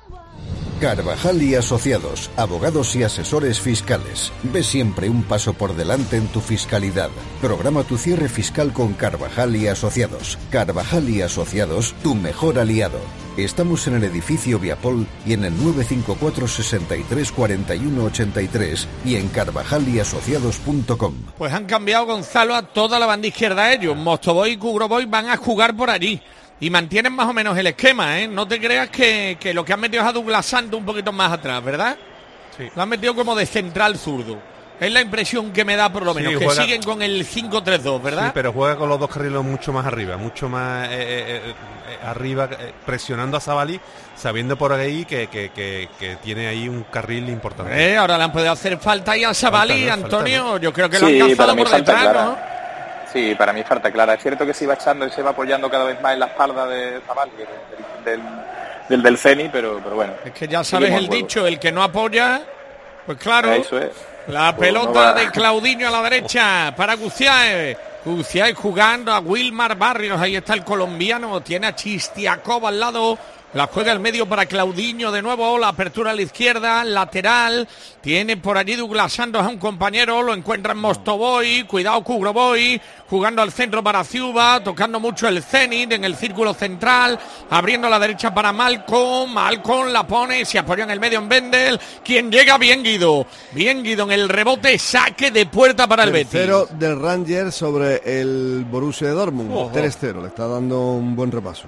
Carvajal y Asociados, abogados y asesores fiscales. Ve siempre un paso por delante en tu fiscalidad. Programa tu cierre fiscal con Carvajal y Asociados. Carvajal y Asociados, tu mejor aliado. Estamos en el edificio Viapol y en el nueve cinco cuatro, sesenta y tres, cuarenta y uno, ochenta y tres y en carvajal y asociados punto com.
Pues han cambiado, Gonzalo, a toda la banda izquierda ellos. Mostovoy y Kugroboy van a jugar por allí. Y mantienen más o menos el esquema, ¿eh? No te creas que, que lo que han metido es a Douglas Santos un poquito más atrás, ¿verdad? Sí. Lo han metido como de central zurdo. Es la impresión que me da, por lo menos, sí, que juega, siguen con el cinco tres dos, ¿verdad?
Sí, pero juega con los dos carriles mucho más arriba, mucho más eh, eh, eh, arriba, eh, presionando a Zabalí, sabiendo por ahí que, que, que, que tiene ahí un carril importante.
Eh, ahora le han podido hacer falta ahí a Zabalí, falta, no, Antonio. Falta, ¿no? Yo creo que sí, lo han cazado por detrás, clara. ¿no?
Sí, para mí falta clara. Es cierto que se va echando y se va apoyando cada vez más en la espalda de Zabalí, del, del, del, del Zenit, pero, pero bueno.
Es que ya sabes el dicho, el que no apoya, pues claro.
Eso es.
La pues pelota no de Claudinho a la derecha para Kuziaev. Kuziaev jugando a Wilmar Barrios. Ahí está el colombiano. Tiene a Chistiakov al lado. La juega al medio para Claudinho de nuevo, la apertura a la izquierda, lateral, tiene por allí Douglas Santos a un compañero, lo encuentra en Mostovoy, cuidado Kugroboy, jugando al centro para Ciuba, tocando mucho el Zenit en el círculo central, abriendo a la derecha para Malcolm, Malcolm la pone, se apoya en el medio en Bendel, quien llega bien Guido, bien Guido en el rebote, saque de puerta para el Betis.
Tercero del Rangers sobre el Borussia de Dortmund, oh, tres cero, le está dando un buen repaso.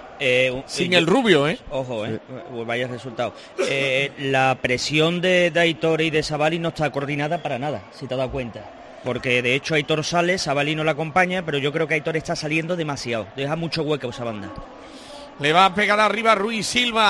Eh,
Sin eh, el rubio, ¿eh?
Ojo, ¿eh? Sí. Vaya resultado. Eh, la presión de, de Aitor y de Zabalí no está coordinada para nada, si te has dado cuenta. Porque de hecho Aitor sale, Zabalí no la acompaña, pero yo creo que Aitor está saliendo demasiado. Deja mucho hueco esa banda.
Le va a pegar arriba Ruiz Silva.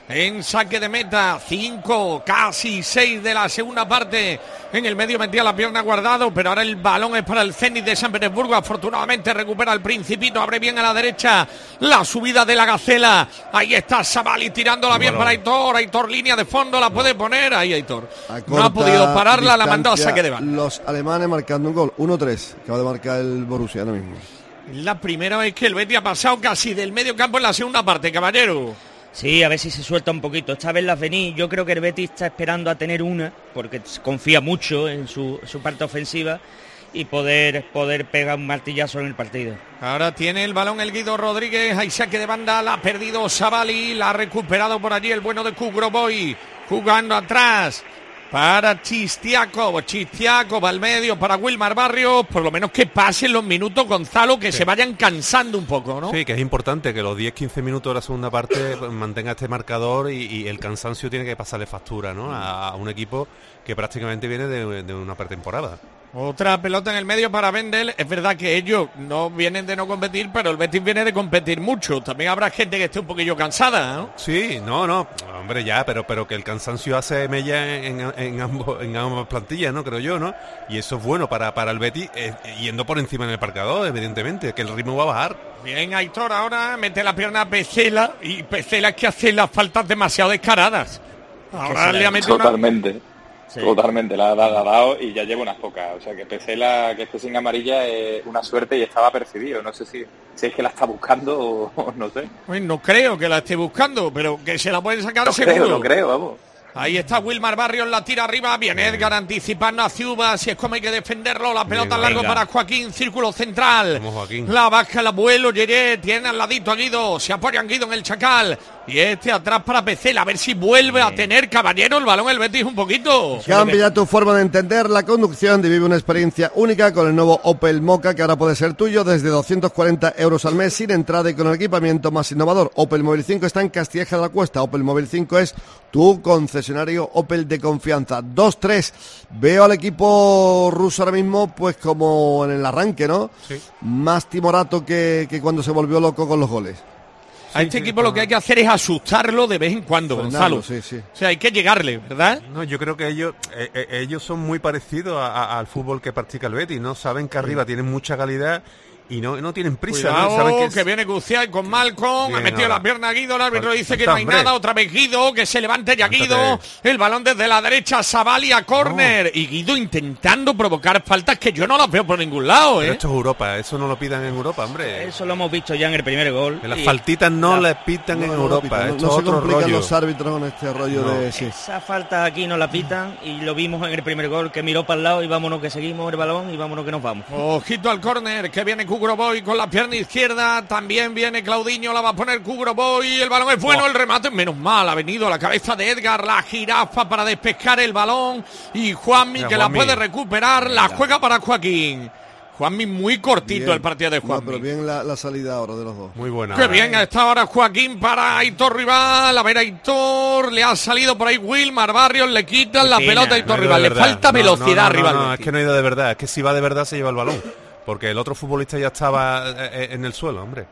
en saque de meta, cinco, casi seis de la segunda parte. En el medio metía la pierna Guardado, pero ahora el balón es para el Zenit de San Petersburgo. Afortunadamente recupera el Principito, abre bien a la derecha la subida de la Gacela. Ahí está Savali tirándola bien para Aitor. Aitor, línea de fondo, la puede poner. Ahí Aitor. No ha podido pararla, la mandó a saque de banda.
Los alemanes marcando un gol, uno tres, acaba de marcar el Borussia ahora mismo.
La primera vez que el Betis ha pasado casi del medio campo en la segunda parte, caballero.
Sí, a ver si se suelta un poquito. Esta vez las vení. Yo creo que el Betis está esperando a tener una, porque confía mucho en su, su parte ofensiva y poder, poder pegar un martillazo en el partido.
Ahora tiene el balón el Guido Rodríguez, hay saque de banda, la ha perdido Savali, la ha recuperado por allí el bueno de Kugroboy, jugando atrás para Chistiaco, Chistiaco va al medio para Wilmar Barrios, por lo menos que pasen los minutos, Gonzalo, que sí. se vayan cansando un poco, ¿no?
Sí, que es importante que los diez quince minutos de la segunda parte mantenga este marcador y, y el cansancio tiene que pasarle factura, ¿no? A, a un equipo que prácticamente viene de, de una pretemporada.
Otra pelota en el medio para Vendel. Es verdad que ellos no vienen de no competir, pero el Betis viene de competir mucho. También habrá gente que esté un poquillo cansada, ¿no?
Sí, no, no, hombre, ya, pero pero que el cansancio hace mella en, en, en, ambos, en ambas plantillas, ¿no? Creo yo, ¿no? Y eso es bueno para, para el Betis, eh, yendo por encima en el marcador, evidentemente, que el ritmo va a bajar.
Bien, Aitor ahora mete la pierna a Pesela, y Pesela es que hace las faltas demasiado descaradas. Ahora le ha metido
Totalmente.
Una...
Sí. Totalmente, la, la, la ha dado y ya lleva unas pocas. O sea que Pesela, que esté sin amarilla es una suerte y estaba percibido. No sé si, si es que la está buscando o, o no sé.
Pues no creo que la esté buscando, pero que se la pueden sacar
no
seguro.
Creo, no creo, vamos.
Ahí está Wilmar Barrios, la tira arriba, bien Edgar anticipando a Ciuba, si es como hay que defenderlo, la pelota
Venga,
largo
venga.
para Joaquín, círculo central,
Joaquín.
La baja el abuelo, Yeye, tiene al ladito a Guido, se apoyan Guido en el Chacal, y este atrás para Pesela, a ver si vuelve bien. a tener, caballero, el balón el Betis un poquito.
Cambia tu forma de entender la conducción y vive una experiencia única con el nuevo Opel Mokka, que ahora puede ser tuyo desde doscientos cuarenta euros al mes sin entrada y con el equipamiento más innovador. Opel Móvil cinco está en Castilleja de la Cuesta. Opel Móvil cinco es tu concesionario Opel de confianza. dos tres. Veo al equipo ruso ahora mismo pues como en el arranque, ¿no?
Sí.
Más timorato que, que cuando se volvió loco con los goles.
A este sí, equipo sí, lo que hay que hacer es asustarlo de vez en cuando,
Fernando,
Gonzalo.
Sí, sí.
O sea, hay que llegarle, ¿verdad?
No, yo creo que ellos eh, eh, ellos son muy parecidos a, a, al fútbol que practica el Betis, ¿no? Saben que arriba sí. tienen mucha calidad y no, no tienen prisa.
Cuidado,
¿no? Saben que,
es... que viene Gucial con Malcolm,
Bien,
ha metido
ahora.
la pierna a Guido, el árbitro
Pero,
dice que no hay
hombre.
nada, otra vez Guido, que se levante ya Guido, Levántate. El balón desde la derecha, Savali a córner, no. y Guido intentando provocar faltas que yo no las veo por ningún lado, ¿eh?
Pero esto es Europa, eso no lo pidan en Europa, hombre.
Eso lo hemos visto ya en el primer gol.
Que las y... faltitas no la... las pitan no, en no, Europa,
no,
esto
no
es
se
otro
complican
rollo.
los árbitros con este rollo
no.
de... Sí.
Esa falta aquí no la pitan y lo vimos en el primer gol, que miró para el lado y vámonos que seguimos el balón y vámonos que nos vamos.
Ojito al córner, que viene Kugroboy con la pierna izquierda. También viene Claudinho, la va a poner Kugroboy, el balón es bueno, oh. el remate, menos mal, ha venido la cabeza de Edgar, la jirafa para despescar el balón y Juanmi Mira, que Juanmi. la puede recuperar, la Mira. juega para Joaquín. Juanmi muy cortito bien. el partido de Juanmi.
No, pero bien la, la salida ahora de los dos.
Muy buena.
Qué bien a esta hora Joaquín para Aitor Rival, a ver Aitor, le ha salido por ahí Wilmar Barrios, le quitan la pelota a Aitor
no
Rival, le falta
no,
velocidad
no, no,
Rival.
No, no, es que no ha ido de verdad, es que si va de verdad se lleva el balón, porque el otro futbolista ya estaba en el suelo, hombre.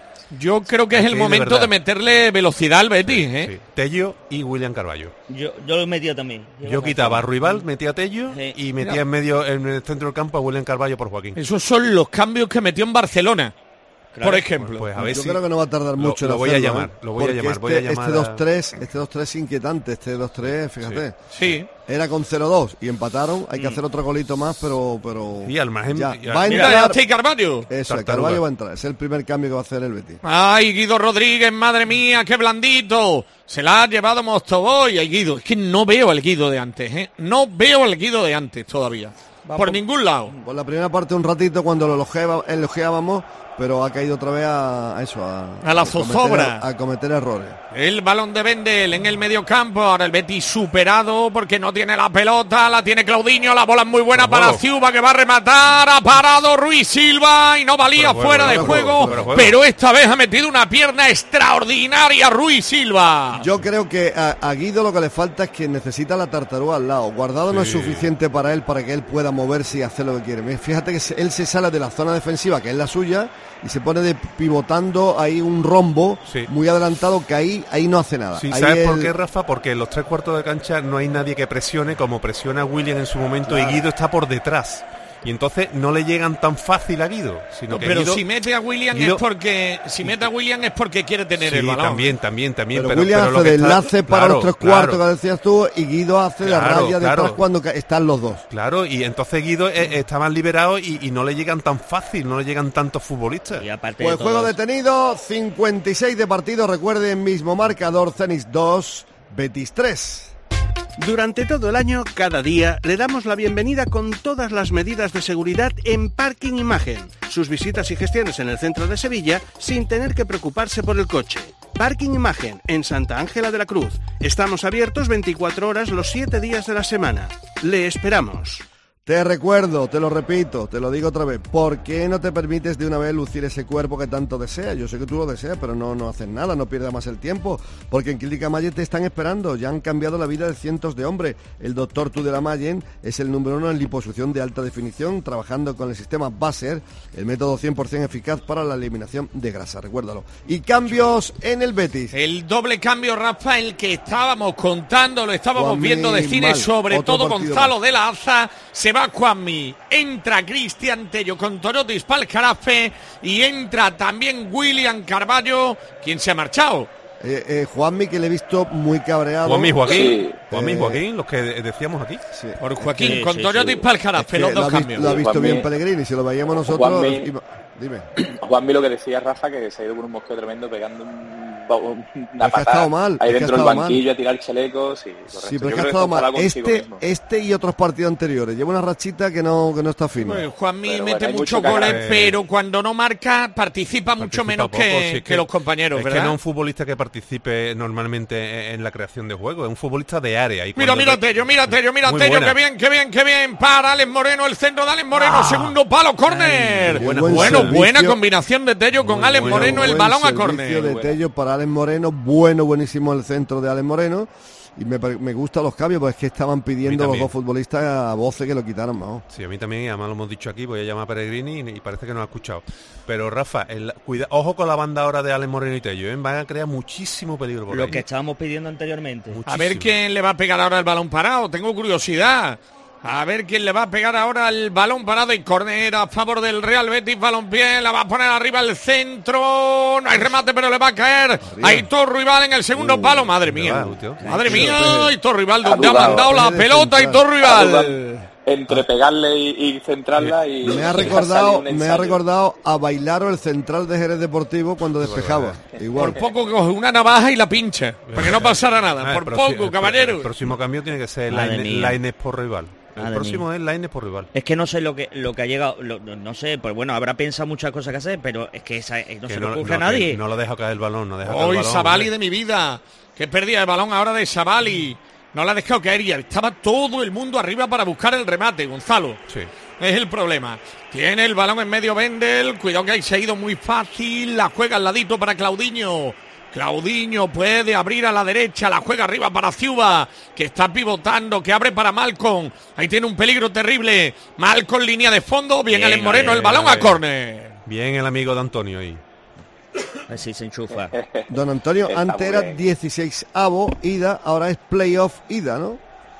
Yo creo que es, es el momento de, de meterle velocidad al Betis,
sí,
¿eh?
Sí. Tello y William Carballo.
Yo, yo lo metía también.
Yo, yo quitaba a Rival, metía a Tello sí. y metía Mira. en medio, en el centro del campo a William Carballo por Joaquín.
Esos son los cambios que metió en Barcelona, claro. por ejemplo.
Pues, pues a ver yo si creo que no va a tardar mucho.
Lo, lo voy
hacerlo,
a llamar,
¿eh?
lo voy a llamar,
este,
voy a llamar.
Este dos tres, este dos tres es inquietante, este dos tres, fíjate.
Sí. sí.
Era con cero dos y empataron, hay que hacer otro golito más, pero... pero
y al margen...
Ya.
Ya.
Va a
Mira,
entrar...
ya está Carballo.
Eso, Carballo va a entrar, es el primer cambio que va a hacer el Betis.
Ay, Guido Rodríguez, madre mía, qué blandito. Se la ha llevado Mostovoy. Ay, Guido, es que no veo al Guido de antes, ¿eh? No veo al Guido de antes todavía. Va por, por ningún lado.
Por la primera parte un ratito cuando lo elogiaba, elogiábamos, pero ha caído otra vez a, a eso, a,
a la zozobra,
a cometer, a cometer errores.
El balón de Vendel en el medio campo, ahora el Betis superado porque no tiene la pelota, la tiene Claudinho, la bola es muy buena para Ciuba que va a rematar, ha parado Ruiz Silva y no valía pero fuera juego, de juego, juego, pero, juego. pero esta vez ha metido una pierna extraordinaria Ruiz Silva.
Yo creo que a, a Guido lo que le falta es que necesita la tartaruga al lado, Guardado sí. no es suficiente para él para que él pueda moverse y hacer lo que quiere. Fíjate que él se sale de la zona defensiva que es la suya y se pone de pivotando ahí un rombo sí. muy adelantado que ahí ahí no hace nada.
Sí,
ahí
¿sabes
el...
por qué, Rafa? Porque en los tres cuartos de cancha no hay nadie que presione como presiona William en su momento claro. y Guido está por detrás. Y entonces no le llegan tan fácil a Guido, sino
no,
que
pero
Guido,
si mete a William Guido, es porque si mete a William es porque quiere tener
sí,
el balón.
también, también, también.
Pero,
pero
William
pero
hace de
está,
enlace para
claro,
los tres
claro.
cuartos que decías tú y Guido hace
claro,
la raya
claro.
detrás cuando están los dos.
Claro, y entonces Guido eh, está más liberado y, y no le llegan tan fácil, no le llegan tantos futbolistas.
Y aparte pues de juego todos... detenido, cincuenta y seis de partido, recuerden mismo marcador, Zenit dos, Betis tres.
Durante todo el año, cada día, le damos la bienvenida con todas las medidas de seguridad en Parking Imagen. Sus visitas y gestiones en el centro de Sevilla sin tener que preocuparse por el coche. Parking Imagen, en Santa Ángela de la Cruz. Estamos abiertos veinticuatro horas los siete días de la semana. Le esperamos.
Te recuerdo, te lo repito, te lo digo otra vez, ¿por qué no te permites de una vez lucir ese cuerpo que tanto deseas? Yo sé que tú lo deseas, pero no, no haces nada, no pierdas más el tiempo, porque en Clínica Mayen te están esperando, ya han cambiado la vida de cientos de hombres. El doctor Tudela Mayen es el número uno en liposucción de alta definición, trabajando con el sistema Baser, el método cien por ciento eficaz para la eliminación de grasa, recuérdalo. Y cambios en el Betis.
El doble cambio, Rafa, el que estábamos contando, lo estábamos
Juanmi,
viendo de cine,
mal.
sobre
Otro
todo Gonzalo
más.
de la Aza, se va Juanmi, entra Cristian Tello con Torotis Palcarafe y entra también William Carballo, quien se ha marchado.
Eh, eh, Juanmi, que le he visto muy cabreado.
Juanmi Joaquín,
sí.
Juanmi
eh,
Joaquín, los que decíamos aquí.
Sí.
Por Joaquín,
sí,
con
sí,
Torotis
sí.
Palcarafe,
Es
los
que
dos
lo ha
cambios.
visto, lo ha visto
Juanmi,
bien Pellegrini, si lo veíamos nosotros.
Juanmi,
iba, dime.
Juanmi, lo que decía Rafa, que se ha ido con un mosqueo tremendo pegando un, una
es que ha
patada
estado mal,
ahí
es que
dentro
ha
del
estado
banquillo
mal.
a tirar chalecos. Y
Sí, pero es que ha estado mal. Este, este y otros partidos anteriores. Lleva una rachita que no, que no está fina.
Pues Juanmi
Pero
mete
bueno,
muchos
mucho
goles,
cagar.
pero cuando no marca participa,
Participa
mucho menos
poco,
que,
sí, es
que,
que
los compañeros,
es
¿verdad?
que no es un futbolista que participe normalmente en la creación de juego, es un futbolista de área. Y
Mira,
cuando
mira Tello, mira Tello, mira
Muy
Tello,
buena.
qué bien, qué bien, qué bien. Para Alex Moreno, el centro de Alex Moreno, segundo palo, córner.
Buena-
Bueno,
buen servicio.
buena combinación de Tello con
Muy
Alex
bueno,
Moreno, el
Buen
balón a
servicio
córner.
de Tello para Alex Moreno, bueno, buenísimo el centro de Alex Moreno. Y me, pare- me gustan los cambios, porque es que estaban pidiendo los
también.
dos futbolistas a voces que lo quitaran, vamos.
Sí, a mí también, y además lo hemos dicho aquí, voy a llamar a Pellegrini y, y parece que no ha escuchado. Pero Rafa, el, cuida, ojo con la banda ahora de Alex Moreno y Tello, ¿eh? Van a crear muchísimo peligro por
Lo
ahí.
que estábamos pidiendo anteriormente.
A ver quién le va a pegar ahora el balón parado, tengo curiosidad. A ver quién le va a pegar ahora el balón parado y córner a favor del Real Betis. Balompié, la va a poner arriba el centro. No hay remate, pero le va a caer. Aitor Rival en el segundo
Uh,
palo. Madre mía.
va, tío.
Madre
Sí,
mía.
sí.
Aitor Rival,
Ha
donde ha
dudado.
mandado la
Tiene
pelota.
central.
Aitor Rival.
Entre pegarle y, y centrarla y...
Me ha
y
recordado,
salir un
me ha
ensayo.
recordado a Bailaro, el central de Jerez Deportivo, cuando despejaba. Igual.
Por poco coge una navaja y la pincha. Para que no pasara nada.
Ah, el
Por
próximo-
poco,
el-
caballero.
El próximo cambio tiene que ser
Madre
Lainez
mía.
Lainez por rival. El
Madre
próximo
mía.
es Lainez por rival.
Es que no sé lo que lo que ha llegado, lo- no, no sé, pues bueno, habrá pensado muchas cosas que hacer, pero es que esa, eh, no
Que
se le ocurre
no,
a nadie.
que no lo deja caer el balón, no deja caer el
Hoy
balón.
Savali
hombre.
de mi vida. Que perdía el balón ahora de Savali. No la ha dejado caer y estaba todo el mundo arriba para buscar el remate, Gonzalo.
Sí.
Es el problema. Tiene el balón en medio Vendel. Cuidado que ahí se ha ido muy fácil. La juega al ladito para Claudinho. Claudinho puede abrir a la derecha. La juega arriba para Ciuba, que está pivotando, que abre para Malcom. Ahí tiene un peligro terrible. Malcom, línea de fondo. Bien,
Bien,
Alex Moreno,
bien,
el balón
bien.
a córner.
Bien el amigo de Antonio ahí.
A ver si se enchufa.
Don Antonio,
Está
antes
muy
era
bien.
dieciséis avo ida, ahora es playoff ida, ¿no?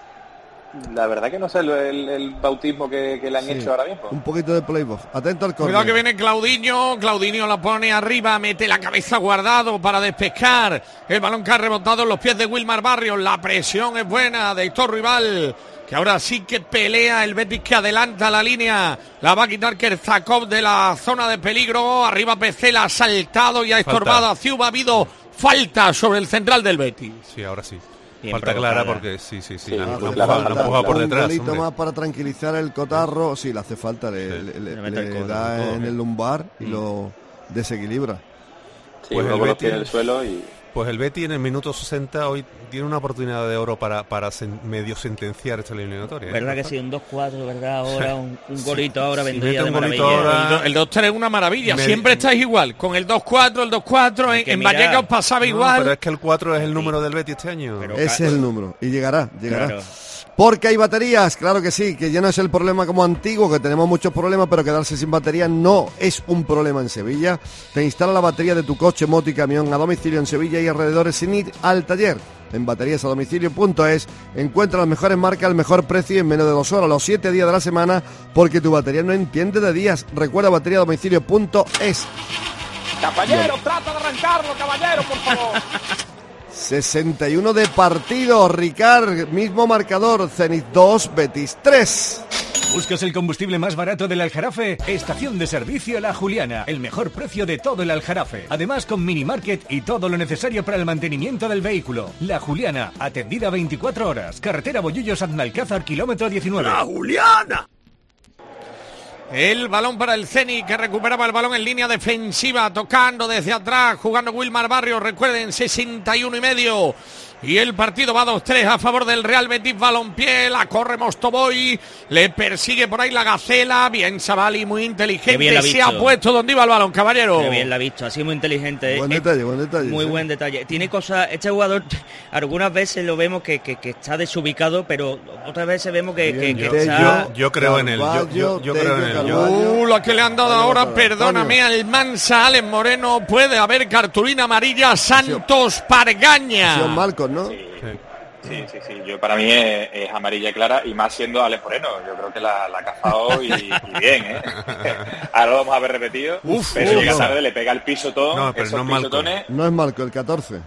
La verdad que no sé el, el- el bautismo que, que le han
Sí.
hecho ahora mismo.
Un poquito de playoff. Atento al córner.
Cuidado que viene Claudinho. Claudinho la pone arriba, mete la cabeza Guardado para despescar. El balón que ha rebotado en los pies de Wilmar Barrios. La presión es buena de Héctor Rival, que ahora sí que pelea el Betis, que adelanta la línea. La va a quitar Kerzakov de la zona de peligro. Arriba Pecela ha saltado y ha estorbado a Ciuba. Ha habido falta sobre el central del Betis.
Sí, ahora sí.
Bien
Falta
provocada.
clara porque sí, sí, sí.
Sí,
la, la
muy
empuja,
clara,
la
falta.
empuja por
un
detrás.
golito
hombre.
más para tranquilizar el cotarro. Sí, le hace falta. Le,
Sí.
le- le-
Le mete el
le
codo,
da
el codo.
en el lumbar y lo desequilibra.
Sí,
Pues
uno
el
con los
Betis-
pies en el suelo y...
Pues el Betis en el minuto sesenta hoy tiene una oportunidad de oro para, para sen- medio sentencia esta eliminatoria. ¿eh?
¿Verdad que sí? Un dos cuatro, ¿verdad? Ahora un, un golito ahora
Si
vendría
mete
de
un golito
maravilla.
ahora-
El, do- el dos tres es una maravilla.
Me-
Siempre estáis igual. Con el dos cuatro, el dos cuatro.
Hay
En,
que
en
mirar.
Vallecas pasaba
No,
igual.
pero es que el cuatro es el número del Betis este año.
Pero-
Ese es el número. Y llegará, llegará.
Claro.
Porque hay baterías, claro que sí, que ya no es el problema como antiguo, que tenemos muchos problemas, pero quedarse sin batería no es un problema en Sevilla. Te instala la batería de tu coche, moto y camión a domicilio en Sevilla y alrededores sin ir al taller. En baterías a domicilio punto es encuentra las mejores marcas, el mejor precio y en menos de dos horas, los siete días de la semana, porque tu batería no entiende de días. Recuerda batería a domicilio punto es.
Caballero, trata de arrancarlo, caballero, por favor.
sesenta y uno de partido, Ricard, mismo marcador, Zenit dos, Betis tres.
¿Buscas el combustible más barato del Aljarafe? Estación de servicio La Juliana, el mejor precio de todo el Aljarafe. Además con mini market y todo lo necesario para el mantenimiento del vehículo. La Juliana, atendida veinticuatro horas. Carretera Bollullos-Aznalcázar, kilómetro diecinueve.
¡La Juliana! El balón para el Zenit, que recuperaba el balón en línea defensiva, tocando desde atrás, jugando Wilmar Barrios, recuerden, sesenta y uno y medio. Y el partido va dos tres a favor del Real Betis Balompié. La corre Mostovoy, le persigue por ahí la Gacela. Bien Savali, muy inteligente, se ha puesto donde iba el balón, caballero.
Qué bien la ha visto, así muy inteligente.
Buen
eh,
detalle, buen detalle.
Muy
sí.
buen detalle. Tiene cosas, este jugador, algunas veces lo vemos que, que, que está desubicado, pero otras veces vemos que, que, que
yo,
está...
Yo, yo creo en él, yo, yo, yo creo en él. Yo...
Uh, lo que le han dado ahora, perdóname, al Mansa, Alex Moreno, puede haber cartulina amarilla, Santos Pargaña.
Sí, Marcos, ¿no?
Sí. Sí, sí, sí. Yo para mí es, es amarilla clara y más siendo Alex Moreno. Yo creo que la, la ha cazado y, y bien, ¿eh? Ahora lo vamos a ver repetido. Uf, pero uf, llega no. tarde, le pega el pisotón.
No, pero
esos
no es
pisotones.
No es Marco, el catorce.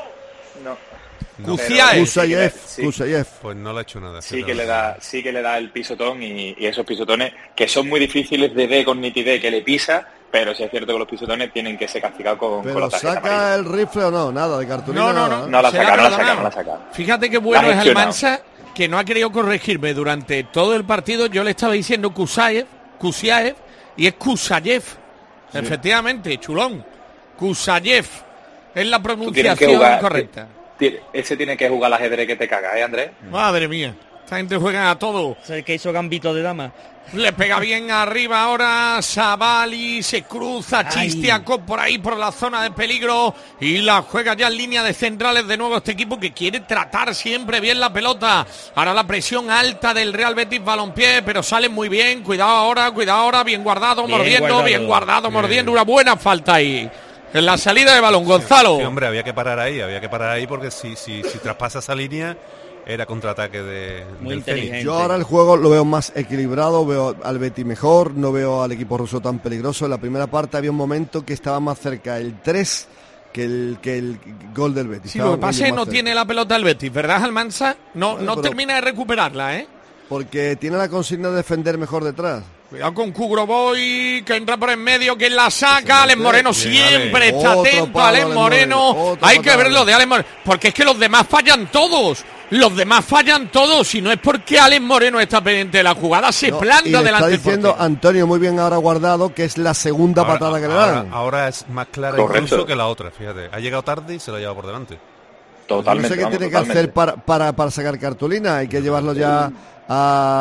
No.
Kusayev.
Kusayev.
Sí.
Kusayev.
Pues no le ha hecho nada.
Sí que le da, sí que le da el pisotón y, y esos pisotones que son muy difíciles de ver con nitidez que le pisa. Pero si es cierto que los pisotones tienen que ser castigados con,
pero
con la tarjeta
¿saca
amarilla.
el rifle o no? Nada, de cartulina.
No, no,
nada,
no.
No la
Se
saca,
la
no la saca, no la saca.
Fíjate qué bueno es Almansa, que no ha querido corregirme durante todo el partido. Yo le estaba diciendo Kusayev, Kusayev y es Kusayev. Sí. Efectivamente, chulón. Kusayev es la pronunciación
jugar,
correcta.
Ese tiene que jugar al ajedrez que te caga, ¿eh, Andrés?
Madre mía. Esta gente juega a todo.
Es el que hizo gambito de dama.
Le pega bien arriba ahora Savali, se cruza Chistiakov por ahí por la zona de peligro y la juega ya en línea de centrales de nuevo este equipo que quiere tratar siempre bien la pelota. Ahora la presión alta del Real Betis Balompié, pero sale muy bien. Cuidado ahora, cuidado ahora, bien guardado, bien mordiendo, guardado. bien guardado, bien. mordiendo. Una buena falta ahí. En la salida de balón, Gonzalo.
Sí, hombre, había que parar ahí, había que parar ahí porque si, si, si traspasa esa línea... Era contraataque de
muy
del
inteligente.
Zenit.
Yo ahora el juego lo veo más equilibrado, veo al Betis mejor, no veo al equipo ruso tan peligroso. En la primera parte había un momento que estaba más cerca el tres que el que el gol del Betis.
Sí, lo que pasa es que no cerca. tiene la pelota el Betis, ¿verdad, Almansa? No, bueno, no termina de recuperarla, ¿eh?
Porque tiene la consigna de defender mejor detrás.
Cuidado con Kugroboy, que entra por en medio, que la saca. Alex Moreno bien, siempre Ale. está Otro atento. Alex Moreno, Moreno. hay que verlo de Alex Moreno. Porque es que los demás fallan todos. Los demás fallan todos. Y no es porque Alex Moreno está pendiente de la jugada, se no, planta
y le
delante.
Está diciendo Antonio muy bien ahora guardado que es la segunda
ahora,
patada que le
ahora,
dan.
Ahora es más clara Correcto. incluso que la otra, fíjate. Ha llegado tarde y se lo ha llevado por delante.
Totalmente.
No sé qué
vamos,
tiene
totalmente.
que hacer para, para, para sacar cartulina. Hay que llevarlo ya... A,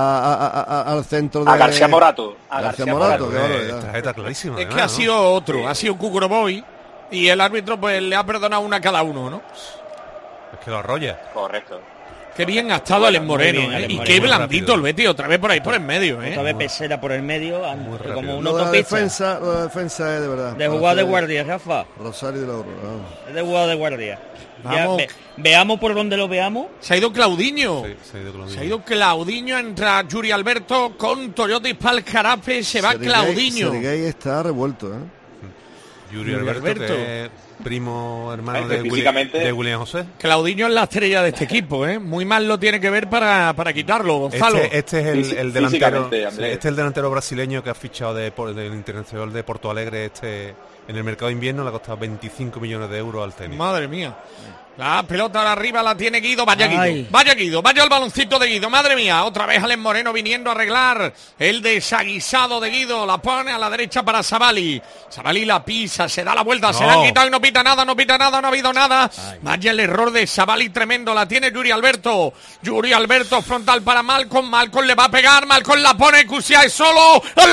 a, a, al centro de...
A García Morato.
A García, García Morato,
Morato.
Morato.
Eh, tarjeta clarísima.
Es
además,
que ha
¿no?
sido otro, ha sido Kugroboy y el árbitro pues le ha perdonado una a cada uno, ¿no?
Es que lo arrolla.
Correcto.
Qué bien ha estado Alex Moreno,
bien,
¿eh?
Alex
Y
Moreno,
qué blandito el Betis, otra vez por ahí por en medio, ¿eh?
Otra vez Pesera por el medio, como una
lo de la
autopista.
defensa, lo de la defensa es de verdad.
De jugar de guardia, Rafa.
Rosario de la Oro.
Es de jugar de guardia.
Vamos.
Ve, veamos por donde lo veamos.
Se ha ido Claudiño.
Sí, se ha ido Claudiño.
Se ha ido Claudiño, entra Yuri Alberto con Toyota y Palcarafe, se va
Serigay,
Claudiño.
Serigay está revuelto, ¿eh?
Yuri,
Yuri
Alberto,
Alberto.
Que es primo hermano
Este,
de,
físicamente...
William, de William José.
Claudiño es la estrella de este equipo, ¿eh? Muy mal lo tiene que ver para, para quitarlo, Gonzalo.
Este, este es el,
Físic-
el delantero.
Andrés.
Este es el delantero brasileño que ha fichado de, por- del Internacional de Porto Alegre este en el mercado de invierno, le ha costado veinticinco millones de euros al tenis.
Madre mía. La pelota ahora arriba la tiene Guido, vaya
Ay.
Guido, vaya Guido, vaya el baloncito de Guido, madre mía, otra vez Alex Moreno viniendo a arreglar el desaguisado de Guido, la pone a la derecha para Savali, Savali la pisa, se da la vuelta,
No.
se la han quitado y no pita nada, no pita nada, no ha habido nada,
Ay.
vaya el error de Savali tremendo, la tiene Yuri Alberto, Yuri Alberto frontal para Malcom, Malcom le va a pegar, Malcom la pone, Cusiay solo, al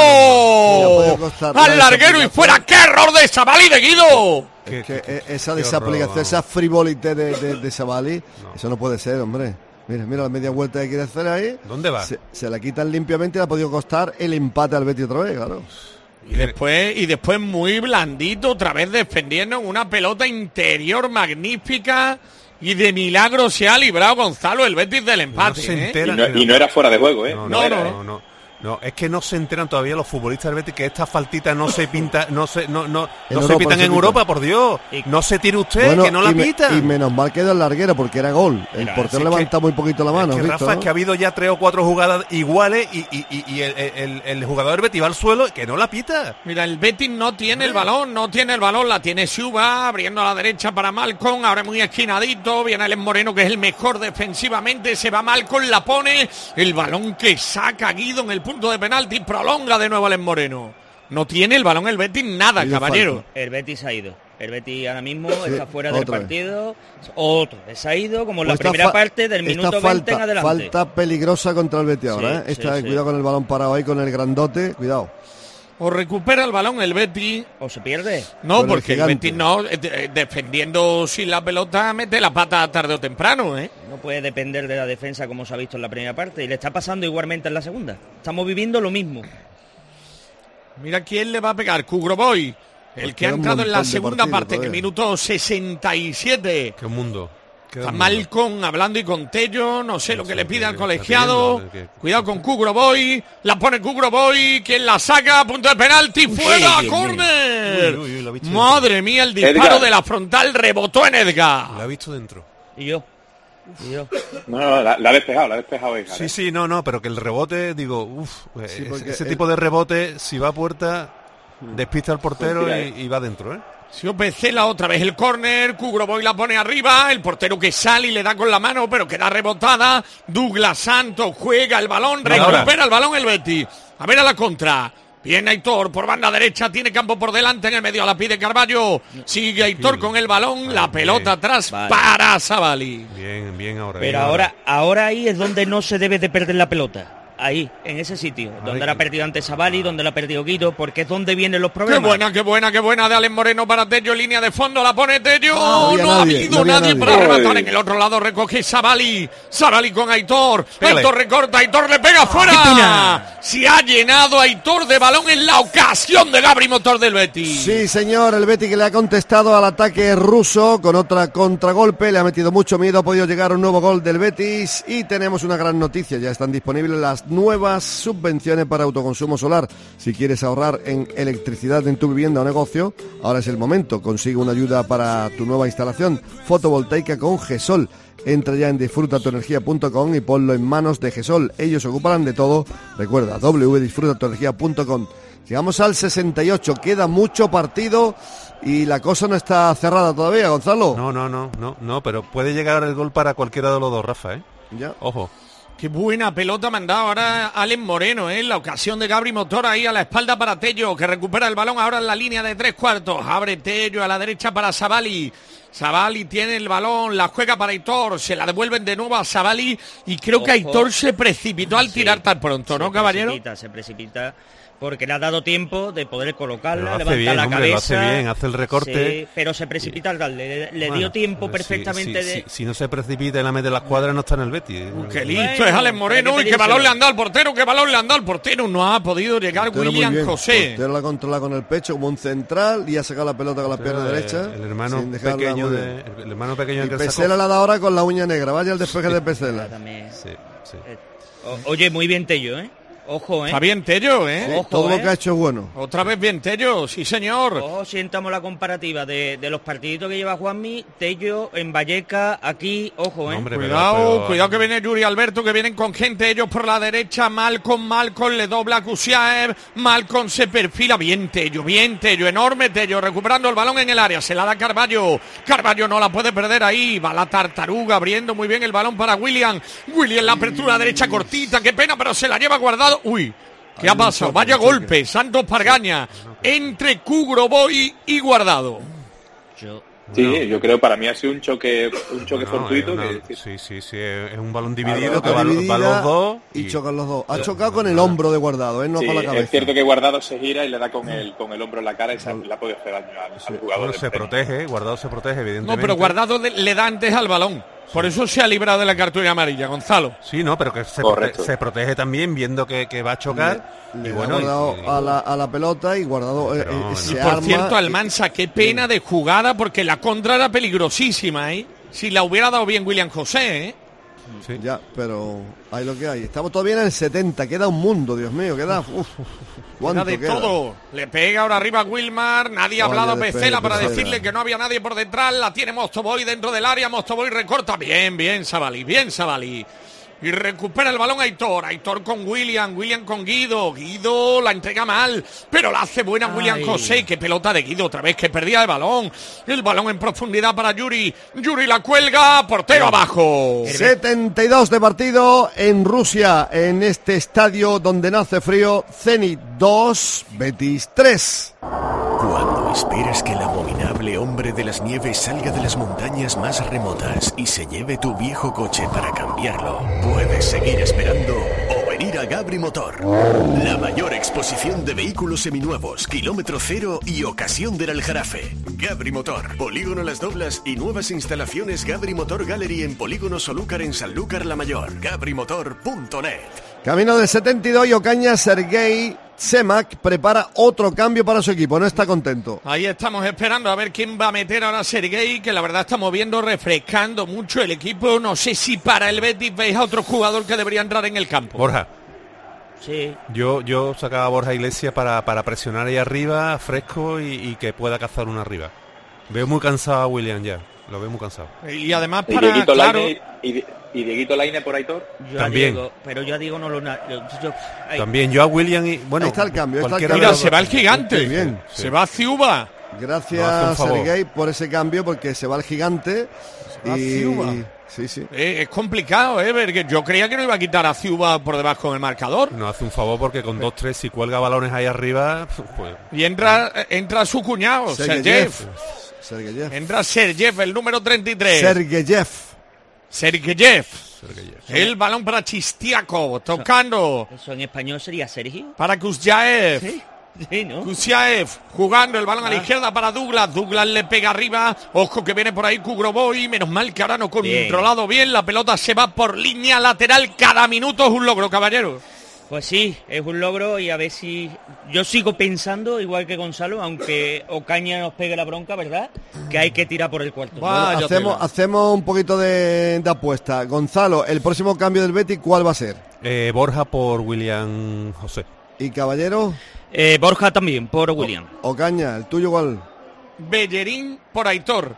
larguero, al larguero y fuera, qué error de Savali de Guido.
Es que
Qué-
esa
qué
desaplicación,
horror,
esa frivolité de, de, de Savali, no. Eso no puede ser, hombre. Mira, mira la media vuelta que quiere hacer ahí.
¿Dónde va?
Se, se la quitan limpiamente y le ha podido costar el empate al Betis otra vez, claro.
Y después, y después muy blandito, otra vez defendiendo una pelota interior magnífica y de milagro se ha librado Gonzalo el Betis del empate.
No se
¿eh?
entera,
y, no, y no era fuera de juego, ¿eh?
No,
no,
no,
no,
no, no. No, es que no se enteran todavía los futbolistas del Betis que esta faltita no se pinta, no se, no, no, no se pitan en Europa, por Dios. No se tire usted,
bueno,
que no la
y me,
pitan.
Y menos mal quedó el larguero porque era gol. El
Mira,
portero
si
levanta
que,
muy poquito la mano.
Es que,
¿visto,
Rafa,
no?
es que ha habido ya tres o cuatro jugadas iguales y, y, y, y el, el, el jugador del Betis va al suelo que no la pita.
Mira, el Betis no tiene el balón, no tiene el balón, la tiene Xuba, abriendo a la derecha para Malcom, ahora muy esquinadito, viene Alex Moreno que es el mejor defensivamente, se va Malcom, la pone, el balón que saca Guido en el punto de penalti, prolonga de nuevo Alex Moreno. No tiene el balón el Betis nada, caballero.
El Betis ha ido. El Betis ahora mismo sí, está fuera del partido. Vez. Otro vez ha ido, como en pues la primera parte del minuto
falta,
veinte en adelante.
Falta peligrosa contra el Betis ahora, ¿eh?
Sí,
Esta,
sí,
cuidado
sí.
con el balón parado ahí, con el grandote, cuidado.
O recupera el balón el Betis.
O se pierde.
No,
con
porque
el,
el, el Betis no, eh, defendiendo sin la pelota, mete la pata tarde o temprano, ¿eh?
No puede depender de la defensa como se ha visto en la primera parte. Y le está pasando igualmente en la segunda. Estamos viviendo lo mismo.
Mira quién le va a pegar, Kugroboy, el pues que ha entrado en la segunda parte, en el minuto sesenta y siete.
Qué mundo. Qué
Está
mundo.
Malcom hablando y con Tello, no sé
no
lo que
sé
le pide
qué,
al colegiado.
pidiendo, que, que,
Cuidado con Kugroboy, la pone Kugroboy, quien la saca a punto de penalti, fuera, córner. Madre mía, el disparo Edgar. De la frontal rebotó en Edgar.
Lo ha visto dentro.
Y yo. Y yo.
No, no, la, la ha despejado, la ha despejado Edgar.
Sí, sí, no, no, pero que el rebote, digo, uff,
sí,
ese, ese tipo de rebote, si va a puerta, despista al portero
Mentira,
y, y va dentro, ¿eh?
Si Opecela otra vez el córner, Kugroboy la pone arriba, el portero que sale y le da con la mano, pero queda rebotada. Douglas Santos juega el balón, recupera ahora. El balón el Betis. A ver a la contra. Viene Aitor por banda derecha, tiene campo por delante, en el medio la pide Carballo. Sigue Aitor sí. con el balón, vale, la pelota bien. Atrás vale. Para Sabali.
Bien, bien ahora.
Pero
bien
ahora, ahora ahí es donde no se debe de perder la pelota. Ahí, en ese sitio,
Ay,
donde la ha perdido antes Sabali, donde la ha perdido Guido, porque es donde vienen los problemas.
Qué buena, qué buena, qué buena de Alex Moreno para Tello, línea de fondo, la pone Tello.
Ah,
no, no ha habido no nadie, nadie para rematar. En el otro lado recoge Sabali. Sabali con Aitor. Pégale. Aitor recorta, Aitor le pega fuera. Se ha llenado Aitor de balón en la ocasión de Gabri Motor del Betis.
Sí, señor, el Betis que le ha contestado al ataque ruso con otra contragolpe, le ha metido mucho miedo, ha podido llegar un nuevo gol del Betis y tenemos una gran noticia, ya están disponibles las nuevas subvenciones para autoconsumo solar. Si quieres ahorrar en electricidad en tu vivienda o negocio, ahora es el momento. Consigue una ayuda para tu nueva instalación fotovoltaica con GESOL. Entra ya en disfruta tu energía punto com y ponlo en manos de GESOL. Ellos se ocuparán de todo. Recuerda, doble u disfruta tu energía punto com. Llegamos al sesenta y ocho, queda mucho partido y la cosa no está cerrada todavía, Gonzalo.
No, no, no, no, no, pero puede llegar el gol para cualquiera de los dos, Rafa, ¿eh?
Ya.
Ojo.
Qué buena pelota mandado ahora Alex Moreno, ¿eh? La ocasión de Gabri Motor ahí a la espalda para Tello, que recupera el balón ahora en la línea de tres cuartos. Abre Tello a la derecha para Sabali. Sabali tiene el balón, la juega para Aitor, se la devuelven de nuevo a Sabali y creo Ojo. que Aitor se precipitó al tirar sí, tan pronto, ¿no, caballero?
Se precipita, se precipita. Porque le ha dado tiempo de poder colocarla,
levantar
bien, la
hombre,
cabeza.
Lo hace bien, hace el recorte.
Sí, pero se precipita al darle. Le, le bueno, dio tiempo perfectamente
si, si,
de...
Si, si no se precipita y la mete en la escuadra, no está en el Betis.
Uy, qué listo bueno, es Alex Moreno. Y qué balón le han dado al portero, qué balón le han dado al portero. No ha podido llegar William José.
El portero la controla con el pecho como un central y ha sacado la pelota con la pierna
el,
derecha.
El hermano pequeño de, el hermano pequeño
y
que
Pesela la da ahora con la uña negra. Vaya el despeje de Pesela.
Sí, sí.
Eh, o, oye, muy bien Tello, ¿eh? Ojo, ¿eh?
Está bien Tello, ¿eh?
Ojo, todo ¿eh? Lo que ha hecho es bueno.
Otra vez bien Tello, sí señor.
Ojo, sientamos la comparativa de, de los partiditos que lleva Juanmi, Tello, en Valleca, aquí, ojo, ¿eh?
Hombre, cuidado, pero, pero... cuidado que viene Yuri Alberto, que vienen con gente, ellos por la derecha, Malcom, Malcom le dobla a Kusiaev, Malcom se perfila, bien Tello, bien Tello, enorme Tello, recuperando el balón en el área, se la da Carballo, Carballo no la puede perder ahí, va la tartaruga, abriendo muy bien el balón para William, William la apertura derecha cortita, qué pena, pero se la lleva guardado. Uy, ¿qué ha pasado? Vaya golpe, Santos Pargaña, entre Kugroboy y Guardado.
Yo, sí, bueno, yo creo para mí ha sido un choque un choque
no,
fortuito.
Una,
que,
sí, sí, sí, es un balón dividido,
que
va, va los dos.
Y, y chocan los dos. Ha chocado con el hombro de Guardado, ¿eh? No
sí,
con la cabeza.
Es cierto que Guardado se gira y le da con el, con el hombro en la cara y se le ha podido hacer daño al, al jugador.
Bueno, se protege, Guardado se protege, evidentemente.
No, pero Guardado le, le da antes al balón. Por eso se ha librado de la cartulina amarilla, Gonzalo.
Sí, no, pero que se, prote se protege también viendo que, que va a chocar.
Le, le
y bueno,
ha guardado
y, y,
a, la, a la pelota y guardado eh,
no,
ese
y por
arma.
cierto, Almansa, qué pena de jugada, porque la contra era peligrosísima, ¿eh? Si la hubiera dado bien William José, ¿eh?
Sí. Ya, pero hay lo que hay. Estamos todavía en el setenta, queda un mundo, Dios mío, queda... Uf,
queda de queda? todo. Le pega ahora arriba a Wilmar, nadie ha hablado Pesela para
Pesela.
decirle que no había nadie por detrás, la tiene Mostovoy dentro del área, Mostovoy recorta, bien, bien Sabalí, bien Sabalí. Y recupera el balón Aitor, Aitor con William, William con Guido, Guido la entrega mal, pero la hace buena William Ay. José, qué pelota de Guido otra vez que perdía el balón, el balón en profundidad para Yuri, Yuri la cuelga, portero Bien. abajo.
setenta y dos de partido en Rusia, en este estadio donde no hace frío, Zenit dos, Betis tres.
Cuando esperas que el abominable hombre de las nieves salga de las montañas más remotas y se lleve tu viejo coche para cambiarlo, puedes seguir esperando o venir a Gabri Motor. La mayor exposición de vehículos seminuevos, kilómetro cero y ocasión del Aljarafe. Gabri Motor, Polígono Las Doblas y nuevas instalaciones Gabri Motor Gallery en Polígono Solúcar en Sanlúcar la Mayor. gabri motor punto net.
Camino del setenta y dos y Ocaña, Sergei Semak prepara otro cambio para su equipo, no está contento.
Ahí estamos esperando a ver quién va a meter ahora a Sergei, que la verdad estamos viendo refrescando mucho el equipo. No sé si para el Betis veis a otro jugador que debería entrar en el campo.
Borja.
Sí.
Yo, yo sacaba a Borja Iglesias para, para presionar ahí arriba, fresco y, y que pueda cazar una arriba. Veo muy cansado a William ya, lo veo muy cansado.
Y además para,
y Dieguito
claro...
Laine, y, y Dieguito Laine por Aitor.
Yo
También.
Diego, pero yo a Diego no lo... Yo, yo,
También, yo a William y... Bueno,
ahí está el cambio. Está el
Mira,
cambio.
se va el gigante.
Bien.
Sí. Se va Ciuba.
Gracias, no, Sergei, por ese cambio, porque se va el gigante.
Se va
y...
Ciuba.
Sí, sí.
Eh, es complicado, ¿eh? Porque yo creía que no iba a quitar a Ciuba por debajo con el marcador.
No hace un favor porque con dos tres si cuelga balones ahí arriba, pues...
Y entra, entra su cuñado, Sergeyev.
Sergeyev.
Entra Sergeyev, el número treinta y tres.
Sergeyev.
Sergeyev. El balón para Chistiakov, tocando.
Eso, eso en español sería Sergio.
Para Kuzyaev.
Sí. Sí, ¿no?
Kuzyaev jugando el balón ah. a la izquierda para Douglas. Douglas le pega arriba. Ojo que viene por ahí Kugroboy. Menos mal que ahora no controlado bien. bien. La pelota se va por línea lateral. Cada minuto es un logro, caballero.
Pues sí, es un logro y a ver si... Yo sigo pensando, igual que Gonzalo, aunque Ocaña nos pegue la bronca, ¿verdad? Que hay que tirar por el cuarto.
Bueno, hacemos, hacemos un poquito de, de apuesta. Gonzalo, el próximo cambio del Betis, ¿cuál va a ser?
Eh, Borja por William José.
¿Y Caballero?
Eh, Borja también, por William.
O, Ocaña, ¿el tuyo cuál?
Bellerín por Aitor.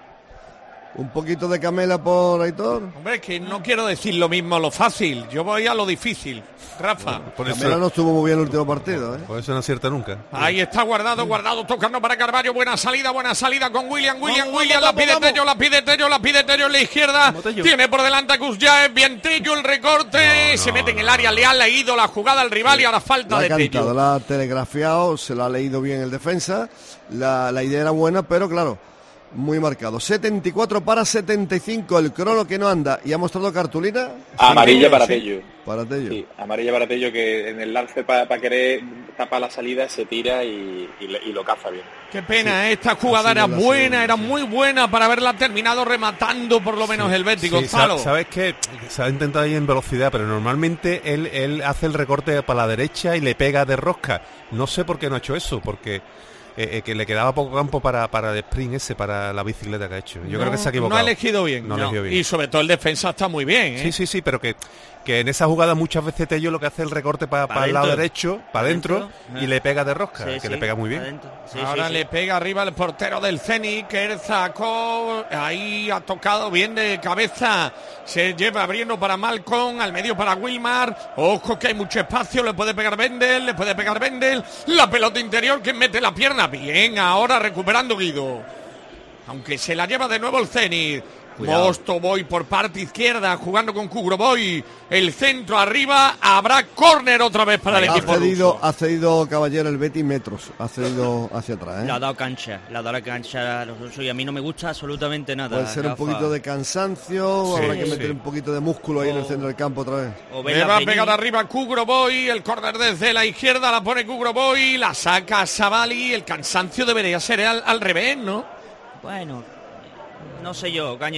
¿Un poquito de Camela por Aitor?
Hombre, es que no quiero decir lo mismo a lo fácil. Yo voy a lo difícil. Rafa.
Bueno, por Camela eso, no estuvo muy bien el último partido, ¿eh?
Por eso no acierta nunca.
Ahí está guardado, guardado, tocando para Carvalho. Buena salida, buena salida con William. William, vamos, William, vamos, la pide vamos. Tello, la pide Tello, la pide Tello en la izquierda. Tiene por delante a Kuzyaev. Bien Tello, el recorte. No, no, se mete en el área, le ha leído la jugada al rival sí. y ahora falta
la
de
ha cantado,
Tello.
La ha telegrafiado, se la ha leído bien el defensa. La, la idea era buena, pero claro, muy marcado. setenta y cuatro para setenta y cinco, el crono que no anda. ¿Y ha mostrado cartulina?
Amarilla
sí,
para
sí.
Tello.
Para Tello.
Sí, amarilla para Tello, que en el lance para pa querer tapar la salida se tira y, y, y lo caza bien.
Qué pena, sí. Esta jugada era buena, sido, era sí. muy buena para haberla terminado rematando por lo menos sí. el Betis, sí, Gonzalo.
Sabes que se ha intentado ir en velocidad, pero normalmente él, él hace el recorte para la derecha y le pega de rosca. No sé por qué no ha hecho eso, porque... Eh, eh, que le quedaba poco campo para, para el sprint ese, para la bicicleta que ha hecho. Yo no, creo que se ha equivocado.
No ha elegido bien.
No,
no.
elegido bien.
Y sobre todo el defensa está muy bien, ¿eh?
Sí, sí, sí, pero que, que en esa jugada muchas veces Tello lo que hace es el recorte para pa pa el lado derecho, para adentro, y le pega de rosca, sí, que sí. le pega muy bien.
Sí, Ahora sí, le sí. pega arriba el portero del Zenit, que sacó, ahí ha tocado bien de cabeza, se lleva abriendo para Malcolm, al medio para Wilmar, ojo que hay mucho espacio, le puede pegar Vendel, le puede pegar Vendel, la pelota interior que mete la pierna, bien, ahora recuperando Guido, aunque se la lleva de nuevo el Zenit. Mostovoy por parte izquierda jugando con Kugroboy, el centro arriba, habrá córner otra vez para el
ha
equipo
cedido,
ruso.
Ha cedido Caballero el Betis metros, ha cedido hacia atrás, ¿eh?
Le ha dado cancha, le ha dado la cancha a los rusos y a mí no me gusta absolutamente nada.
Puede ser Rafa. Un poquito de cansancio, sí, habrá que meter sí. un poquito de músculo ahí oh. en el centro del campo otra vez.
Le va a pegar arriba Kugroboy, el córner desde la izquierda, la pone Kugroboy, la saca Savali, el cansancio debería ser al, al revés, ¿no?
Bueno, no sé yo, Caña.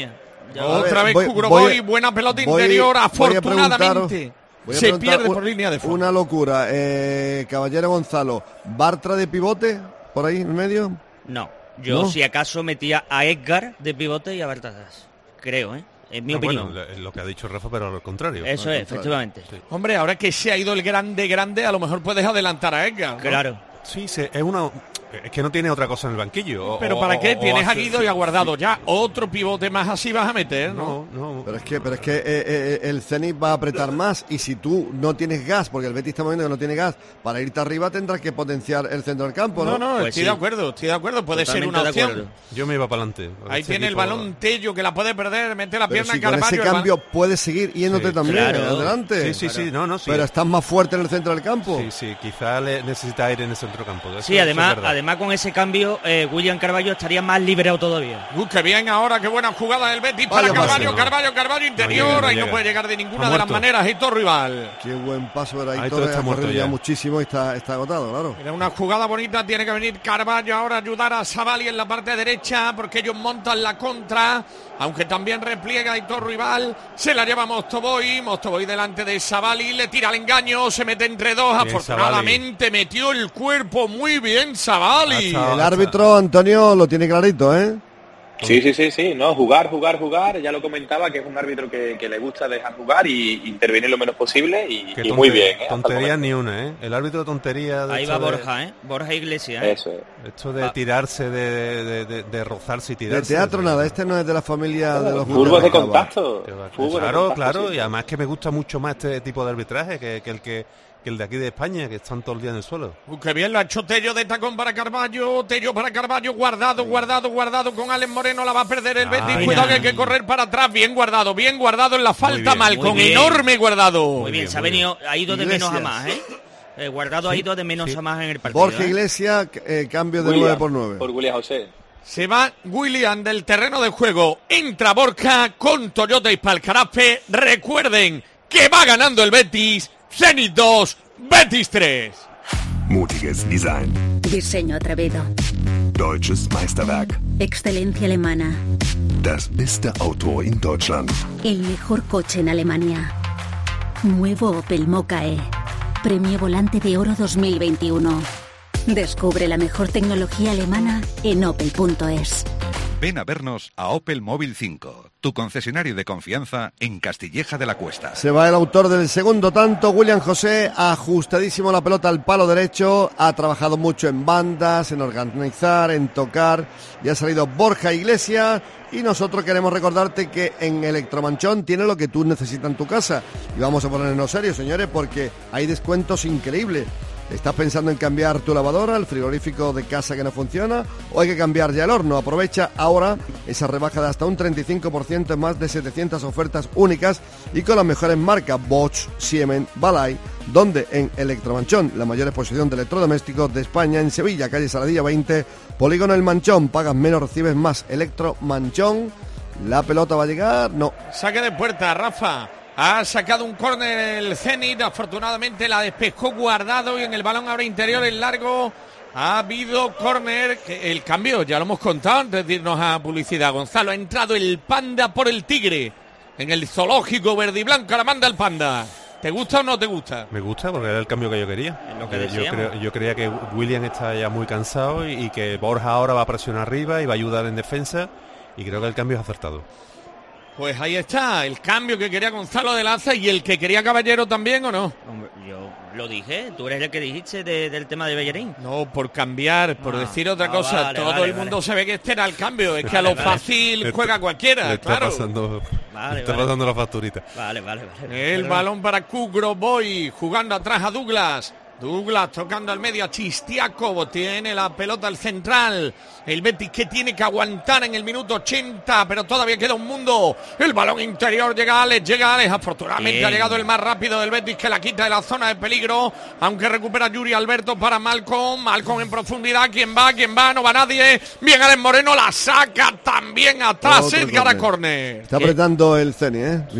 Otra vez Kugroboy, buena pelota
voy,
interior,
voy
afortunadamente.
Voy a
se
preguntar
pierde
un,
por línea de fondo.
Una locura. Eh, Caballero Gonzalo, ¿Bartra de pivote por ahí en medio?
No, yo
¿No?
si acaso metía a Edgar de pivote y a Bartradas. Creo, ¿eh? En mi
no,
opinión.
Bueno, lo que ha dicho Rafa, pero al contrario.
Eso
al
es,
contrario.
efectivamente.
Sí.
Hombre, ahora que se ha ido el grande grande, a lo mejor puedes adelantar a Edgar, ¿no?
Claro.
Sí, se, es una... Es que no tiene otra cosa en el banquillo. O,
Pero
o,
¿para qué?
o,
Tienes
o
a Guido y a Guardado. Ya otro pivote más así vas a meter, ¿no?
No, no.
Pero es que, pero es que eh, eh, el Zenit va a apretar más y si tú no tienes gas, porque el Betis está moviendo que no tiene gas, para irte arriba tendrás que potenciar el centro del campo, ¿no?
No, no,
Pues
estoy
sí.
de acuerdo, estoy de acuerdo. Puede
Totalmente
ser una
de
opción.
acuerdo.
Yo me iba para adelante.
Ahí
Este
tiene el
equipo-
balón Tello que la puede perder, mete la
Pero
pierna
si
en
con
Carvalho.
ese
el balón-
cambio puedes seguir yéndote
Sí,
también
claro.
adelante.
Sí, sí, sí, no, no, sí.
Pero estás más fuerte en el centro del campo.
Sí, sí, quizá le necesita aire en el centro campo. Eso-
Sí,
eso
además,
es verdad.
además con ese cambio, eh, William Carvalho estaría más liberado todavía.
Uh, qué bien ahora, qué buena jugada del Betis para
Vaya
Carvalho,
pase.
Carvalho, Carvalho interior,
llega, no
ahí no
llega.
puede llegar de ninguna
Ha
de las
muerto.
maneras, Heitor Rival.
Qué buen paso era
Ahí
ahí,
todo
Torres,
está
ha
muerto
corrido ya
ya.
muchísimo y está, está agotado, claro.
Era una jugada bonita, tiene que venir Carvalho ahora a ayudar a Savali en la parte derecha, porque ellos montan la contra, aunque también repliega Heitor Rival, se la lleva Mostovoy, Mostovoy delante de Savali, le tira el engaño, se mete entre dos,
Bien,
afortunadamente metió el cuerpo muy bien Savali.
Hasta-
El árbitro, Antonio, lo tiene clarito, ¿eh?
Sí, sí, sí, sí, no, jugar, jugar, jugar, ya lo comentaba, que es un árbitro que, que le gusta dejar jugar y intervenir lo menos posible y,
Que
y muy
tonte-
bien. ¿eh? Hasta el
Tontería
momento.
ni una, ¿eh? El árbitro tontería... de
Ahí
esto
va
de-
Borja, ¿eh? Borja Iglesias. ¿eh?
Eso es.
Esto de
Va.
tirarse, de, de, de, de rozarse y
De
tirarse...
teatro nada, este no es de la familia de los
Fútbol de
Gutiérrez Cava.
contacto.
Que va-
Fútbol de
Claro,
contacto,
claro,
sí.
y además que me gusta mucho más este tipo de arbitraje que, que el que, que el de aquí de España, que están todo el día en el suelo.
Uh, qué bien lo ha hecho Tello de tacón para Carvalho, Tello para Carvalho, guardado, guardado, guardado con Alex Moreno, la va a perder el Betis,
Ay,
cuidado que
ay.
hay que correr para atrás, bien guardado, bien guardado en la falta,
bien,
mal,
muy
con
bien.
enorme guardado.
Muy bien,
bien,
se ha
muy
venido, ha ido de
Iglesias.
menos a más, ¿eh? Eh, Guardado ha ido de menos
Sí.
a más en el partido.
Borja
¿eh?
Iglesias, eh, cambio de
William,
nueve por nueve.
Por William José.
Se va William del terreno de juego, entra Borja con Toyota y Palcarafe. Recuerden que va ganando el Betis, Zenit dos, Betis tres.
Mutiges Design.
Diseño atrevido.
Deutsches Meisterwerk.
Excelencia alemana.
Das beste Auto in Deutschland.
El mejor coche en Alemania. Nuevo Opel Mokka E. Premio Volante de Oro dos mil veintiuno. Descubre la mejor tecnología alemana en opel punto es.
Ven a vernos a Opel Móvil cinco, tu concesionario de confianza en Castilleja de la Cuesta.
Se va el autor del segundo tanto, William José, ajustadísimo la pelota al palo derecho, ha trabajado mucho en bandas, en organizar, en tocar, y ha salido Borja Iglesias, y nosotros queremos recordarte que en Electromanchón tiene lo que tú necesitas en tu casa, y vamos a ponernos serios, señores, porque hay descuentos increíbles. ¿Estás pensando en cambiar tu lavadora, el frigorífico de casa que no funciona? ¿O hay que cambiar ya el horno? Aprovecha ahora esa rebaja de hasta un treinta y cinco por ciento en más de setecientas ofertas únicas y con las mejores marcas Bosch, Siemens, Balay, donde en Electromanchón, la mayor exposición de electrodomésticos de España, en Sevilla, calle Saladilla veinte, Polígono El Manchón, pagas menos, recibes más. Electromanchón, ¿la pelota va a llegar? No.
Saque de puerta, Rafa. Ha sacado un córner el Zenit, afortunadamente la despejó Guardado y en el balón ahora interior en largo ha habido córner. El cambio ya lo hemos contado antes de irnos a publicidad. Gonzalo, ha entrado el Panda por el Tigre en el zoológico verde y blanco, la manda el Panda. ¿Te gusta o no te gusta?
Me gusta porque era el cambio que yo quería.
Es lo que
yo,
decíamos.
creo- yo creía que William está ya muy cansado y, y que Borja ahora va a presionar arriba y va a ayudar en defensa y creo que el cambio es acertado.
Pues ahí está, el cambio que quería Gonzalo de Laza y el que quería Caballero también, ¿o no?
Hombre, yo lo dije, tú eres el que dijiste de- del tema de Bellerín.
No, por cambiar, por
Ah,
decir otra
ah,
cosa.
vale,
Todo
vale,
el mundo
vale.
se ve que este era el cambio. Es que
Vale,
a lo
vale.
fácil
Le
juega
está-
cualquiera,
Le está
claro.
pasando,
Vale,
le está
vale.
pasando la facturita.
Vale, vale, vale.
El
Perdón.
balón para Kugroboy, jugando atrás a Douglas. Douglas tocando al medio a Chistiaco, tiene la pelota al central. El Betis que tiene que aguantar en el minuto ochenta, pero todavía queda un mundo. El balón interior llega Alex, llega Alex. Afortunadamente
Bien.
ha llegado el más rápido del Betis que la quita de la zona de peligro. Aunque recupera Yuri Alberto para Malcolm. Malcolm en profundidad. ¿Quién va? ¿Quién va? No va nadie. Bien Alex Moreno la saca también atrás.
Otro
Edgar a
córner.
córner.
Está apretando el Zenit, ¿eh? Cuidado.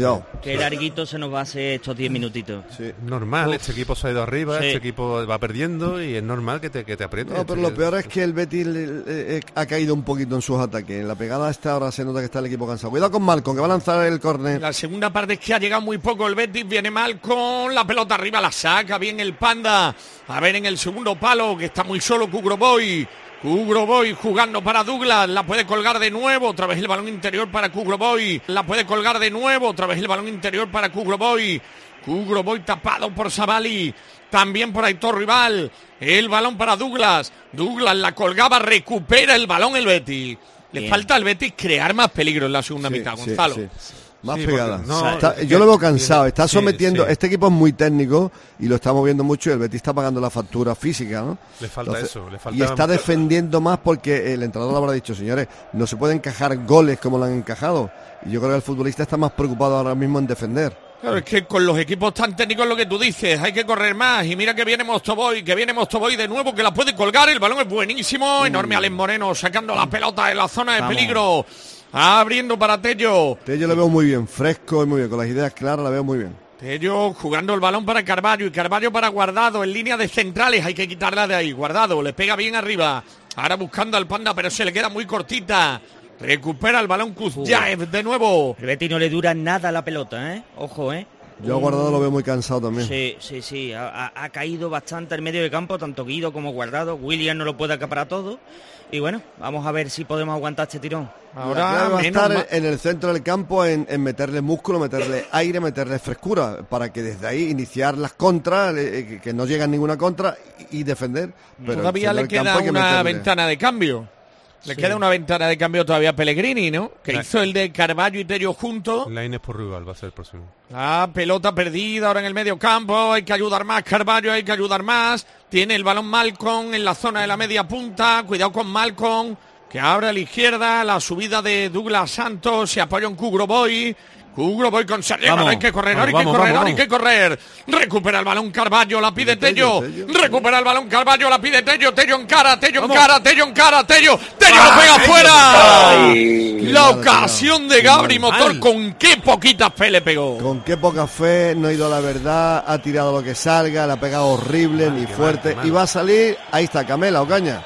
Qué larguito se nos va a hacer estos diez minutitos.
Sí.
Normal,
Uf.
este equipo se ha ido arriba,
Sí.
este equipo va perdiendo y es normal que te, que te apriete.
No, pero lo peor es que el Betis eh, eh, ha caído un poquito en sus ataques. En la pegada esta ahora se nota que está el equipo cansado. Cuidado con Malcom, que va a lanzar el córner.
La segunda parte es que ha llegado muy poco el Betis, viene mal con la pelota arriba, la saca bien el Panda. A ver en el segundo palo, que está muy solo Kugroboy. Kugroboy jugando para Douglas, la puede colgar de nuevo, otra vez el balón interior para Kugroboy. La puede colgar de nuevo, otra vez el balón interior para Kugroboy. Kugroboy tapado por Savali. También por Aitor Rival. El balón para Douglas. Douglas la colgaba, recupera el balón el Betis. Le
Bien.
falta al Betis crear más peligro en la segunda
Sí,
mitad,
sí,
Gonzalo.
sí. Más
Sí,
pegada.
porque no,
Está-
es
yo
que-
lo veo cansado, está
sí,
sometiendo.
sí.
Este equipo es muy técnico y lo estamos viendo mucho y el Betis está pagando la factura física, ¿no?
Le falta eso, le falta-
Y está defendiendo más porque el entrenador habrá dicho, señores, no se pueden encajar goles como lo han encajado. Y yo creo que el futbolista está más preocupado ahora mismo en defender.
Claro, es que con los equipos tan técnicos lo que tú dices, hay que correr más. Y mira que viene Mostoboy, que viene Mostoboy de nuevo, que la puede colgar. El balón es buenísimo. Enorme Alex Moreno sacando la pelota en la zona de
Vamos.
peligro. Abriendo para Tello.
Yo lo veo muy bien, fresco y muy bien, con las ideas claras la veo muy bien.
Tello jugando el balón para Carvalho y Carvalho para Guardado en línea de centrales. Hay que quitarla de ahí. Guardado le pega bien arriba. Ahora buscando al Panda, pero se le queda muy cortita. Recupera el balón Kuzyaev de nuevo.
El Betis no le dura nada la pelota, ¿eh? Ojo, ¿eh?
Yo a Guardado lo veo muy cansado también.
Sí, sí, sí. Ha, ha- ha caído bastante el medio de campo, tanto Guido como Guardado. William no lo puede acaparar todo. Y bueno, vamos a ver si podemos aguantar este tirón.
La clave va a estar en el centro del campo, en, en meterle músculo, meterle aire, meterle frescura, para que desde ahí iniciar las contras, eh, que, que no llegan ninguna contra y, y defender. Pero
Todavía
en el
le
centro del
queda
campo hay que
una
meterle.
ventana de cambio. Le
Sí.
queda una ventana de cambio todavía a Pellegrini, ¿no? Que
La-
hizo el de Carvalho y Tello juntos.
La Inés por rival va a ser el próximo.
La pelota perdida ahora en el medio campo. Hay que ayudar más, Carvalho, hay que ayudar más. Tiene el balón Malcom en la zona de la media punta. Cuidado con Malcom, que abre a la izquierda. La subida de Douglas Santos. Se apoya en Kugroboy. Kugroboy con Sergio.
Vamos.
Hay que correr,
Vamos,
hay que
vamos,
correr,
vamos,
hay que correr. Recupera el balón Carvalho, la pide Tello.
Tello, Tello.
Recupera el balón Carvalho, la pide Tello. Tello en cara, Tello en cara, Tello en cara, Tello. Tello lo pega afuera. La ocasión de Gabri Motor, con qué poquita fe le pegó.
Con qué poca fe, no ha ido a la verdad, ha tirado lo que salga, le ha pegado horrible, ni
qué
fuerte,
mal, qué mal.
y va a salir, ahí está, Camela, Ocaña.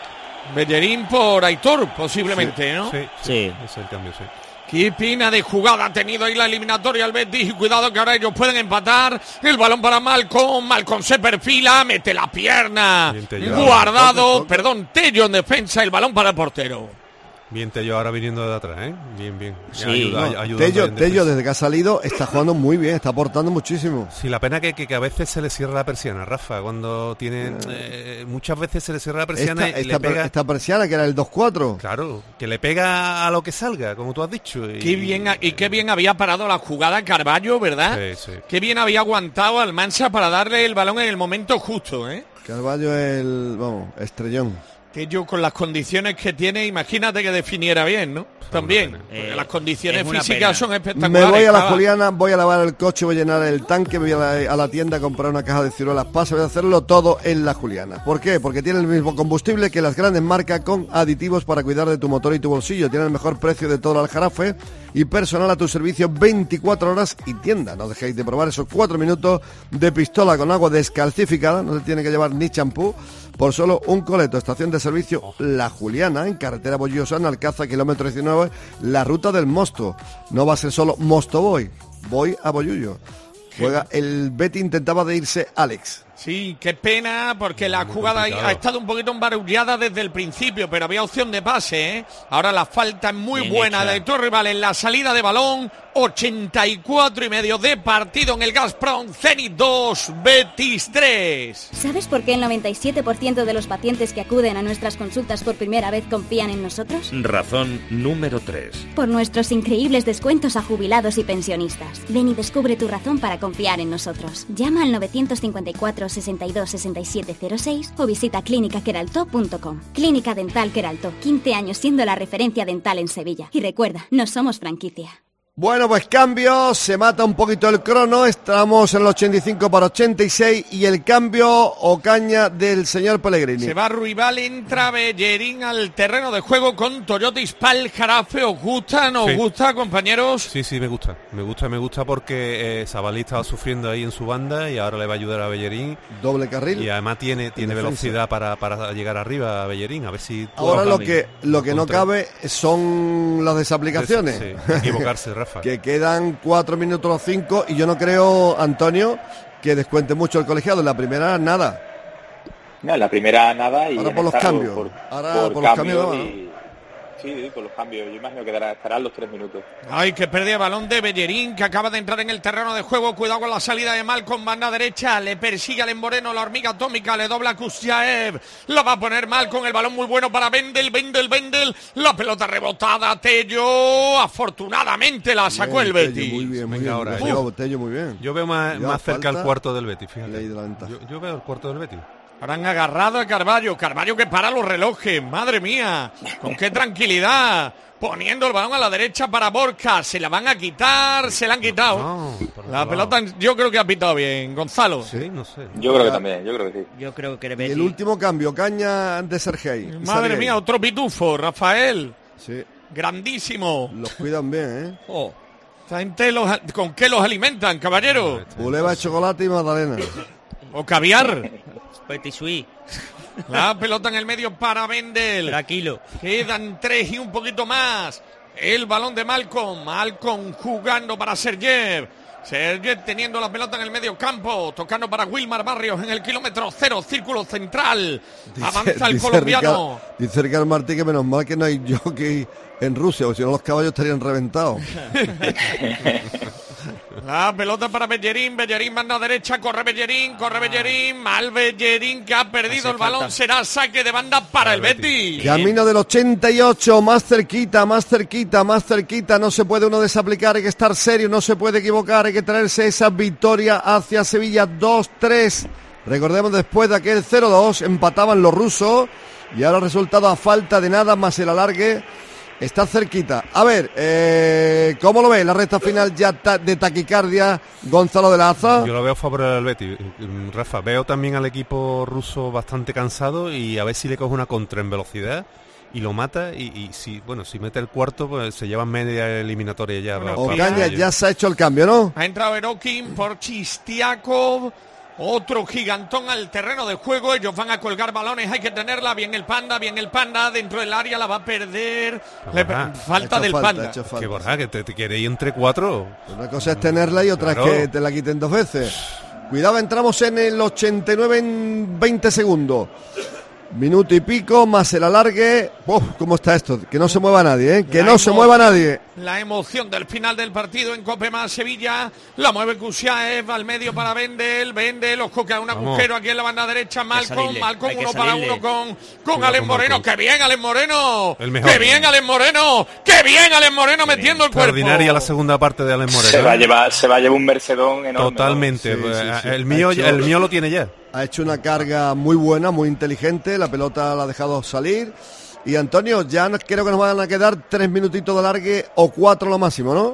Bellerín por Aitor, posiblemente, ¿no?
Sí, sí,
Sí.
es el cambio, sí.
Qué pena de jugada ha tenido ahí la eliminatoria el Betis. Y cuidado que ahora ellos pueden empatar. El balón para Malcom. Malcom se perfila, mete la pierna.
Bien, Tello.
Guardado,
Toque, toque.
perdón, Tello en defensa. El balón para el portero.
Bien Tello ahora viniendo de atrás, ¿eh? Bien, bien.
Sí.
Ayuda-
No,
ay- ayudando
Tello,
en
Tello,
defensa.
desde que ha salido, está jugando muy bien, está aportando muchísimo.
Sí, la pena que, que, que a veces se le cierra la persiana, Rafa, cuando tiene... eh, muchas veces se le cierra la persiana
Esta,
y
esta,
le pega...
esta persiana, que era el dos cuatro.
Claro, que le pega a lo que salga, como tú has dicho. Y,
Qué bien, ha- y qué bien había parado la jugada Carvalho, ¿verdad?
Sí, sí.
Qué bien había aguantado al Mansa para darle el balón en el momento justo, ¿eh?
Carvalho es el, vamos, estrellón.
Tello con las condiciones que tiene, imagínate que definiera bien, ¿no? También,
pena.
porque
Eh,
las condiciones
es una
físicas
pena.
son
Me
espectaculares.
voy a la
Cava.
Juliana, voy a lavar el coche, voy a llenar el tanque, voy a la, a la tienda a comprar una caja de ciruelas pasas, voy a hacerlo todo en la Juliana. ¿Por qué? Porque tiene el mismo combustible que las grandes marcas con aditivos para cuidar de tu motor y tu bolsillo. Tiene el mejor precio de todo el Aljarafe y personal a tu servicio veinticuatro horas y tienda. No dejéis de probar esos cuatro minutos de pistola con agua descalcificada, no se tiene que llevar ni champú, por solo un coleto. Estación de servicio La Juliana, en carretera Bollosa, en Alcázar, kilómetro diecinueve, la ruta del Mosto. No va a ser solo Mosto Voy, voy a Bollullo. Juega el Betty, intentaba de irse Alex.
Sí, qué pena, porque la
Muy
jugada
complicado.
ha estado un poquito embarullada desde el principio, pero había opción de pase, ¿eh? Ahora la falta es muy
Bien
buena
hecha.
de Aitor Rival en la salida de balón. ochenta y cuatro y medio de partido en el Gazprom. Zenit dos, Betis tres.
¿Sabes por qué el noventa y siete por ciento de los pacientes que acuden a nuestras consultas por primera vez confían en nosotros?
Razón número tres.
Por nuestros increíbles descuentos a jubilados y pensionistas. Ven y descubre tu razón para confiar en nosotros. Llama al novecientos cincuenta y cuatro, sesenta y dos, sesenta y siete cero seis o visita clínica queralto punto com. Clínica Dental Queralto, quince años siendo la referencia dental en Sevilla. Y recuerda, no somos franquicia.
Bueno, pues cambio, se mata un poquito el crono, estamos en el ochenta y cinco para ochenta y seis y el cambio Ocaña del señor Pellegrini.
Se va Ruibal, entra Bellerín al terreno de juego con Toyotis Pal Jarafe. ¿Os gusta? ¿Nos
Sí.
gusta, compañeros?
Sí, sí, me gusta. Me gusta, me gusta porque eh, Sabalí estaba sufriendo ahí en su banda y ahora le va a ayudar a Bellerín.
Doble carril.
Y además tiene, tiene
defensa.
velocidad para, para llegar arriba a Bellerín, a ver si...
Ahora lo que lo que no cabe son las desaplicaciones.
Sí, equivocarse, Rafa.
Que quedan cuatro minutos o cinco y yo no creo, Antonio, que descuente mucho el colegiado. En la primera, nada.
No, en la primera nada y
Ahora
en
por los
esta,
cambios.
Por,
Ahora
por
por los
cambios
cambios,
y- Sí, por los cambios. Yo imagino que dará- estarán los tres minutos.
Ay, que pérdida de balón de Bellerín, que acaba de entrar en el terreno de juego. Cuidado con la salida de Malcom, banda derecha. Le persigue al Moreno, la hormiga atómica. Le dobla a Kusiaev. La va a poner mal con el balón muy bueno para Vendel, Vendel, Vendel. La pelota rebotada. Tello, afortunadamente la sacó
Bien,
el
Tello,
Betis.
Muy bien, muy
Venga,
bien.
ahora,
Muy
yo-
bien, Tello, muy bien.
Yo veo más,
Cuidado,
más cerca
falta.
el cuarto del Betis, fíjate.
Ley de la ventaja.
Yo, yo veo el cuarto del Betis.
Ahora han agarrado a Carballo. Carballo que para los relojes. Madre mía. Con qué tranquilidad. Poniendo el balón a la derecha para Borja. Se la van a quitar. Se la han quitado.
No, por
La
otro
pelota
lado.
yo creo que ha pitado bien. Gonzalo.
Sí, no sé.
Yo creo que también, yo creo que sí.
Yo creo que el
Y
Betis...
el último cambio, Caña de Sergei.
Madre
Sergei.
mía, otro pitufo. Rafael.
Sí,
Grandísimo.
los cuidan bien, ¿eh?
Oh, esta gente los, ¿con qué los alimentan, caballero?
Uleva de chocolate y magdalena.
O caviar.
Petit Suisse.
La pelota en el medio para Vendel.
Tranquilo.
Quedan tres y un poquito más. El balón de Malcom. Malcom jugando para Sergev. Sergev teniendo la pelota en el medio campo. Tocando para Wilmar Barrios en el kilómetro cero. Círculo central. Avanza el colombiano.
Ricardo, dice Ricardo Martí que menos mal que no hay jockey en Rusia, porque si no los caballos estarían reventados.
La pelota para Bellerín, Bellerín banda derecha, corre Bellerín, corre Bellerín, mal Bellerín que ha perdido
Hace
el balón,
falta.
será saque de banda para el Betis.
Camino del ochenta y ocho, más cerquita, más cerquita, más cerquita. No se puede uno desaplicar, hay que estar serio, no se puede equivocar, hay que traerse esa victoria hacia Sevilla dos tres. Recordemos, después de aquel cero dos empataban los rusos y ahora el resultado a falta de nada más el alargue. Está cerquita. A ver, eh, ¿cómo lo ves? La recta final ya ta- de taquicardia, Gonzalo de la Aza.
Yo lo veo favorable al Betis. Mm, Rafa, veo también al equipo ruso bastante cansado y a ver si le coge una contra en velocidad y lo mata y, y si bueno si mete el cuarto pues se llevan media eliminatoria ya.
Bueno,
para- para
Ocaña
ellos.
ya se ha hecho el cambio, ¿no?
Ha entrado Erokin por Chistiakov. Otro gigantón al terreno de juego. Ellos van a colgar balones. Hay que tenerla. Bien el panda. Bien el panda. Dentro del área la va a perder. Le-
Borja,
falta
Ha hecho
del
falta,
panda.
ha hecho falta.
Que Borja, que te, te quiere ir entre cuatro.
Una cosa es tenerla y otra
Claro.
es que te la quiten dos veces. Cuidado, entramos en el ochenta y nueve en veinte segundos. Minuto y pico, más el alargue. Uf, ¿cómo está esto? Que no se mueva nadie, ¿eh? Que
La
no se
emo-
mueva nadie.
La emoción del final del partido en Copema Sevilla. La mueve Kusiaev al medio para Vendel. Vendel, ojo que a un
Vamos.
agujero aquí en la banda derecha. Malcom,
salirle,
Malcom
hay que
uno para
salirle.
uno con, con
Cuidado
Alex
con
Moreno.
Malcom.
¡Qué bien, Alex Moreno!
El mejor.
¡Qué bien, Alex Moreno! ¡Qué bien, Alex Moreno metiendo el cuerpo!
Extraordinaria la segunda parte de Alex Moreno.
Se va a llevar, se va a llevar un Mercedón enorme.
Totalmente.
Sí, sí, sí.
El mío,
Ha hecho-
el mío lo tiene ya.
Ha hecho una carga muy buena, muy inteligente. La pelota la ha dejado salir. Y Antonio, ya nos- creo que nos van a quedar tres minutitos de alargue o cuatro lo máximo, ¿no?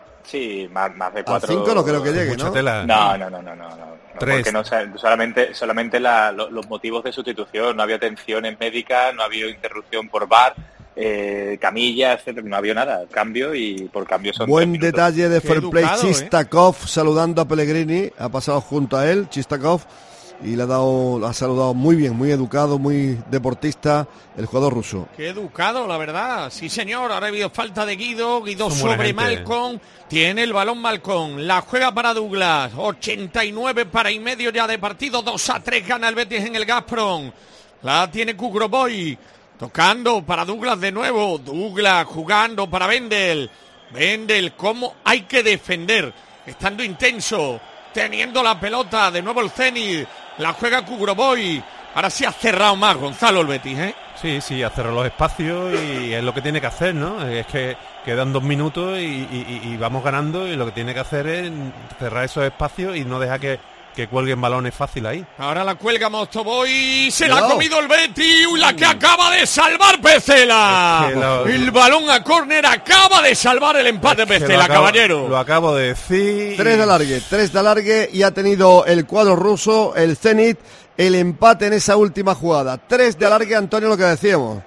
Sí, más, más de
A
cuatro.
cinco no creo que llegue,
Mucha
¿no?
tela.
No, no, no, no, no. no.
Tres.
Porque no, sa- solamente, solamente la- lo- los motivos de sustitución. No había atenciones médicas, no había interrupción por V A R, eh, camilla, etcétera. No había nada. Cambio y por cambio son
Buen
tres minutos.
detalle de
Qué
fair play.
educado, ¿eh?
Chistakov saludando a Pellegrini. Ha pasado junto a él, Chistakov. Y le ha dado, lo ha saludado muy bien, muy educado, muy deportista, el jugador ruso.
Qué educado, la verdad. Sí, señor. Ahora ha habido falta de Guido. Guido
Son buena
sobre
gente.
Malcom. Tiene el balón Malcom. La juega para Douglas. ochenta y nueve para y medio ya de partido. dos a tres gana el Betis en el Gazprom. La tiene Kugroboy. Tocando para Douglas de nuevo. Douglas jugando para Vendel. Vendel, cómo hay que defender. Estando intenso. Teniendo la pelota. De nuevo el Zenit. La juega Kugroboy. Ahora sí ha cerrado más Gonzalo el Betis, ¿eh?
Sí, sí, hacer los espacios y es lo que tiene que hacer, ¿no? Es que quedan dos minutos y, y- y vamos ganando y lo que tiene que hacer es cerrar esos espacios y no dejar que, que cuelguen balones fácil ahí.
Ahora la cuelga Mostovoy, se
Cuidado.
la ha comido el Betis, uy, la que acaba de salvar Pecela.
Es que lo-
El balón a córner acaba de salvar el empate
Que lo
Pecela,
acabo-
caballero.
Lo acabo de decir.
Tres de alargue, tres de alargue y ha tenido el cuadro ruso, el Zenit, el empate en esa última jugada. Tres de alargue, Antonio, lo que decíamos.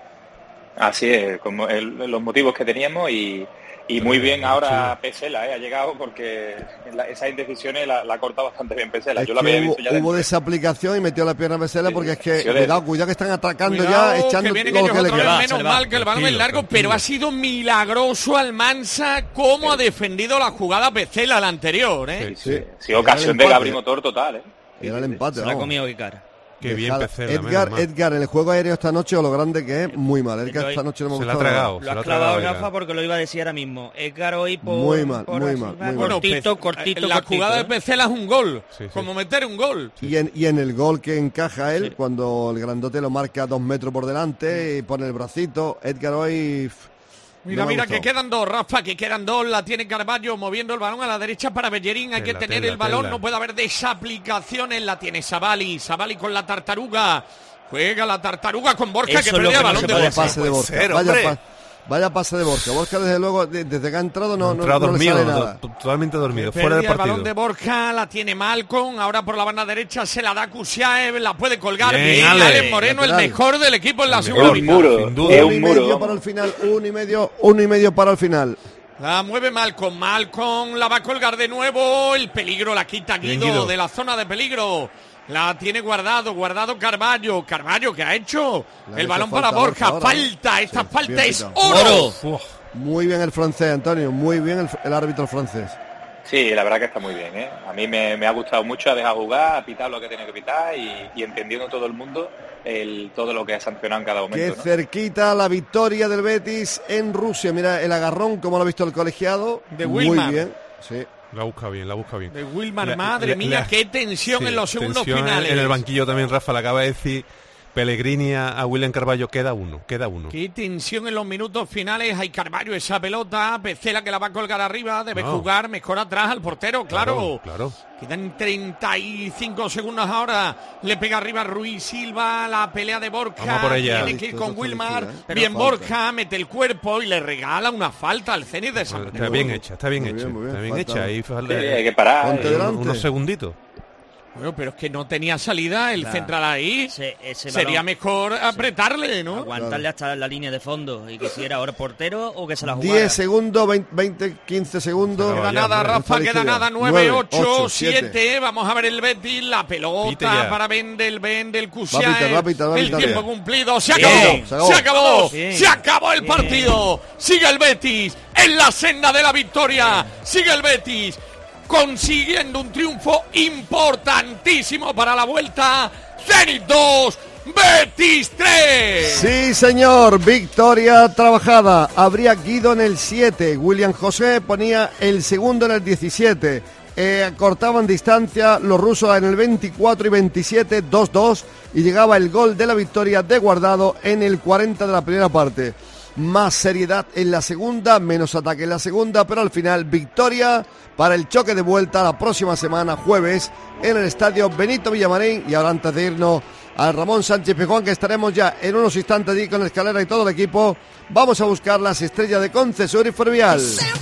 Así es, como el- los motivos que teníamos y, y muy bien ahora Pesela, ¿eh? Ha llegado porque la, esas indecisiones la, la ha cortado bastante bien Pesela.
Es
Yo la
que
había
hubo,
visto ya
hubo
de-
desaplicación y metió la pierna a Pesela porque es que,
sí, de-
cuidado, cuidado que están atacando
Cuidado,
ya, echando
que vienen
lo
ellos
que le
otra vez,
queda.
menos mal que el balón es
Tranquilo,
largo,
tranquilo.
pero ha sido milagroso Almansa cómo ha defendido la jugada Pecela, la anterior, ¿eh?
Sí, sí, ocasión de Gabri Motor total, ¿eh?
Era el empate,
Se la ha
vamos.
comido Icar.
Qué bien
Dejala.
Pecela,
Edgar,
menos mal.
Edgar, en el juego aéreo esta noche, o lo grande que es, muy mal. Edgar
Lo-
esta noche no me
se la ha
gustado nada.
tragado.
Lo
se
has
lo ha
clavado,
tragado,
Rafa, porque lo iba a decir ahora mismo. Edgar hoy por...
Muy mal,
por
muy
así,
mal,
va,
muy mal.
cortito,
Pe-
cortito,
la
cortito,
jugada de
¿eh?
Pecela es un gol,
Sí, sí.
como meter un gol.
Y en, y en el gol que encaja él, cuando el grandote lo marca dos metros por delante y pone el bracito, Edgar hoy... pff,
Mira,
no me
mira,
gustó.
que quedan dos, Rafa, que quedan dos, la tiene Carballo moviendo el balón a la derecha para Bellerín, hay
Tela,
que tener
tela,
el balón,
tela.
no puede haber desaplicaciones, la tiene Sabali, Sabali con la tartaruga, juega la tartaruga con Borja,
Eso
que
es lo
perdía
que
el
no
balón
se
de
puede
Borja.
Pase de Borja.
ser,
vaya,
hombre.
pa- vaya pase de Borja. Borja, desde luego, de- desde que ha entrado no, no,
Entrado
no le
dormido,
sale nada.
to- totalmente dormido,
Perdía
fuera del
el
partido.
balón de Borja, la tiene Malcom, ahora por la banda derecha se la da Kusiaev, la puede colgar
Bien,
bien,
Ale.
Alex Moreno,
Lateral.
el mejor del equipo en la
El
segunda
mejor.
mitad.
muro,
sin duda.
es
Uno
un
y
muro.
medio
vamos.
para el final, uno y medio, uno y medio para el final.
La mueve Malcom, Malcom la va a colgar de nuevo, el peligro la quita
Bien,
Guido,
Guido.
de la zona de peligro. La tiene guardado, guardado Carballo. Carballo, ¿qué ha hecho?
Le ha
El
hecho
balón
falta
para
a
Borja.
Borja ahora, ¿no?
Falta, esta
Sí,
falta
bien
es
pitado.
oro.
Uf,
Muy bien el francés, Antonio, muy bien el, el árbitro francés.
Sí, la verdad que está muy bien, ¿eh? A mí me, me ha gustado mucho, ha dejado jugar, ha pitado lo que tiene que pitar y, y entendiendo todo el mundo el, todo lo que ha sancionado en cada
Qué
momento, ¿no?
cerquita la victoria del Betis en Rusia. Mira el agarrón, como lo ha visto el colegiado.
De
Muy
Wilmar.
bien, sí.
la busca bien, la busca bien.
De Wilmar,
Le-
madre
le-
mía,
le-
qué tensión
sí,
en los segundos
tensión en-
finales.
En el banquillo también, Rafa, le acaba de decir Pellegrini a, a William Carballo, queda uno, queda uno.
Qué tensión en los minutos finales. Hay Carballo esa pelota. Pecela que la va a colgar arriba. Debe
No.
jugar mejor atrás al portero, claro.
Claro, claro.
Quedan treinta y cinco segundos ahora. Le pega arriba Ruiz Silva. La pelea de Borja.
Vamos por ella.
Tiene que ir
Listo,
con
eso
Wilmar.
está liquida, ¿eh?
Bien
Falta.
Borja. Mete el cuerpo y le regala una falta al Zenit de San
Está
Pedro.
bien hecha, está bien
Muy
hecha,
bien, muy bien,
está bien
falta-
hecha. Ahí falta-
Sí, hay que parar.
Ponte
eh,
delante.
unos segunditos.
Bueno, pero es que no tenía salida el
Claro.
central ahí.
Ese- ese
Sería
balón-
mejor apretarle, ¿no?
Aguantarle hasta la línea de fondo y que si era ahora portero o que se la jugara.
diez segundos, veinte, quince segundos.
Queda nada,
Está
Rafa,
listo
queda
ya.
nada, nueve,
Nueve,
ocho,
siete.
siete. Vamos a ver el Betis, la
Pite
pelota
ya.
para Vendel, Vendel,
Va a
Kusiaev.
pitar, va a pitar, va a
El
pitar
tiempo
ya.
cumplido, se
Bien.
acabó,
Se acabó.
se acabó,
Bien.
se acabó el
Bien.
partido. Sigue el Betis en la senda de la victoria. Sigue el Betis consiguiendo un triunfo importantísimo para la vuelta. Zenit dos, Betis tres.
Sí, señor, victoria trabajada. Habría Guido en el siete, William José ponía el segundo en el diecisiete. Eh, cortaban distancia los rusos en el veinticuatro y veintisiete, dos dos, y llegaba el gol de la victoria de Guardado en el cuarenta de la primera parte. Más seriedad en la segunda, menos ataque en la segunda, pero al final victoria para el choque de vuelta la próxima semana, jueves, en el estadio Benito Villamarín. Y ahora, antes de irnos al Ramón Sánchez Pizjuán, que estaremos ya en unos instantes allí con la escalera y todo el equipo, vamos a buscar las estrellas de Concesor y Fervial.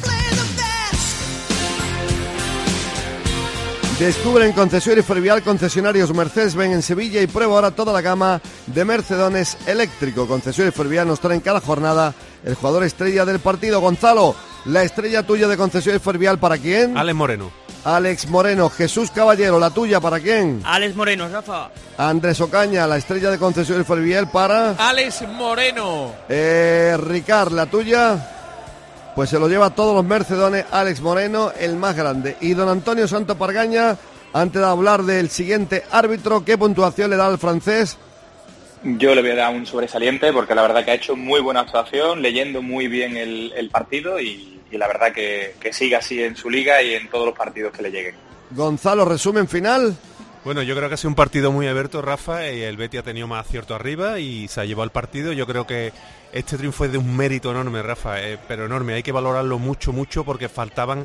Descubre en Concesor y Fervial concesionarios Mercedes-Benz en Sevilla y prueba ahora toda la gama de Mercedones eléctrico. Concesor y Fervial nos trae en cada jornada el jugador estrella del partido. Gonzalo, la estrella tuya de Concesor y Fervial, ¿para quién?
Alex Moreno.
Alex Moreno. Jesús Caballero, la tuya, ¿para quién?
Alex Moreno, Rafa.
Andrés Ocaña, la estrella de Concesor y Fervial, para...
Alex Moreno.
Eh, Ricard, la tuya... Pues se lo lleva a todos los Mercedones, Alex Moreno, el más grande. Y don Antonio Santo Pargaña, antes de hablar del siguiente árbitro, ¿qué puntuación le da al francés?
Yo le voy a dar un sobresaliente porque la verdad que ha hecho muy buena actuación, leyendo muy bien el, el partido y, y la verdad que, que siga así en su liga y en todos los partidos que le lleguen.
Gonzalo, resumen final.
Bueno, yo creo que ha sido un partido muy abierto, Rafa, y el Betis ha tenido más acierto arriba y se ha llevado el partido. Yo creo que este triunfo es de un mérito enorme, Rafa, eh, pero enorme. Hay que valorarlo mucho, mucho, porque faltaban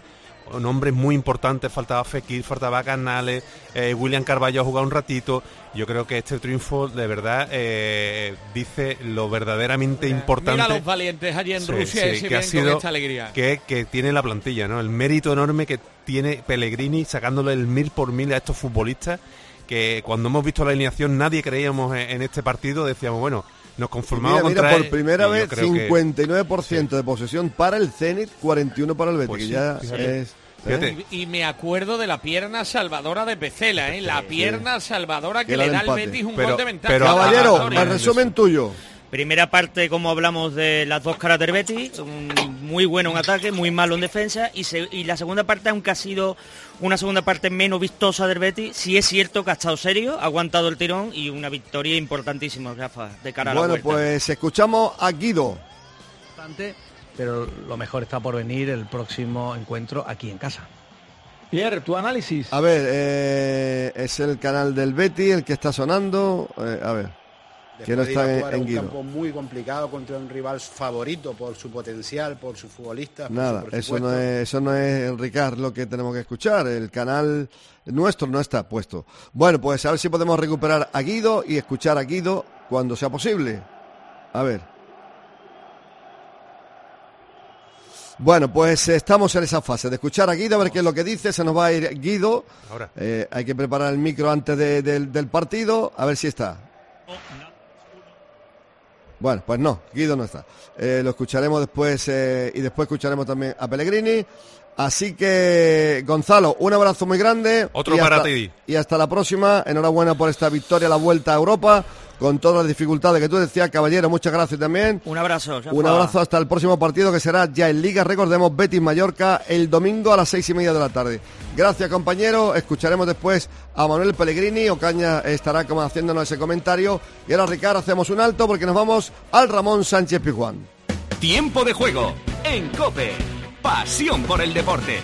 nombres muy importantes, faltaba Fekir, faltaba Canales, eh, William Carballo ha jugado un ratito. Yo creo que este triunfo de verdad eh, dice lo verdaderamente mira, importante.
Mira los valientes allí en
sí,
Rusia
sí,
y se
que ha
ven
sido,
con esta alegría.
Que, que tiene la plantilla, ¿no? El mérito enorme que tiene Pellegrini sacándole el mil por mil a estos futbolistas, que cuando hemos visto la alineación nadie creíamos en, en este partido, decíamos, bueno, nos conformamos
mira,
contra
mira, por
él,
primera
y
vez cincuenta y nueve por ciento que... de posesión para el Zenit, cuarenta y uno por ciento para el Betis,
pues
que
sí,
ya
fíjate.
es...
¿eh?
Y, y me acuerdo de la pierna salvadora de Pecela, ¿eh? La pierna sí. salvadora que, que le da al Betis un
pero,
gol de ventaja.
Pero, Caballero, el resumen tuyo.
Primera parte, como hablamos de las dos caras del Betis, un muy bueno en ataque, muy malo en defensa, y, se, y la segunda parte, aunque ha sido una segunda parte menos vistosa del Betis, sí es cierto que ha estado serio, ha aguantado el tirón y una victoria importantísima, Rafa, de cara a la vuelta.
Bueno, pues escuchamos a Guido.
Pero lo mejor está por venir el próximo encuentro aquí en casa.
Pierre, tu análisis.
A ver, eh, es el canal del Betis el que está sonando. Eh, a ver.
Después
no
de ir
está
a jugar
en,
en un
Guido.
campo muy complicado contra un rival favorito por su potencial, por sus futbolistas.
Nada,
por su
eso no es, eso no es Ricard lo que tenemos que escuchar. El canal nuestro no está puesto. Bueno, pues a ver si podemos recuperar a Guido y escuchar a Guido cuando sea posible. A ver. Bueno, pues estamos en esa fase de escuchar a Guido, a ver qué es lo que dice. Se nos va a ir Guido.
Ahora.
Eh, hay que preparar el micro antes de, de, del partido, a ver si está. Bueno, pues no, Guido no está. Eh, lo escucharemos después eh, y después escucharemos también a Pellegrini. Así que, Gonzalo, un abrazo muy grande.
Otro
y
para
hasta,
ti.
Y hasta la próxima. Enhorabuena por esta victoria, la vuelta a Europa, con todas las dificultades que tú decías, Caballero. Muchas gracias también.
Un abrazo.
Un abrazo hasta el próximo partido, que será ya en Liga. Recordemos, Betis-Mallorca el domingo a las seis y media de la tarde. Gracias, compañero. Escucharemos después a Manuel Pellegrini. Ocaña estará como haciéndonos ese comentario. Y ahora, Ricardo, hacemos un alto porque nos vamos al Ramón Sánchez Pizjuán.
Tiempo de juego en COPE. Pasión por el deporte.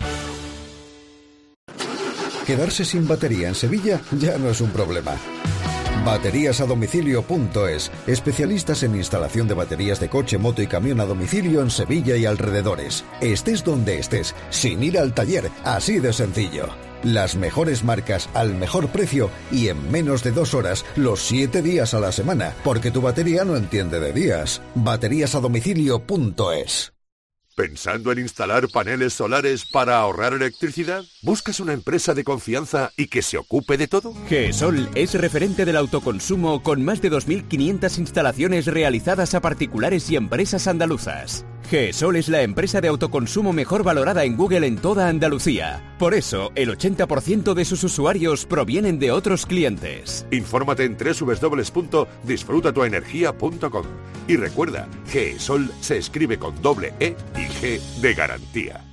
Quedarse sin batería en Sevilla ya no es un problema. Baterías a domicilio punto es, especialistas en instalación de baterías de coche, moto y camión a domicilio en Sevilla y alrededores. Estés donde estés, sin ir al taller, así de sencillo. Las mejores marcas al mejor precio y en menos de dos horas, los siete días a la semana, porque tu batería no entiende de días. Baterías a domicilio punto es.
¿Pensando en instalar paneles solares para ahorrar electricidad? ¿Buscas una empresa de confianza y que se ocupe de todo?
GESOL es referente del autoconsumo con más de dos mil quinientas instalaciones realizadas a particulares y empresas andaluzas. GESOL es la empresa de autoconsumo mejor valorada en Google en toda Andalucía. Por eso, el ochenta por ciento de sus usuarios provienen de otros clientes.
Infórmate en doble u doble u doble u punto disfruta tu energía punto com. Y recuerda, GESOL se escribe con doble E y G de garantía.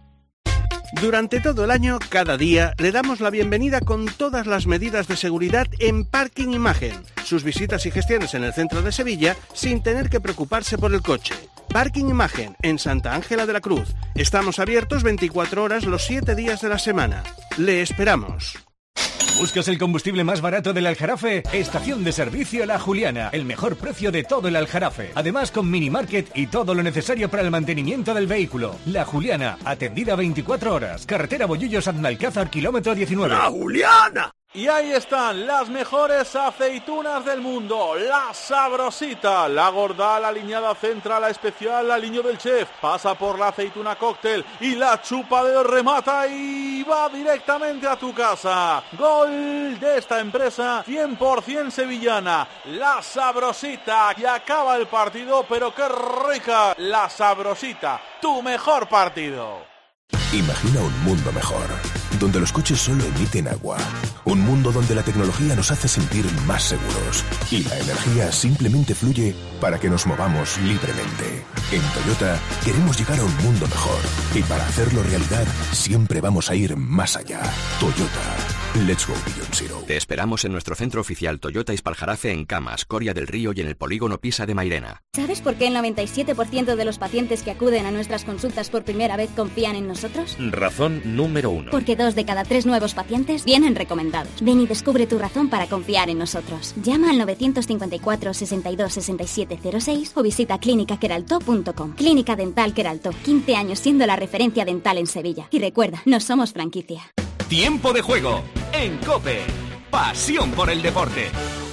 Durante todo el año, cada día, le damos la bienvenida con todas las medidas de seguridad en Parking Imagen. Sus visitas y gestiones en el centro de Sevilla sin tener que preocuparse por el coche. Parking Imagen, en Santa Ángela de la Cruz. Estamos abiertos veinticuatro horas los siete días de la semana. Le esperamos.
¿Buscas el combustible más barato del Aljarafe? Estación de servicio La Juliana. El mejor precio de todo el Aljarafe. Además con mini market y todo lo necesario para el mantenimiento del vehículo. La Juliana, atendida veinticuatro horas. Carretera Bollullos-Aznalcázar, kilómetro diecinueve.
¡La Juliana! Y ahí están las mejores aceitunas del mundo, la Sabrosita, la gorda, la aliñada central, la especial, la aliño del chef, pasa por la aceituna cóctel y la chupa de remata y va directamente a tu casa. Gol de esta empresa cien por ciento sevillana, la Sabrosita, y acaba el partido, pero qué rica, la Sabrosita, tu mejor partido.
Imagina un mundo mejor, donde los coches solo emiten agua. Un mundo donde la tecnología nos hace sentir más seguros y la energía simplemente fluye para que nos movamos libremente. En Toyota queremos llegar a un mundo mejor y para hacerlo realidad siempre vamos a ir más allá. Toyota, Let's go Beyond Zero.
Te esperamos en nuestro centro oficial Toyota Ispaljarafe en Camas, Coria del Río y en el polígono Pisa de Mairena.
¿Sabes por qué el noventa y siete por ciento de los pacientes que acuden a nuestras consultas por primera vez confían en nosotros?
Razón número uno.
Porque dos de cada tres nuevos pacientes vienen recomendados. Ven y descubre tu razón para confiar en nosotros. Llama al novecientos cincuenta y cuatro, sesenta y dos, sesenta y siete cero seis o visita clínica queralto punto com. Clínica Dental Queralto, quince años siendo la referencia dental en Sevilla. Y recuerda, no somos franquicia.
Tiempo de juego en COPE. Pasión por el deporte.